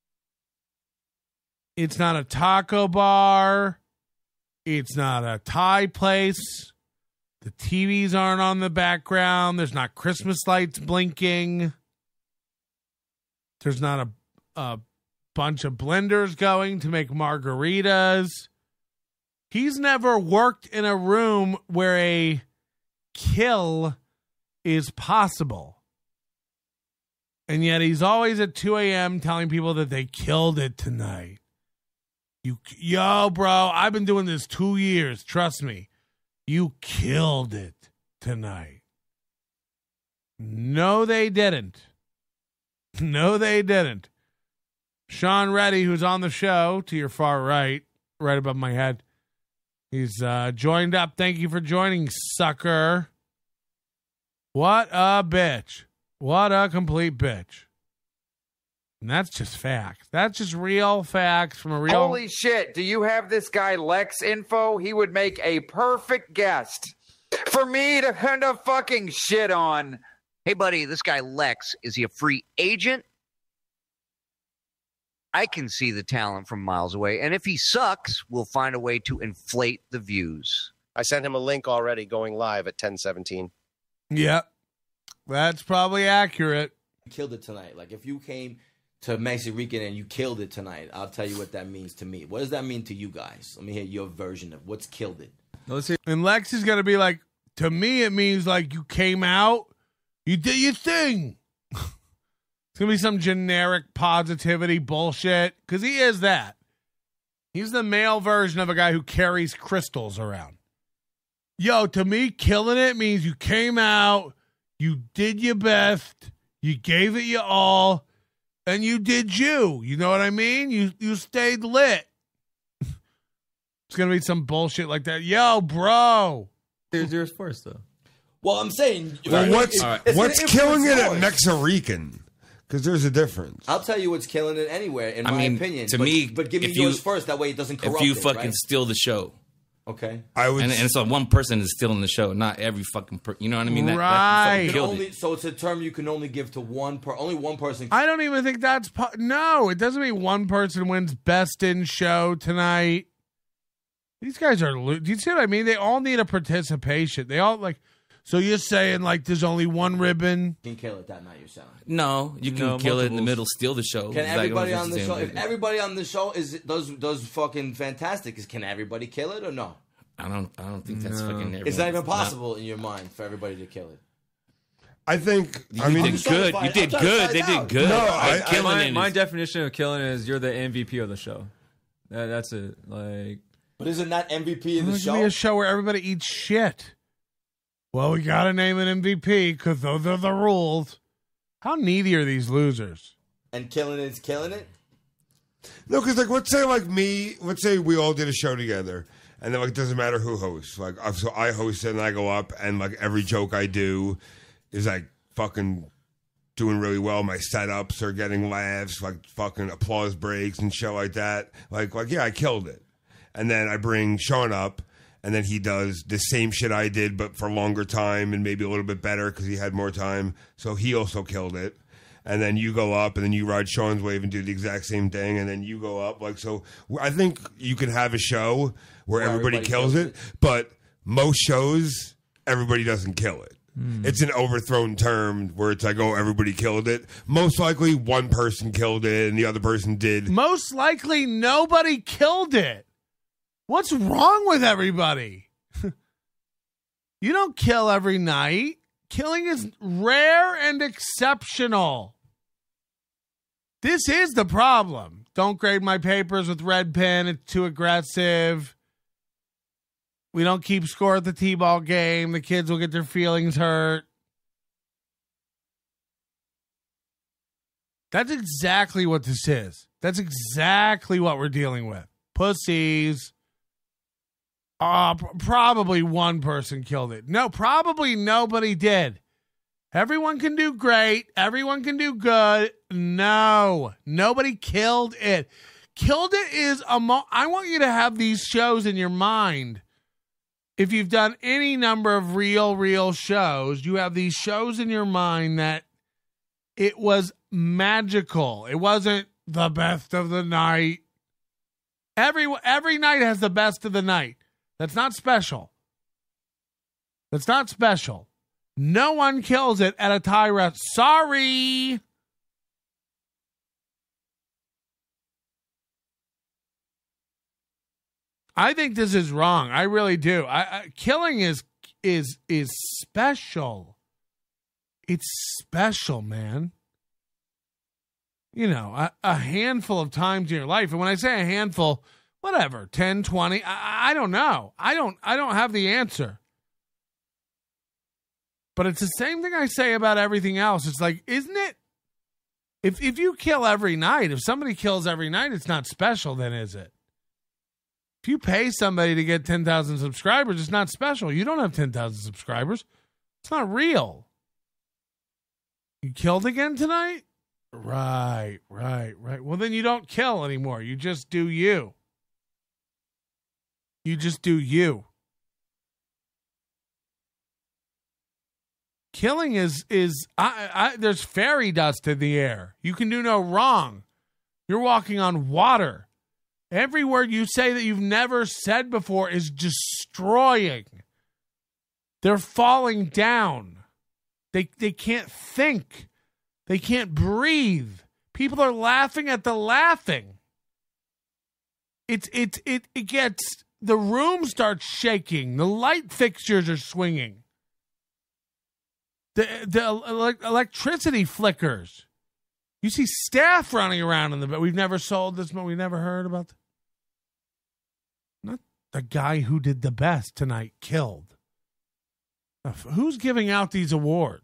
It's not a taco bar. It's not a Thai place. The TVs aren't on the background. There's not Christmas lights blinking. There's not a bunch of blenders going to make margaritas. He's never worked in a room where a kill is possible. And yet he's always at 2 a.m. telling people that they killed it tonight. Yo, bro, I've been doing this 2 years. Trust me. You killed it tonight. No, they didn't. No, they didn't. Sean Reddy, who's on the show to your far right above my head. He's joined up. Thank you for joining, sucker. What a bitch. What a complete bitch. And that's just facts. That's just real facts from a real... Holy shit. Do you have this guy Lex info? He would make a perfect guest for me to kind of fucking shit on. Hey, buddy, this guy Lex, is he a free agent? I can see the talent from miles away. And if he sucks, we'll find a way to inflate the views. I sent him a link already going live at 10:17. Yep. That's probably accurate. Killed it tonight. Like, if you came to Mexican and you killed it tonight, I'll tell you what that means to me. What does that mean to you guys? Let me hear your version of what's killed it. Let's see. And Lex is going to be like, to me, it means like you came out, you did your thing. It's going to be some generic positivity bullshit, because he is that. He's the male version of a guy who carries crystals around. Yo, to me, killing it means you came out, you did your best, you gave it your all, and you did you. You know what I mean? You stayed lit. It's going to be some bullshit like that. Yo, bro. Here's yours first, though. Well, I'm saying... Well, what's killing it at Mexican? Because there's a difference. I'll tell you what's killing it anywhere, in my opinion. To me, but give me yours first. That way it doesn't corrupt If you it, fucking right? steal the show. Okay. And so one person is stealing the show, not every fucking you know what I mean? Right. So it's a term you can only give to only one person. I don't even think that's... No, it doesn't mean one person wins best in show tonight. These guys are... Do you see what I mean? They all need a participation. They all like... So you're saying like there's only one ribbon? You can kill it that night, you're saying. No, you can kill it in the middle, steal the show. Can everybody on the show... If everybody on the show does fucking fantastic, can everybody kill it or no? I don't think that's fucking... It's not even possible in your mind for everybody to kill it. I think... You did good. You did good. They did good. No, my definition of killing is you're the MVP of the show. That's it. Like... But isn't that MVP in the There's show? gonna be a show where everybody eats shit. Well, we gotta name an MVP because those are the rules. How needy are these losers? And killing it's killing it? No, because let's say we all did a show together, and then it doesn't matter who hosts. So I host it and I go up, and every joke I do is fucking doing really well. My setups are getting laughs, fucking applause breaks and shit like that. Yeah, I killed it. And then I bring Sean up, and then he does the same shit I did, but for a longer time and maybe a little bit better because he had more time. So he also killed it. And then you go up, and then you ride Sean's wave and do the exact same thing, and then you go up. So I think you can have a show where everybody kills it, but most shows, everybody doesn't kill it. It's an overthrown term where it's everybody killed it. Most likely one person killed it, and the other person did. Most likely nobody killed it. What's wrong with everybody? You don't kill every night. Killing is rare and exceptional. This is the problem. Don't grade my papers with red pen. It's too aggressive. We don't keep score at the T-ball game. The kids will get their feelings hurt. That's exactly what this is. That's exactly what we're dealing with. Pussies. Probably one person killed it. No, probably nobody did. Everyone can do great. Everyone can do good. No, nobody killed it. Killed it is I want you to have these shows in your mind. If you've done any number of real shows, you have these shows in your mind that it was magical. It wasn't the best of the night. Every night has the best of the night. That's not special. That's not special. No one kills it at a tie ref. Sorry. I think this is wrong. I really do. Killing is special. It's special, man. You know, a handful of times in your life. And when I say a handful, whatever, 10, 20. I don't know. I don't have the answer. But it's the same thing I say about everything else. It's like, isn't it? If you kill every night, if somebody kills every night, it's not special, then is it? If you pay somebody to get 10,000 subscribers, it's not special. You don't have 10,000 subscribers. It's not real. You killed again tonight? Right. Well, then you don't kill anymore. You just do you. You just do you. Killing is there's fairy dust in the air. You can do no wrong. You're walking on water. Every word you say that you've never said before is destroying. They're falling down. They can't think. They can't breathe. People are laughing at the laughing. It gets, the room starts shaking. The light fixtures are swinging. The electricity flickers. You see staff running around in the bed. We've never sold this, but we never heard about not the guy who did the best tonight killed. Who's giving out these awards?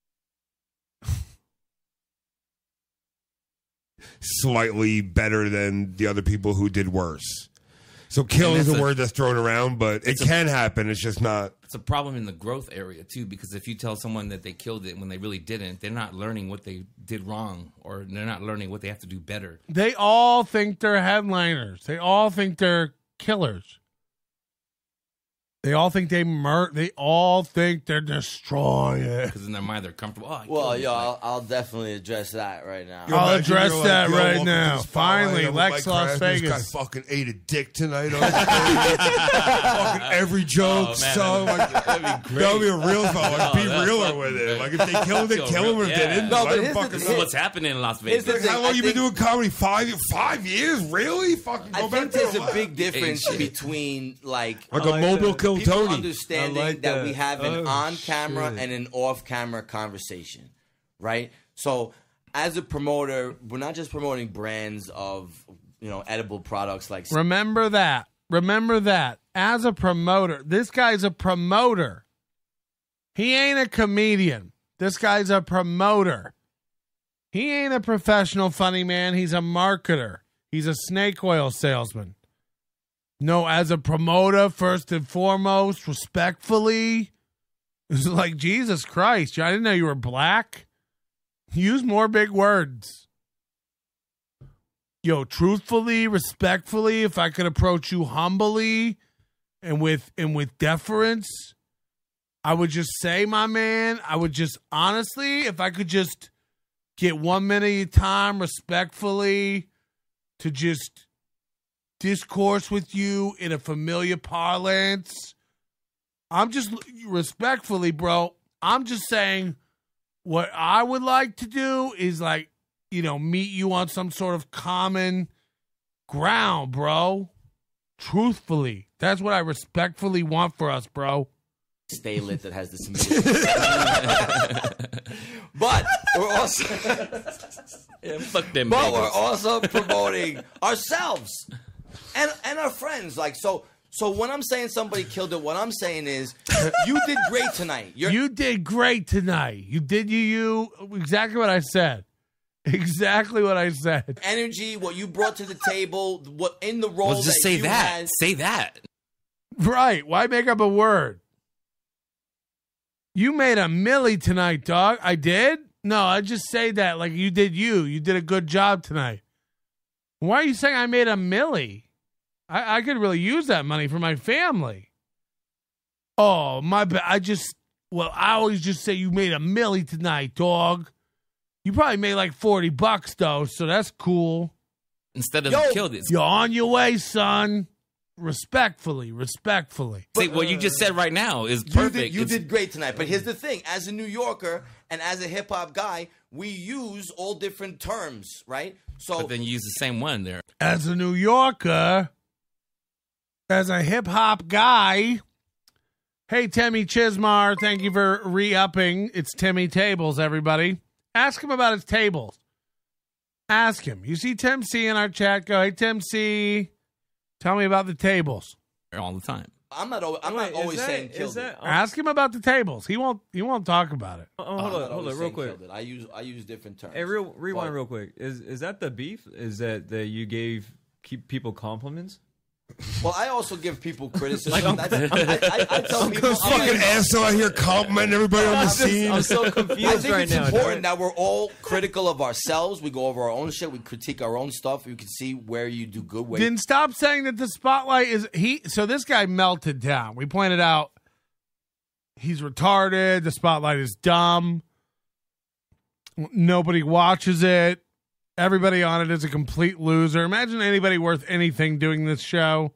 Slightly better than the other people who did worse. So kill is a word that's thrown around, but it can happen. It's just not. It's a problem in the growth area, too, because if you tell someone that they killed it when they really didn't, they're not learning what they did wrong, or they're not learning what they have to do better. They all think they're headliners. They all think they're killers. They all think they all think they're destroying. Because in their mind, they're comfortable. I'll definitely address that right now. I'll address that right now. Finally, Lex Las Vegas. This guy fucking ate a dick tonight. Fucking every joke. That'd be great. That would be a real like, be realer with it. Like if they kill him, they kill him. If they didn't, this is what's happening in Las Vegas. How long you been doing comedy? 5 years? Really? Fucking go I think there's a big difference between like a mobile kill people Tony. understanding that we have an on-camera and an off-camera conversation, right? So, as a promoter, we're not just promoting brands of edible products like. Remember that. As a promoter, this guy's a promoter. He ain't a comedian. This guy's a promoter. He ain't a professional funny man. He's a marketer. He's a snake oil salesman. No, as a promoter, first and foremost, respectfully. It's like, Jesus Christ, I didn't know you were black. Use more big words. Yo, truthfully, respectfully, if I could approach you humbly and with deference, I would just say, my man, I would just, honestly, if I could just get 1 minute of time respectfully to just discourse with you in a familiar parlance. I'm just respectfully, bro. I'm just saying what I would like to do is like, meet you on some sort of common ground, bro. Truthfully. That's what I respectfully want for us, bro. Stay lit that has this amazing. But we're also fuck them. But we're also promoting ourselves and our friends. Like so when I'm saying somebody killed it, what I'm saying is you did great tonight. You did great tonight. You did you exactly what I said. Exactly what I said. Energy, what you brought to the table, what in the role. Well, just say that. Say that. Right. Why make up a word? You made a milli tonight, dog. I did? No, I just say that like you did you. You did a good job tonight. Why are you saying I made a milli? I could really use that money for my family. Oh, my bad. I always just say you made a milli tonight, dog. You probably made like $40 though, so that's cool. Instead of killed it. You're on your way, son. Respectfully. See, what you just said right now is perfect. You did great tonight. But here's the thing. As a New Yorker and as a hip-hop guy, we use all different terms, right? But then you use the same one there. As a New Yorker, as a hip-hop guy, hey, Timmy Chismar, thank you for re-upping. It's Timmy Tables, everybody. Ask him about his tables. Ask him. You see Tim C in our chat? Go, hey, Tim C. Tell me about the tables. All the time. I'm not always saying killed it. Ask him about the tables. He won't talk about it. Hold on, real quick. I use different terms. Hey, rewind real quick. Is that the beef? Is that you keep people compliments? Well, I also give people criticism. I tell people, this fucking asshole out here complimenting everybody on the scene. I'm so confused I think right it's now. important that we're all critical of ourselves. We go over our own shit. We critique our own stuff. You can see where you do good. Then stop saying that the spotlight is So this guy melted down. We pointed out he's retarded. The spotlight is dumb. Nobody watches it. Everybody on it is a complete loser. Imagine anybody worth anything doing this show.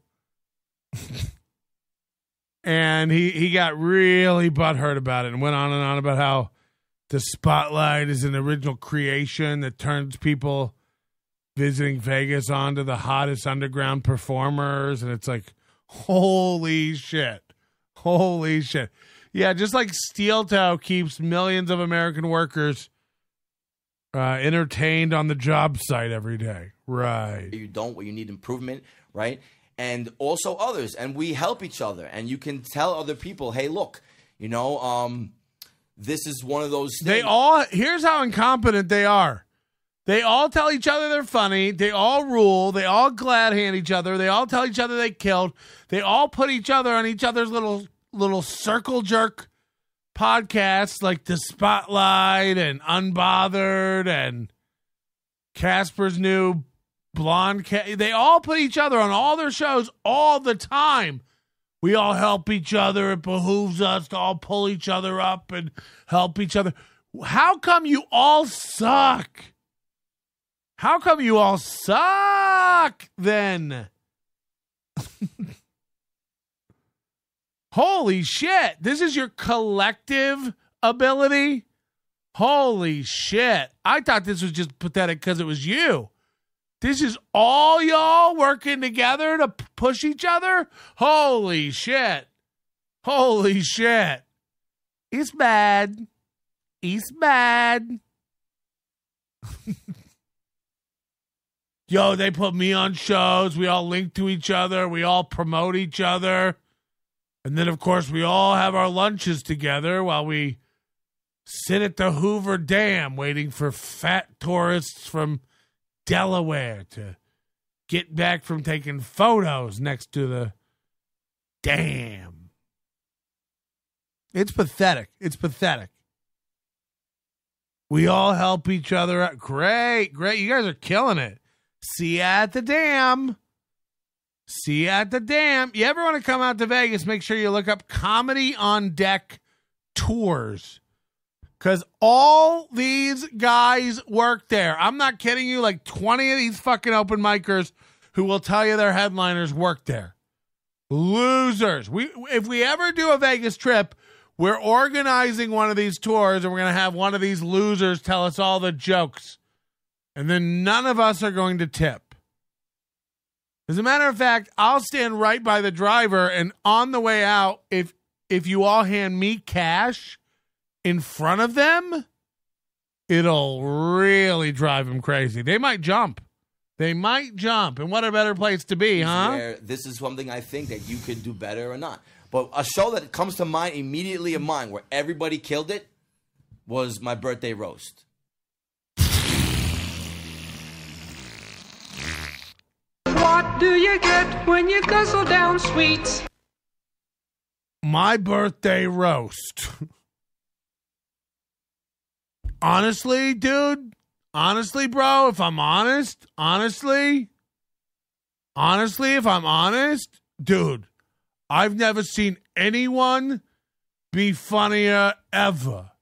And he got really butthurt about it and went on and on about how the spotlight is an original creation that turns people visiting Vegas onto the hottest underground performers. And it's like, holy shit. Holy shit. Yeah, just like Steel Toe keeps millions of American workers entertained on the job site every day. Right. You don't, where you need improvement, right? And also others. And we help each other. And you can tell other people, hey, look, this is one of those things. Here's how incompetent they are. They all tell each other they're funny. They all rule. They all glad hand each other. They all tell each other they killed. They all put each other on each other's little circle jerk podcasts like The Spotlight and Unbothered and Casper's New Blonde Cat. They all put each other on all their shows all the time. We all help each other. It behooves us to all pull each other up and help each other. How come you all suck? How come you all suck then? Holy shit. This is your collective ability? Holy shit. I thought this was just pathetic because it was you. This is all y'all working together to push each other? Holy shit. Holy shit. It's bad. It's bad. Yo, they put me on shows. We all link to each other. We all promote each other. And then, of course, we all have our lunches together while we sit at the Hoover Dam waiting for fat tourists from Delaware to get back from taking photos next to the dam. It's pathetic. It's pathetic. We all help each other out. Great, great. You guys are killing it. See you at the dam. See you at the dam. You ever want to come out to Vegas, make sure you look up Comedy on Deck Tours. Because all these guys work there. I'm not kidding you. Like 20 of these fucking open micers who will tell you their headliners work there. Losers. If we ever do a Vegas trip, we're organizing one of these tours and we're going to have one of these losers tell us all the jokes. And then none of us are going to tip. As a matter of fact, I'll stand right by the driver, and on the way out, if you all hand me cash in front of them, it'll really drive them crazy. They might jump. They might jump. And what a better place to be, huh? This is something I think that you could do better or not. But a show that comes to mind immediately of mine where everybody killed it was my birthday roast. What do you get when you guzzle down sweets? My birthday roast. Honestly, dude. Honestly, bro, if I'm honest. Honestly, if I'm honest. Dude, I've never seen anyone be funnier ever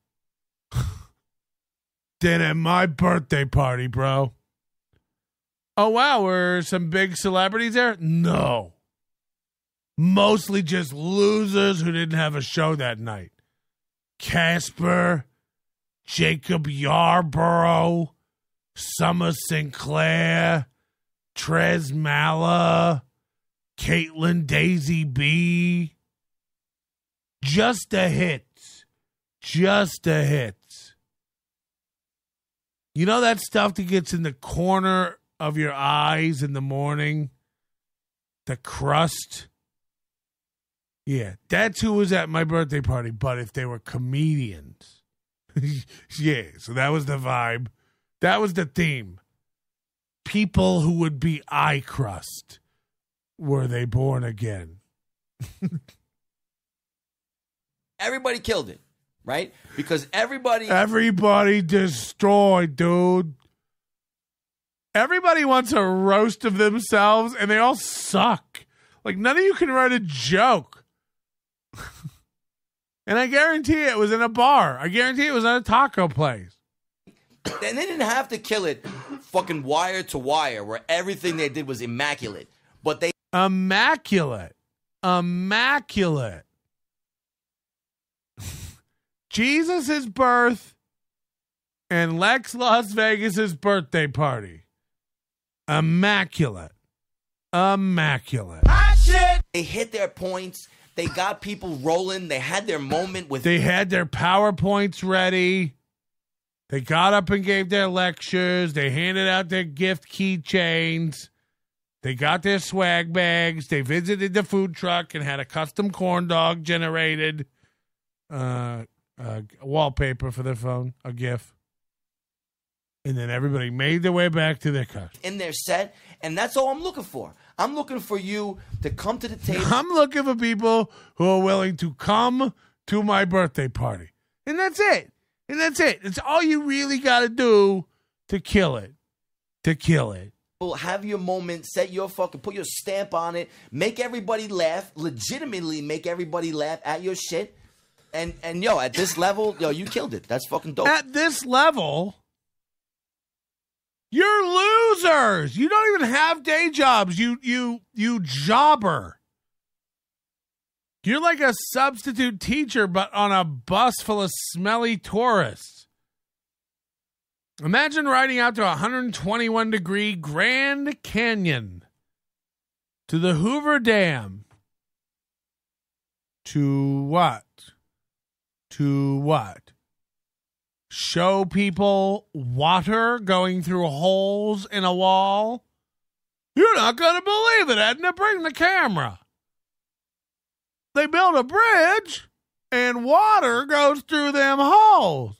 than at my birthday party, bro. Oh, wow, were some big celebrities there? No. Mostly just losers who didn't have a show that night. Casper, Jacob Yarborough, Summer Sinclair, Trez Malla, Caitlin Daisy B. Just the hits. Just the hits. You know that stuff that gets in the corner of your eyes in the morning? The crust. Yeah, that's who was at my birthday party. But if they were comedians, yeah, so that was the vibe. That was the theme. People who would be eye crust. Were they born again? Everybody killed it, right? Because everybody destroyed, dude. Everybody wants a roast of themselves, and they all suck. Like, none of you can write a joke. And I guarantee it was in a bar. I guarantee it was at a taco place. And they didn't have to kill it fucking wire to wire, where everything they did was immaculate. But they... Immaculate. Jesus' birth and Lex Las Vegas' birthday party. Immaculate. They hit their points. They got people rolling. They had their moment with... They had their PowerPoints ready. They got up and gave their lectures. They handed out their gift keychains. They got their swag bags. They visited the food truck and had a custom corn dog generated. Wallpaper for their phone, a GIF. And then everybody made their way back to their car. In their set, and that's all I'm looking for. I'm looking for you to come to the table. I'm looking for people who are willing to come to my birthday party. And that's it. It's all you really got to do to kill it. Have your moment, set your fucking, put your stamp on it, make everybody laugh, legitimately make everybody laugh at your shit. And yo, at this level, yo, you killed it. That's fucking dope. At this level, you're losers. You don't even have day jobs. You jobber. You're like a substitute teacher, but on a bus full of smelly tourists. Imagine riding out to 121-degree Grand Canyon, to the Hoover Dam. To what? Show people water going through holes in a wall? You're not going to believe it, Edna. Bring the camera. They build a bridge, and water goes through them holes.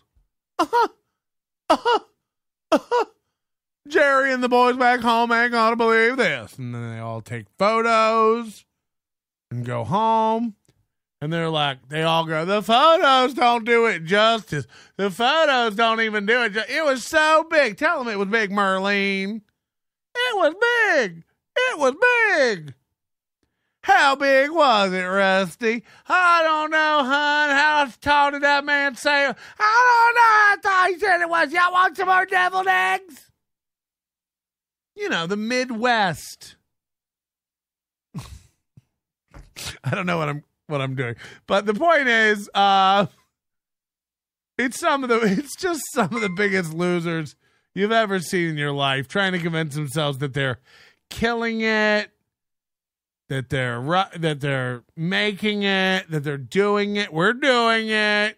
Jerry and the boys back home ain't going to believe this. And then they all take photos and go home. And they're like, they all go, the photos don't do it justice. The photos don't even do it. It was so big. Tell them it was big, Merlene. It was big. How big was it, Rusty? I don't know, hon. How tall did that man say? I don't know. I thought he said it was. Y'all want some more deviled eggs? You know, the Midwest. I don't know what I'm doing. But the point is, it's just some of the biggest losers you've ever seen in your life, trying to convince themselves that they're killing it, that they're making it, that they're doing it. We're doing it.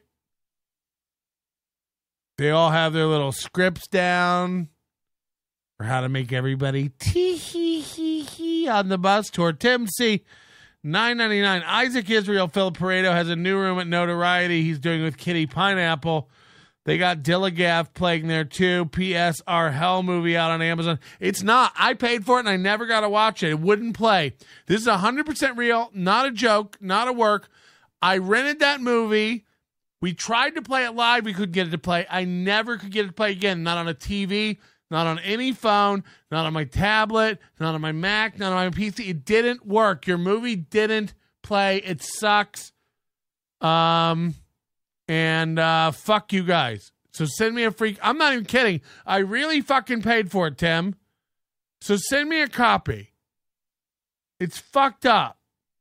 They all have their little scripts down for how to make everybody tee-hee-hee-hee on the bus tour. Tim C., $9.99. Isaac Israel, Philip Pareto has a new room at Notoriety. He's doing with Kitty Pineapple. They got Dillagaff playing there too. P.S. Our Hell movie out on Amazon. It's not. I paid for it and I never got to watch it. It wouldn't play. This is 100% real. Not a joke. Not a work. I rented that movie. We tried to play it live. We couldn't get it to play. I never could get it to play again. Not on a TV. Not on any phone, not on my tablet, not on my Mac, not on my PC. It didn't work. Your movie didn't play. It sucks. And fuck you guys. So send me a freak. I'm not even kidding. I really fucking paid for it, Tim. So send me a copy. It's fucked up.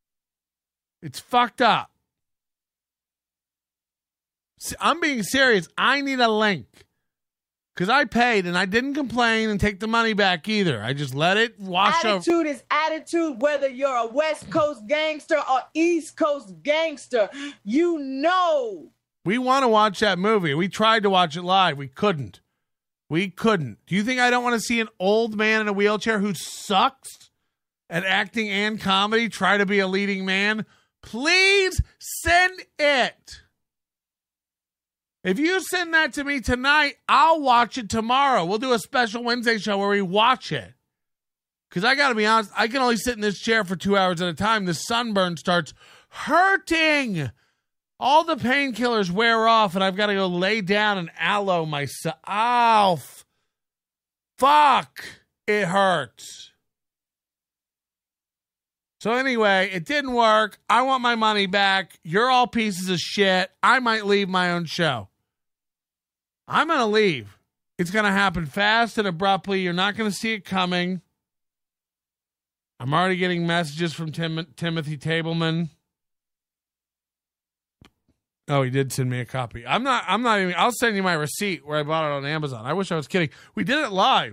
I'm being serious. I need a link. Because I paid and I didn't complain and take the money back either. I just let it wash over. Attitude is attitude, whether you're a West Coast gangster or East Coast gangster. You know. We want to watch that movie. We tried to watch it live. We couldn't. Do you think I don't want to see an old man in a wheelchair who sucks at acting and comedy, try to be a leading man, please send it. If you send that to me tonight, I'll watch it tomorrow. We'll do a special Wednesday show where we watch it. Because I got to be honest, I can only sit in this chair for 2 hours at a time. The sunburn starts hurting. All the painkillers wear off, and I've got to go lay down and aloe myself. Ow. Fuck. It hurts. So anyway, it didn't work. I want my money back. You're all pieces of shit. I might leave my own show. I'm going to leave. It's going to happen fast and abruptly. You're not going to see it coming. I'm already getting messages from Timothy Tableman. Oh, he did send me a copy. I'm not even, I'll send you my receipt where I bought it on Amazon. I wish I was kidding. We did it live.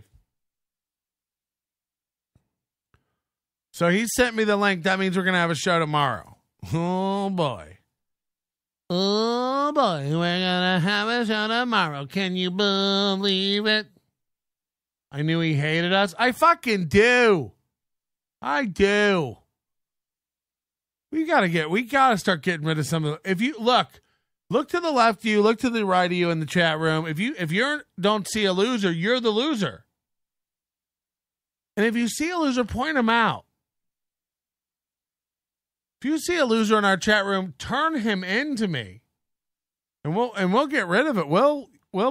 So he sent me the link. That means we're going to have a show tomorrow. Oh, boy. Oh, boy. We're going to have a show tomorrow. Can you believe it? I knew he hated us. I fucking do. I do. We gotta start getting rid of some of the, if you look to the left of you, look to the right of you in the chat room. If you don't see a loser, you're the loser. And if you see a loser, point them out. If you see a loser in our chat room, turn him into me. And we'll get rid of it. We'll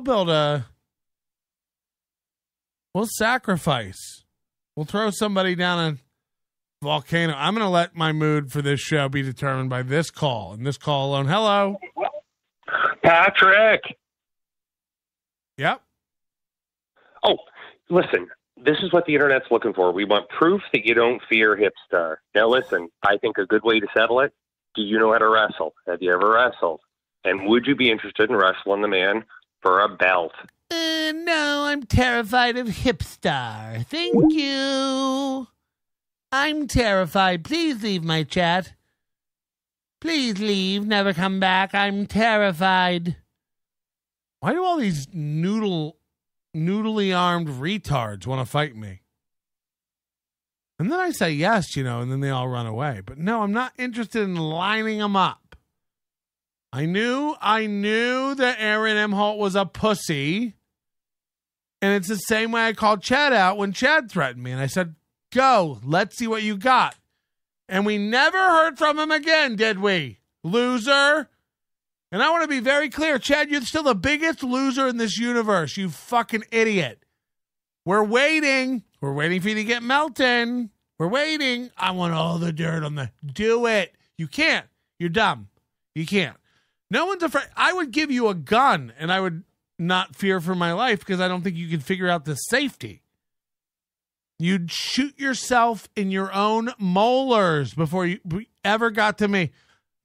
sacrifice. We'll throw somebody down a volcano. I'm going to let my mood for this show be determined by this call and this call alone. Hello. Patrick. Yep. Oh, listen, this is what the internet's looking for. We want proof that you don't fear Hipstar. Now, listen, I think a good way to settle it, do you know how to wrestle? Have you ever wrestled? And would you be interested in wrestling the man for a belt? No, I'm terrified of Hipstar. Thank you. I'm terrified. Please leave my chat. Please leave. Never come back. I'm terrified. Why do all these noodly armed retards want to fight me? And then I say yes, and then they all run away. But no, I'm not interested in lining them up. I knew that Aaron M. Holt was a pussy. And it's the same way I called Chad out when Chad threatened me. And I said, go, let's see what you got. And we never heard from him again, did we? Loser. And I want to be very clear, Chad, you're still the biggest loser in this universe, you fucking idiot. We're waiting. We're waiting for you to get Melton. We're waiting. I want all the dirt on the... Do it. You can't. You're dumb. You can't. No one's afraid. I would give you a gun, and I would not fear for my life because I don't think you can figure out the safety. You'd shoot yourself in your own molars before you ever got to me.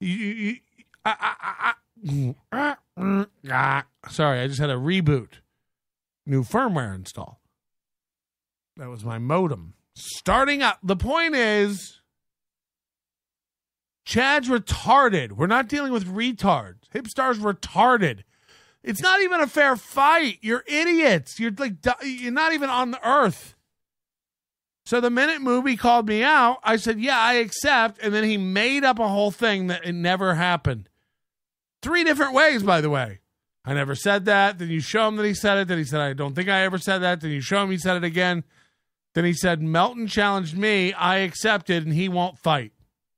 Sorry, I just had a reboot. New firmware install. That was my modem. Starting up. The point is, Chad's retarded. We're not dealing with retards. Hipstar's retarded. It's not even a fair fight. You're idiots. You're not even on the earth. So the minute Movie called me out, I said, yeah, I accept. And then he made up a whole thing that it never happened. 3 different ways, by the way. I never said that. Then you show him that he said it. Then he said, I don't think I ever said that. Then you show him he said it again. Then he said, Melton challenged me. I accepted, and he won't fight.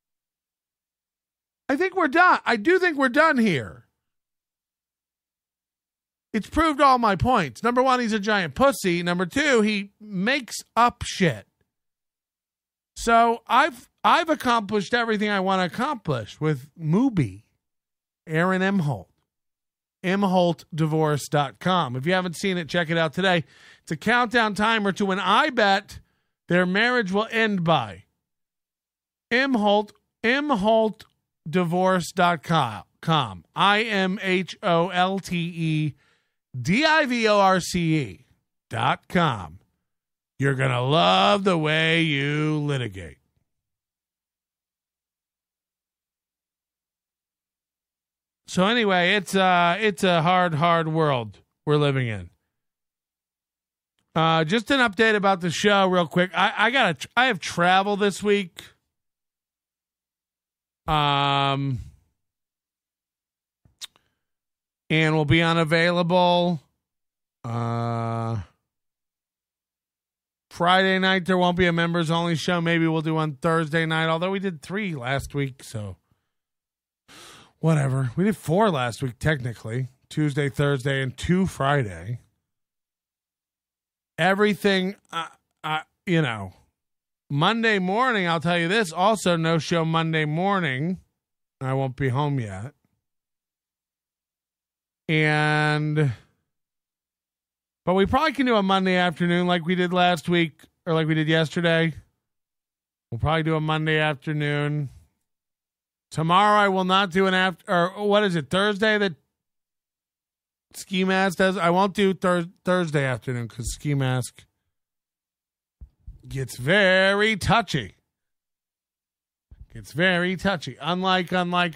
I think we're done. I do think we're done here. It's proved all my points. Number 1, he's a giant pussy. Number 2, he makes up shit. So I've accomplished everything I want to accomplish with Mubi. Aaron M. Holt. MHoltDivorce.com. If you haven't seen it, check it out today. It's a countdown timer to when I bet their marriage will end by. MHoltDivorce.com. IMHOLTEDIVORCE.com. You're going to love the way you litigate. So anyway, it's a hard world we're living in. Just an update about the show real quick. I have travel this week. And will be unavailable. Friday night, there won't be a members only show. Maybe we'll do on Thursday night, although we did 3 last week, so whatever. We did 4 last week, technically. Tuesday, Thursday, and 2 Friday. Everything, Monday morning, I'll tell you this. Also, no show Monday morning. I won't be home yet. But we probably can do a Monday afternoon like we did last week or like we did yesterday. We'll probably do a Monday afternoon. Tomorrow I will not do Thursday that Ski Mask does? I won't do Thursday afternoon because Ski Mask gets very touchy. Unlike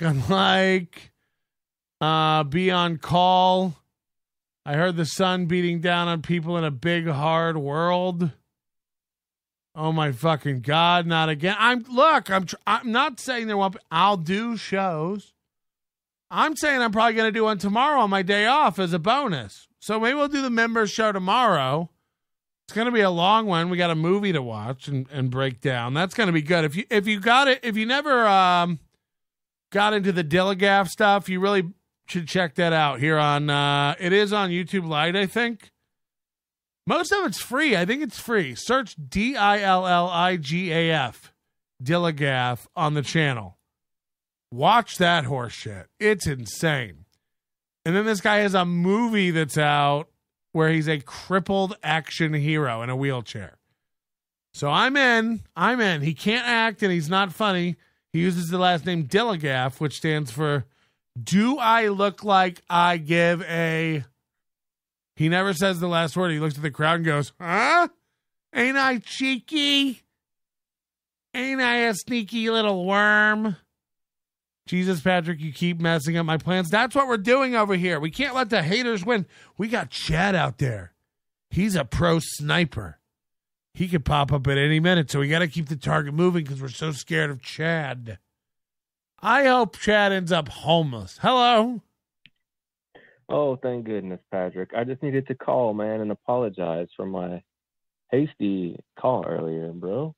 Be On Call. I heard the sun beating down on people in a big, hard world. Oh, my fucking God, not again. I'm not saying there won't be. I'll do shows. I'm saying I'm probably going to do one tomorrow on my day off as a bonus. So maybe we'll do the members show tomorrow. It's going to be a long one. We got a movie to watch and break down. That's going to be good. If you never got into the Dillagaff stuff, you really should check that out here on it is on YouTube Lite, I think. Most of it's free. I think it's free. Search DILLIGAF Dillagaff on the channel. Watch that horse shit. It's insane. And then this guy has a movie that's out where he's a crippled action hero in a wheelchair. So I'm in. He can't act and he's not funny. He uses the last name Dillagaff, which stands for Do I Look Like I Give a... He never says the last word. He looks at the crowd and goes, huh? Ain't I cheeky? Ain't I a sneaky little worm? Jesus, Patrick, you keep messing up my plans. That's what we're doing over here. We can't let the haters win. We got Chad out there. He's a pro sniper. He could pop up at any minute, so we got to keep the target moving because we're so scared of Chad. I hope Chad ends up homeless. Hello. Oh, thank goodness, Patrick. I just needed to call, man, and apologize for my hasty call earlier, bro.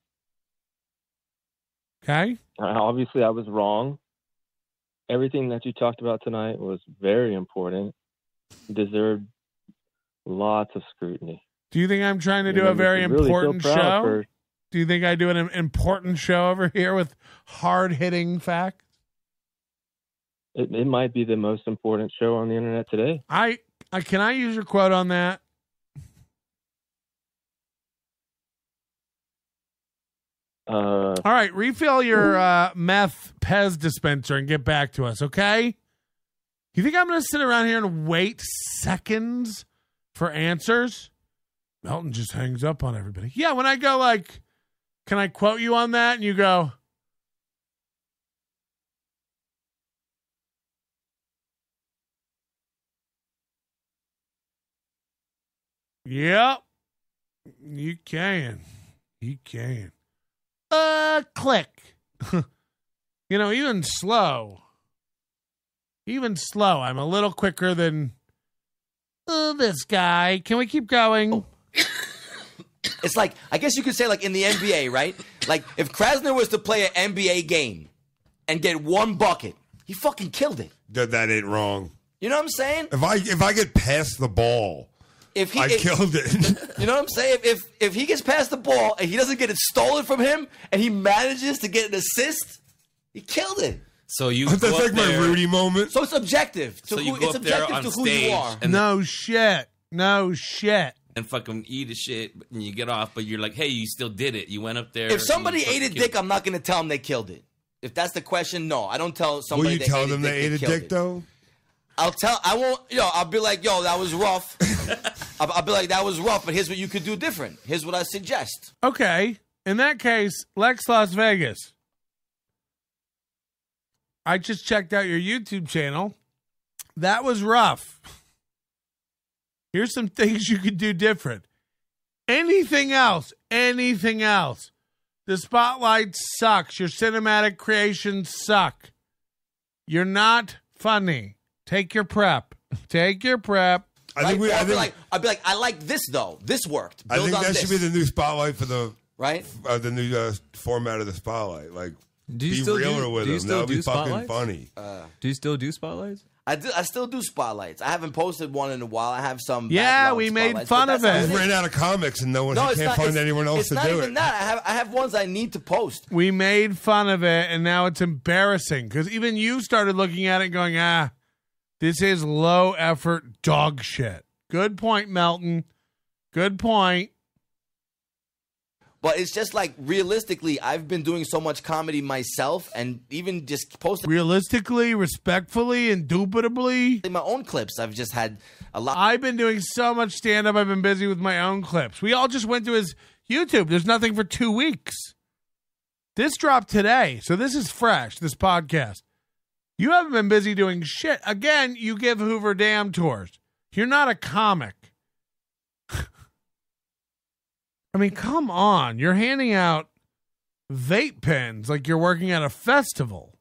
Okay. Obviously, I was wrong. Everything that you talked about tonight was very important. Deserved lots of scrutiny. Do you think I'm trying to do a very important show? Do you think I do an important show over here with hard-hitting facts? It might be the most important show on the internet today. Can I use your quote on that? All right, refill your meth Pez dispenser and get back to us, okay? You think I'm going to sit around here and wait seconds for answers? Melton just hangs up on everybody. Yeah, when I go like, can I quote you on that? And you go, yep, you can. You can. Click. Even slow. I'm a little quicker than this guy. Can we keep going? Oh. It's like, I guess you could say like in the NBA, right? Like if Krasner was to play an NBA game and get one bucket, he fucking killed it. That ain't wrong. You know what I'm saying? If I get past the ball, I killed it. You know what I'm saying? If he gets past the ball and he doesn't get it stolen from him and he manages to get an assist, he killed it. So you that's go like my Rudy moment. So it's objective. So you go up there on stage No shit. And fucking eat a shit and you get off, but you're like, hey, you still did it. You went up there. If somebody ate a dick, I'm not going to tell them they killed it. If that's the question, no. I don't tell somebody Will you tell them they ate a dick, though? I'll be like, yo, that was rough. I'll be like, that was rough, but here's what you could do different. Here's what I suggest. Okay. In that case, Lex Las Vegas. I just checked out your YouTube channel. That was rough. Here's some things you could do different. Anything else. The spotlight sucks. Your cinematic creations suck. You're not funny. Take your prep. I'd be like, I like this though. This worked. I think that this. should be the new spotlight for the right. The new format of the spotlight. Like, Do you be still realer do, with do you them. still That would do be fucking spotlights? funny. Do you still do spotlights? I still do spotlights. I haven't posted one in a while. I have some. Yeah, backlog we made spotlights, fun but of that's it. not We ran out of comics, and no one it's can't not- find it's- anyone else it's to not do even it. that. I have ones I need to post. We made fun of it, and now it's embarrassing because even you started looking at it going, this is low effort dog shit. Good point, Melton. Good point. But it's just like realistically, I've been doing so much comedy myself, and even just posting Realistically, respectfully, indubitably. my own clips. I've just had a lot. I've been doing so much stand-up. I've been busy with my own clips. We all just went to his YouTube. There's nothing for 2 weeks. This dropped today, so this is fresh, this podcast. You haven't been busy doing shit. Again, you give Hoover Dam tours. You're not a comic. I mean, come on. You're handing out vape pens like you're working at a festival.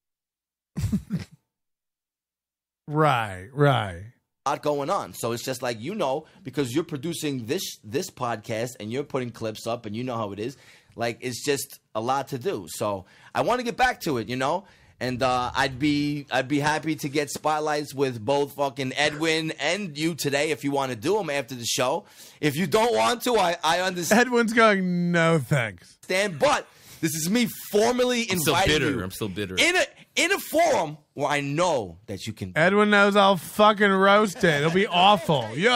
Right. lot going on. So it's just like, because you're producing this podcast and you're putting clips up and you know how it is. Like, it's just a lot to do. So I want to get back to it, And I'd be happy to get spotlights with both fucking Edwin and you today if you want to do them after the show. If you don't want to, I understand. Edwin's going, no thanks. But this is me formally inviting you. I'm still bitter. In a forum where I know that you can. Edwin knows I'll fucking roast it. It'll be awful. Yo,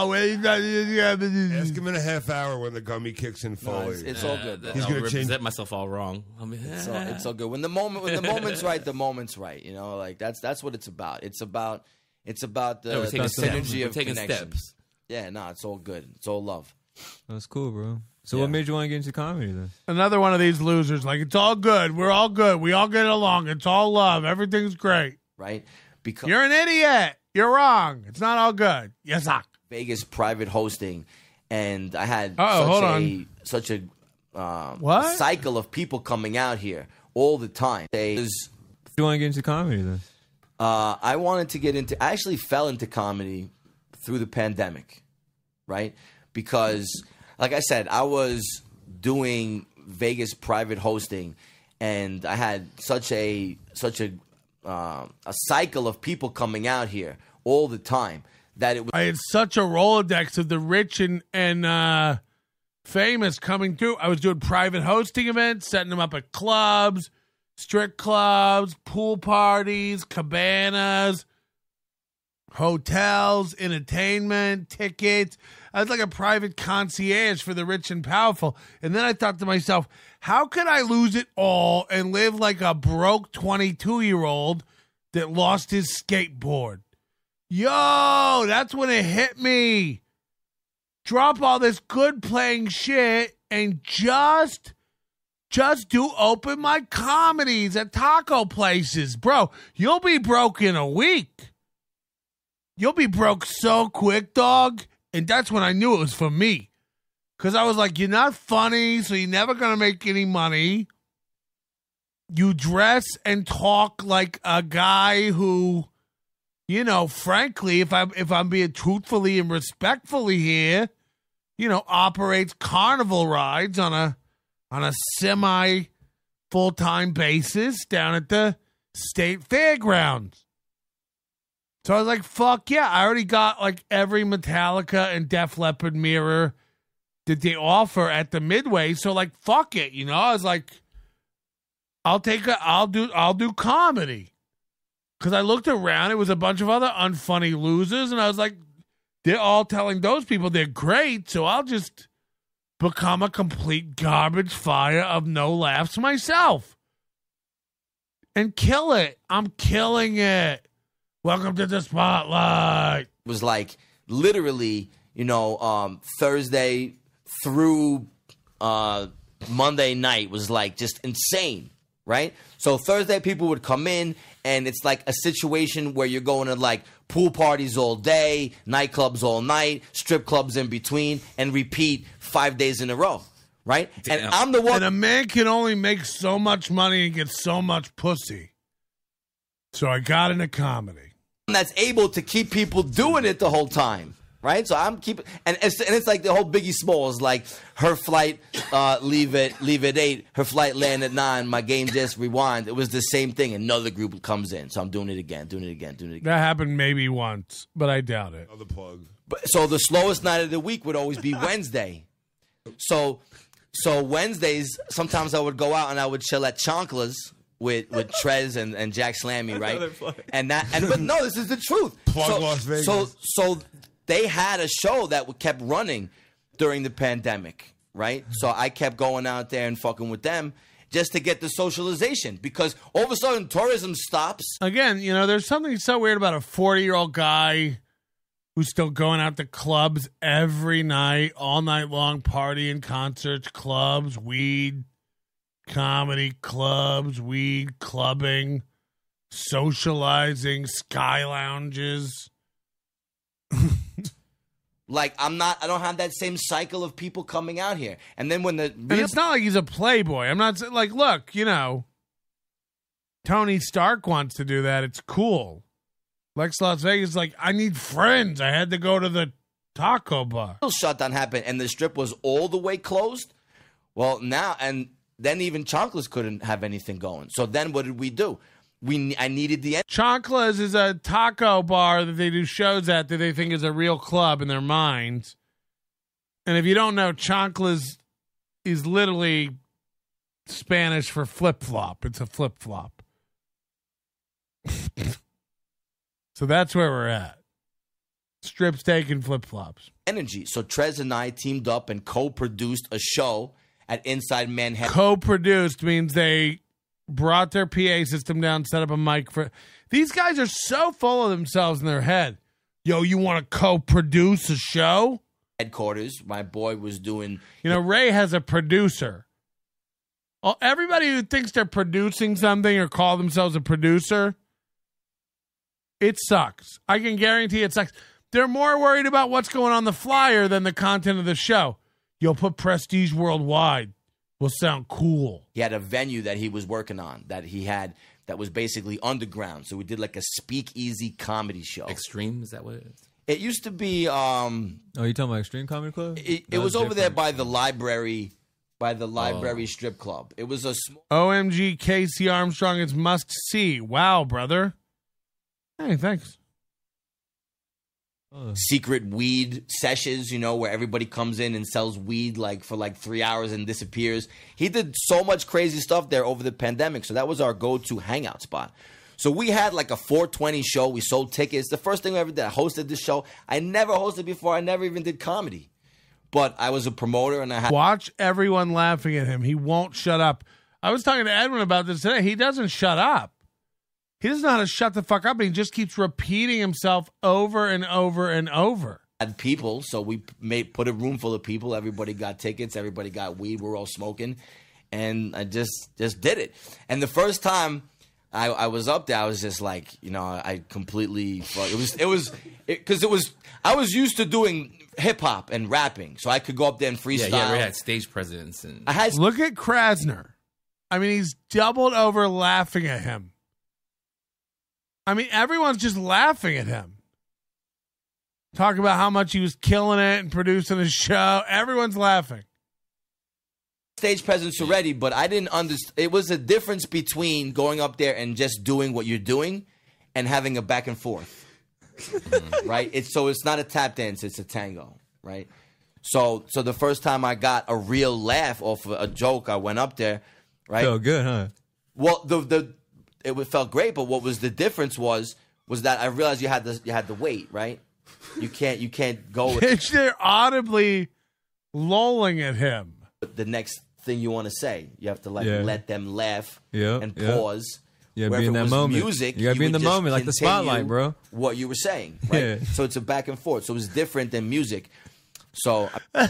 Ask him in a half hour when the gummy kicks in fully. It's all good. He's going to change. Represent myself all wrong. It's all good. When the moment's right, the moment's right. Like that's what it's about. It's about the synergy of taking connection. steps. Yeah, it's all good. It's all love. That's cool, bro. So what made you want to get into comedy then? Another one of these losers. Like, it's all good. We're all good. We all get along. It's all love. Everything's great. Right? Because you're an idiot. You're wrong. It's not all good. You suck. Vegas private hosting, and I had such a cycle of people coming out here all the time. You want to get into comedy then? I wanted to get into. I actually fell into comedy through the pandemic, right? Because, like I said, I was doing Vegas private hosting, and I had such a cycle of people coming out here all the time that it was. I had such a Rolodex of the rich and famous coming through. I was doing private hosting events, setting them up at clubs, strip clubs, pool parties, cabanas, hotels, entertainment, tickets. I was like a private concierge for the rich and powerful. And then I thought to myself, how could I lose it all and live like a broke 22-year-old that lost his skateboard? Yo, that's when it hit me. Drop all this good playing shit and just do open mic comedies at taco places. Bro, you'll be broke in a week. You'll be broke so quick, dog. And that's when I knew it was for me. Because I was like, you're not funny, so you're never going to make any money. You dress and talk like a guy who, frankly, if I'm being truthfully and respectfully here, operates carnival rides on a semi full-time basis down at the state fairgrounds. So I was like, fuck yeah, I already got like every Metallica and Def Leppard mirror that they offer at the Midway. So like, fuck it, I was like, I'll do comedy. Cause I looked around, it was a bunch of other unfunny losers, and I was like, they're all telling those people they're great, so I'll just become a complete garbage fire of no laughs myself. And kill it. I'm killing it. Welcome to the spotlight. It was like literally, Thursday through Monday night was like just insane, right? So Thursday people would come in, and it's like a situation where you're going to like pool parties all day, nightclubs all night, strip clubs in between, and repeat 5 days in a row, right? Damn. And I'm the one. And a man can only make so much money and get so much pussy. So I got into comedy. That's able to keep people doing it the whole time. Right, so I'm keeping, and it's like the whole Biggie Smalls, like her flight leave at 8, her flight land at 9, my game just rewind. It was the same thing. Another group comes in, so I'm doing it again. That happened maybe once, but I doubt it. Another plug. So the slowest night of the week would always be Wednesday. So Wednesdays, sometimes I would go out and I would chill at Chonkla's with Trez and Jack Slammy, right? But no, this is the truth. Plug Las Vegas. So they had a show that kept running during the pandemic, right? So I kept going out there and fucking with them just to get the socialization, because all of a sudden tourism stops. Again, there's something so weird about a 40-year-old guy who's still going out to clubs every night, all night long, partying, concerts, clubs, weed, comedy, clubs, weed, clubbing, socializing, sky lounges. Like I don't have that same cycle of people coming out here. And then when and it's not like he's a playboy. I'm not like, look, Tony Stark wants to do that. It's cool. Lex Las Vegas is like, I need friends. I had to go to the taco bar. Shutdown happened and the strip was all the way closed. Well, now, and then even Chonkla's couldn't have anything going. So then what did we do? I needed the... Chonkla's is a taco bar that they do shows at that they think is a real club in their minds. And if you don't know, Chonkla's is literally Spanish for flip-flop. It's a flip-flop. So that's where we're at. Strip steak and flip-flops. Energy. So Trez and I teamed up and co-produced a show at Inside Manhattan. Co-produced means they brought their PA system down, set up a mic for... These guys are so full of themselves in their head. Yo, you want to co-produce a show? Headquarters. My boy was doing... Ray has a producer. Everybody who thinks they're producing something or call themselves a producer, it sucks. I can guarantee it sucks. They're more worried about what's going on the flyer than the content of the show. You'll put Prestige Worldwide. Will sound cool. He had a venue that he was working on that was basically underground. So we did like a speakeasy comedy show. Extreme, is that what it is? It used to be... you talking about Extreme Comedy Club? It was over there by the library, strip club. It was a small... OMG Casey Armstrong, it's must see. Wow, brother. Hey, thanks. Secret weed sessions, where everybody comes in and sells weed for 3 hours and disappears. He did so much crazy stuff there over the pandemic. So that was our go-to hangout spot. So we had like a 420 show. We sold tickets. The first thing I ever did, I hosted this show. I never hosted before. I never even did comedy. But I was a promoter and I had... Watch everyone laughing at him. He won't shut up. I was talking to Edwin about this today. He doesn't shut up. He doesn't know how to shut the fuck up, and he just keeps repeating himself over and over and over. Had people, so we put a room full of people. Everybody got tickets. Everybody got weed. We're all smoking, and I just did it. And the first time I was up there, I was just like, I completely. I was used to doing hip hop and rapping, so I could go up there and freestyle. Yeah, we had stage presence, and look at Krasner. I mean, he's doubled over laughing at him. I mean, everyone's just laughing at him. Talk about how much he was killing it and producing a show. Everyone's laughing. Stage presence already, but I didn't understand. It was a difference between going up there and just doing what you're doing and having a back and forth. Right? It's not a tap dance, it's a tango, right? So the first time I got a real laugh off of a joke, I went up there, right? Felt good, huh? Well, it felt great, but what was the difference was that I realized you had the weight, right? You can't go. They're audibly lolling at him. The next thing you want to say, you have to let them laugh and pause. Yeah, be in that moment. Music, you gotta be in the moment, like the spotlight, bro. What you were saying, right? Yeah. So it's a back and forth. So it's different than music. So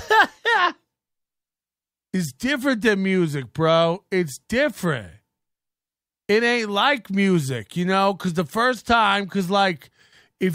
it's different than music, bro. It's different. It ain't like music, because the first time, if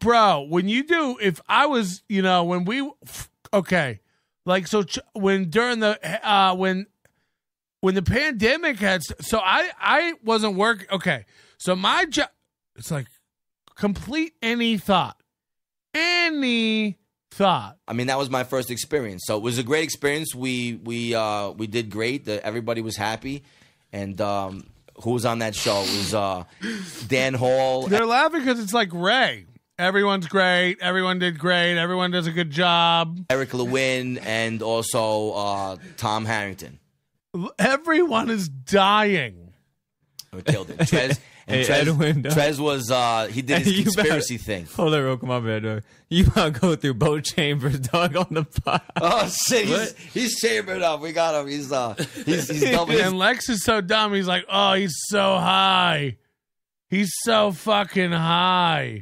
I was, when we, okay, like, so when during the, when the pandemic had, so I wasn't working. Okay. So my job, it's like complete any thought. I mean, that was my first experience. So it was a great experience. We did great. Everybody was happy. And, who was on that show? It was Dan Hall. They're laughing because it's like Ray. Everyone's great. Everyone did great. Everyone does a good job. Eric Lewin and also Tom Harrington. Everyone is dying. We killed it. Trez was he did his conspiracy thing. Hold on, real quick, my bad, dog. You gotta go through both chambers, dog, on the pod. Oh shit, he's chambered up. We got him. He's double. And Lex is so dumb. He's like, oh, he's so high. He's so fucking high.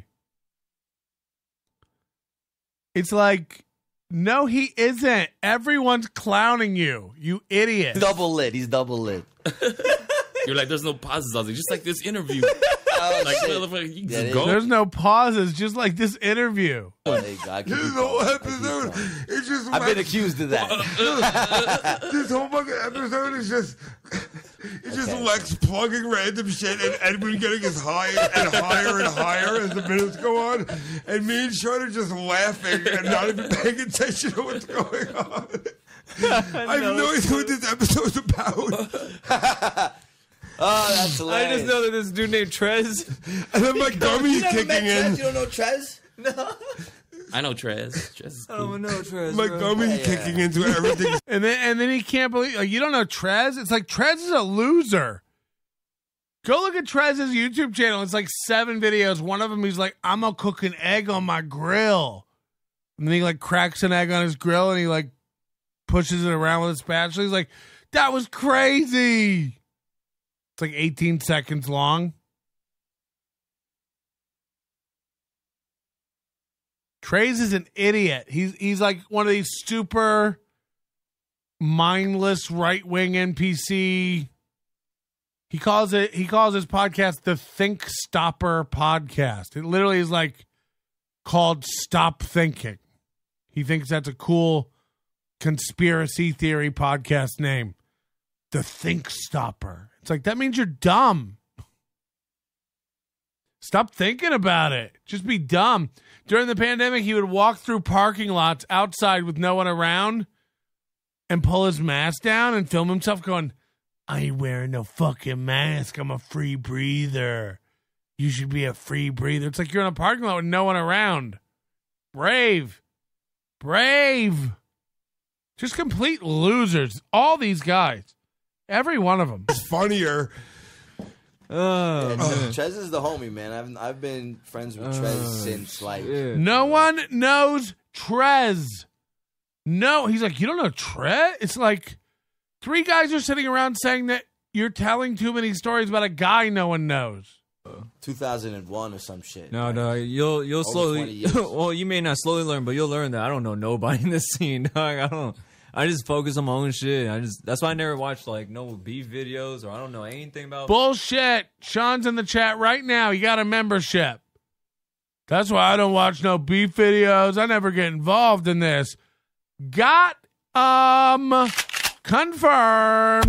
It's like, no, he isn't. Everyone's clowning you, you idiot. He's double lit. You're like, there's no pauses. I was like, just like this interview. You just go. There's no pauses, just like this interview. This whole episode is just. I've been accused of that. This whole fucking episode is just. It's just Lex plugging random shit and Edwin getting as high and higher and higher as the minutes go on, and me and Sean are just laughing and not even paying attention to what's going on. I have no idea what this episode's about. Oh, that's hilarious. I just know that this dude named Trez. And then my gummy's kicking in. You don't know Trez? No. I know Trez. Trez is cool. I don't know Trez. My gummy's kicking into everything. And then he can't believe, like, you don't know Trez? It's like Trez is a loser. Go look at Trez's YouTube channel. It's like 7 videos. One of them, he's like, I'm going to cook an egg on my grill. And then he like cracks an egg on his grill and he like pushes it around with a spatula. He's like, that was crazy. It's like 18 seconds long. Trez is an idiot. He's like one of these super mindless right-wing NPC. He calls his podcast the Think Stopper Podcast. It literally is like called Stop Thinking. He thinks that's a cool conspiracy theory podcast name. The Think Stopper. It's like, that means you're dumb. Stop thinking about it. Just be dumb. During the pandemic, he would walk through parking lots outside with no one around and pull his mask down and film himself going, I ain't wearing no fucking mask. I'm a free breather. You should be a free breather. It's like you're in a parking lot with no one around. Brave. Just complete losers. All these guys. Every one of them. It's funnier. Trez is the homie, man. I've been friends with Trez since like. No one knows Trez. No, he's like, you don't know Trez? It's like 3 guys are sitting around saying that you're telling too many stories about a guy no one knows. 2001 or some shit. No, you'll slowly. Well, you may not slowly learn, but you'll learn that I don't know nobody in this scene, dog. I just focus on my own shit. That's why I never watched like no beef videos or I don't know anything about bullshit. Sean's in the chat right now. You got a membership. That's why I don't watch no beef videos. I never get involved in this. Got confirmed.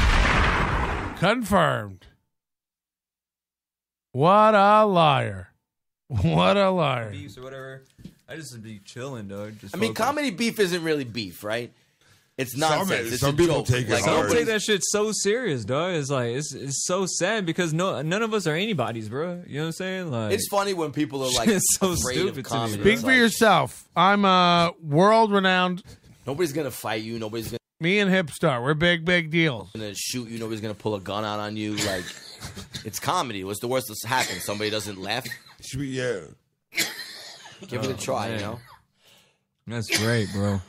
What a liar. Beefs or whatever. I just be chilling, dog. Comedy beef isn't really beef, right? It's nonsense. Some people take it hard. Don't take that shit so serious, dog. It's like it's so sad because none of us are anybody's, bro. You know what I'm saying? Like, it's funny when people are like so afraid stupid of comedy. Speak for yourself. I'm a world-renowned. Nobody's gonna fight you. Me and Hipstar, we're big deals. Gonna shoot you. Nobody's gonna pull a gun out on you. Like, it's comedy. What's the worst that's happened? Somebody doesn't laugh. Yeah. Give it a try. You know. That's great, bro.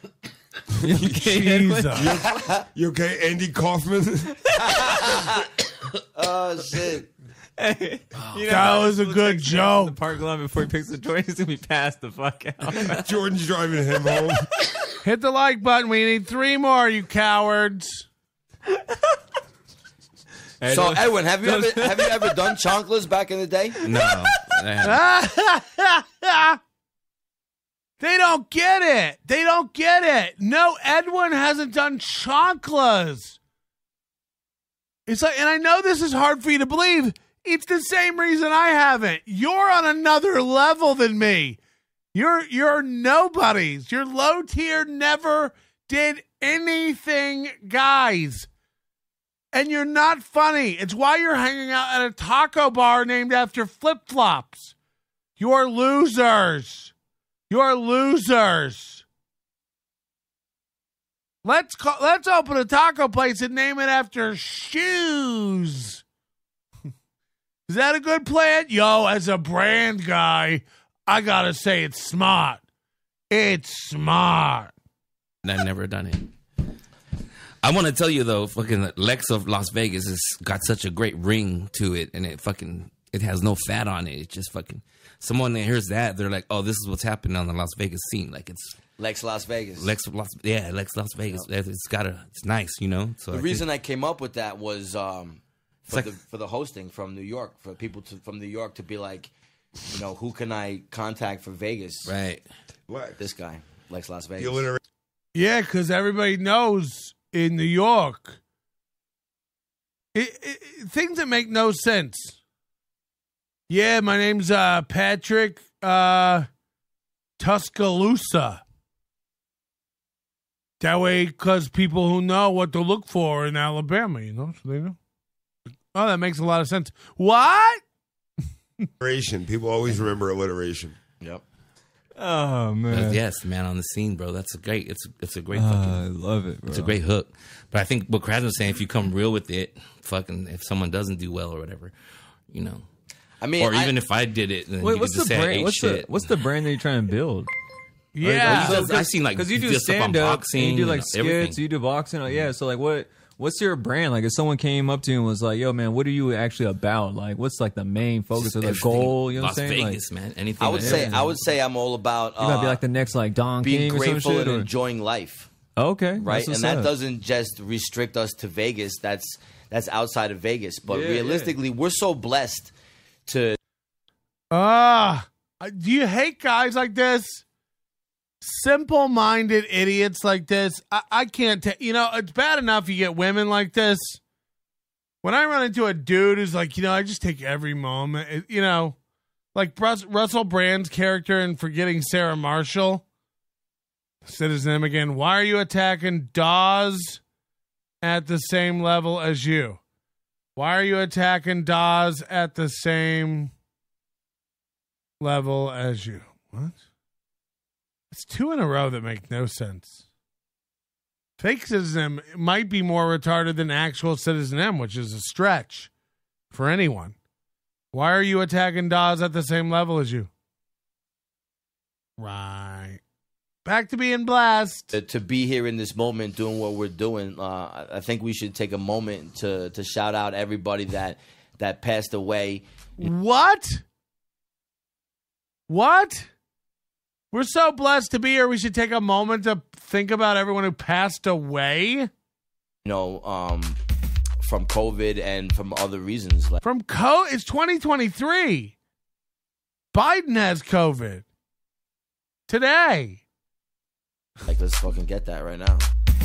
You okay, Andy Kaufman? Oh shit! Hey, that was a good joke. The parking lot before he picks the joint, he's gonna be passed the fuck out. Jordan's driving him home. Hit the like button. We need 3 more, you cowards. So Edwin, have you ever done chanclas back in the day? No. They don't get it. They don't get it. No, Edwin hasn't done chanclas. It's like, and I know this is hard for you to believe. It's the same reason I haven't. You're on another level than me. You're nobodies. You're low tier, never did anything, guys. And you're not funny. It's why you're hanging out at a taco bar named after flip-flops. You're losers. You're losers. Let's open a taco place and name it after shoes. Is that a good plan? Yo, as a brand guy, I gotta say it's smart. It's smart. I've never done it. I want to tell you though, fucking Lex of Las Vegas has got such a great ring to it, and it has no fat on it. It's just fucking someone that hears that, they're like, oh, this is what's happening on the Las Vegas scene. Like it's Lex Las Vegas. Lex Las Vegas. Yep. It's nice, you know. So the reason I came up with that was for the hosting from New York, for people from New York to be like, you know, who can I contact for Vegas? Right. What? This guy, Lex Las Vegas. Yeah, because everybody knows in New York, things that make no sense. Yeah, my name's Patrick Tuscaloosa. That way, because people who know what to look for in Alabama, you know, so they know. Oh, that makes a lot of sense. What? Alliteration. People always remember alliteration. Yep. Oh man. Yes, man on the scene, bro. That's a great. It's a great. Fucking, I love it, bro. It's a great hook. But I think what Kraz was saying, if you come real with it, fucking, if someone doesn't do well or whatever, you know. I mean, or even if I did it, then wait, you what's could the just say I brand? ate What's the brand that you're trying to build? Yeah, I seen like because you do stand up, boxing, you do like skits, everything. you do boxing. Yeah, so like what's your brand? Like if someone came up to you and was like, "Yo, man, what are you actually about? Like, what's like the main focus or the goal?" You know what I'm saying? Las Vegas, man. Anything. I would say I'm all about. You gotta be like the next like Don being King or some grateful shit, and or? enjoying life. Okay, right, that's and that doesn't just restrict us to Vegas. That's outside of Vegas. But realistically, we're so blessed to. Do you hate guys like this? Simple-minded idiots like this. I can't take. You know, it's bad enough you get women like this. When I run into a dude who's like, you know, I just take every moment. You know, like Russell Brand's character in Forgetting Sarah Marshall. Said his name again. Why are you attacking Dawes at the same level as you? Why are you attacking Dawes at the same level as you? What? It's two in a row that make no sense. Fake Citizen M might be more retarded than actual Citizen M, which is a stretch for anyone. Why are you attacking Dawes at the same level as you? Right. Back to being blessed. To be here in this moment doing what we're doing, I think we should take a moment to shout out everybody that passed away. What? We're so blessed to be here. We should take a moment to think about everyone who passed away. You know, from COVID and from other reasons. From COVID? It's 2023. Biden has COVID. Today. Like, let's fucking get that right now.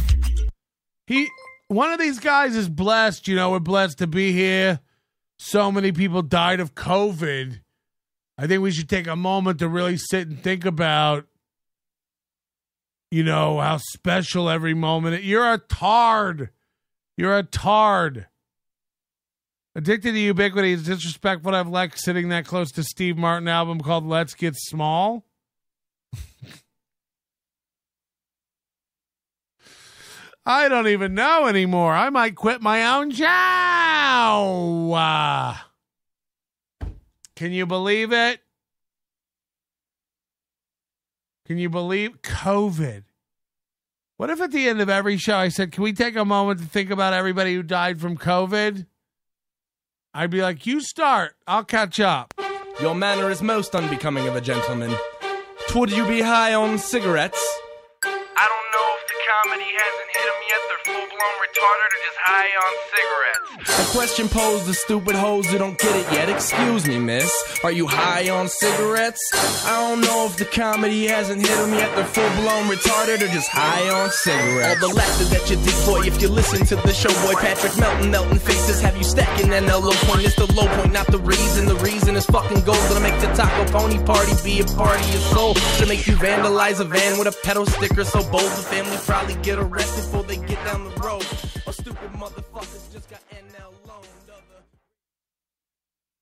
One of these guys is blessed. You know, we're blessed to be here. So many people died of COVID. I think we should take a moment to really sit and think about, you know, how special every moment. You're a tard. You're a tard. Addicted to Ubiquity is disrespectful to have Lex sitting that close to Steve Martin album called Let's Get Small. I don't even know anymore. I might quit my own job. Can you believe it? Can you believe COVID? What if at the end of every show I said, can we take a moment to think about everybody who died from COVID? I'd be like, you start. I'll catch up. Your manner is most unbecoming of a gentleman. Would you be high on cigarettes? I don't know if the comedy hasn't hit them yet. They're full-blown retarded or just high high on cigarettes? A question posed to stupid hoes who don't get it yet. Excuse me, miss, are you high on cigarettes? I don't know if the comedy hasn't hit them yet. They're full-blown retarded or just high on cigarettes. All the laughter that you decoy if you listen to the show, boy. Patrick Melton faces have you stacking that low point. It's the low point, not the reason. The reason is fucking gold. Gonna make the Taco Pony party be a party of soul. To make you vandalize a van with a pedal sticker so bold the family probably get arrested before they get down the road. Or stupid motherfuckers just got NL loaned.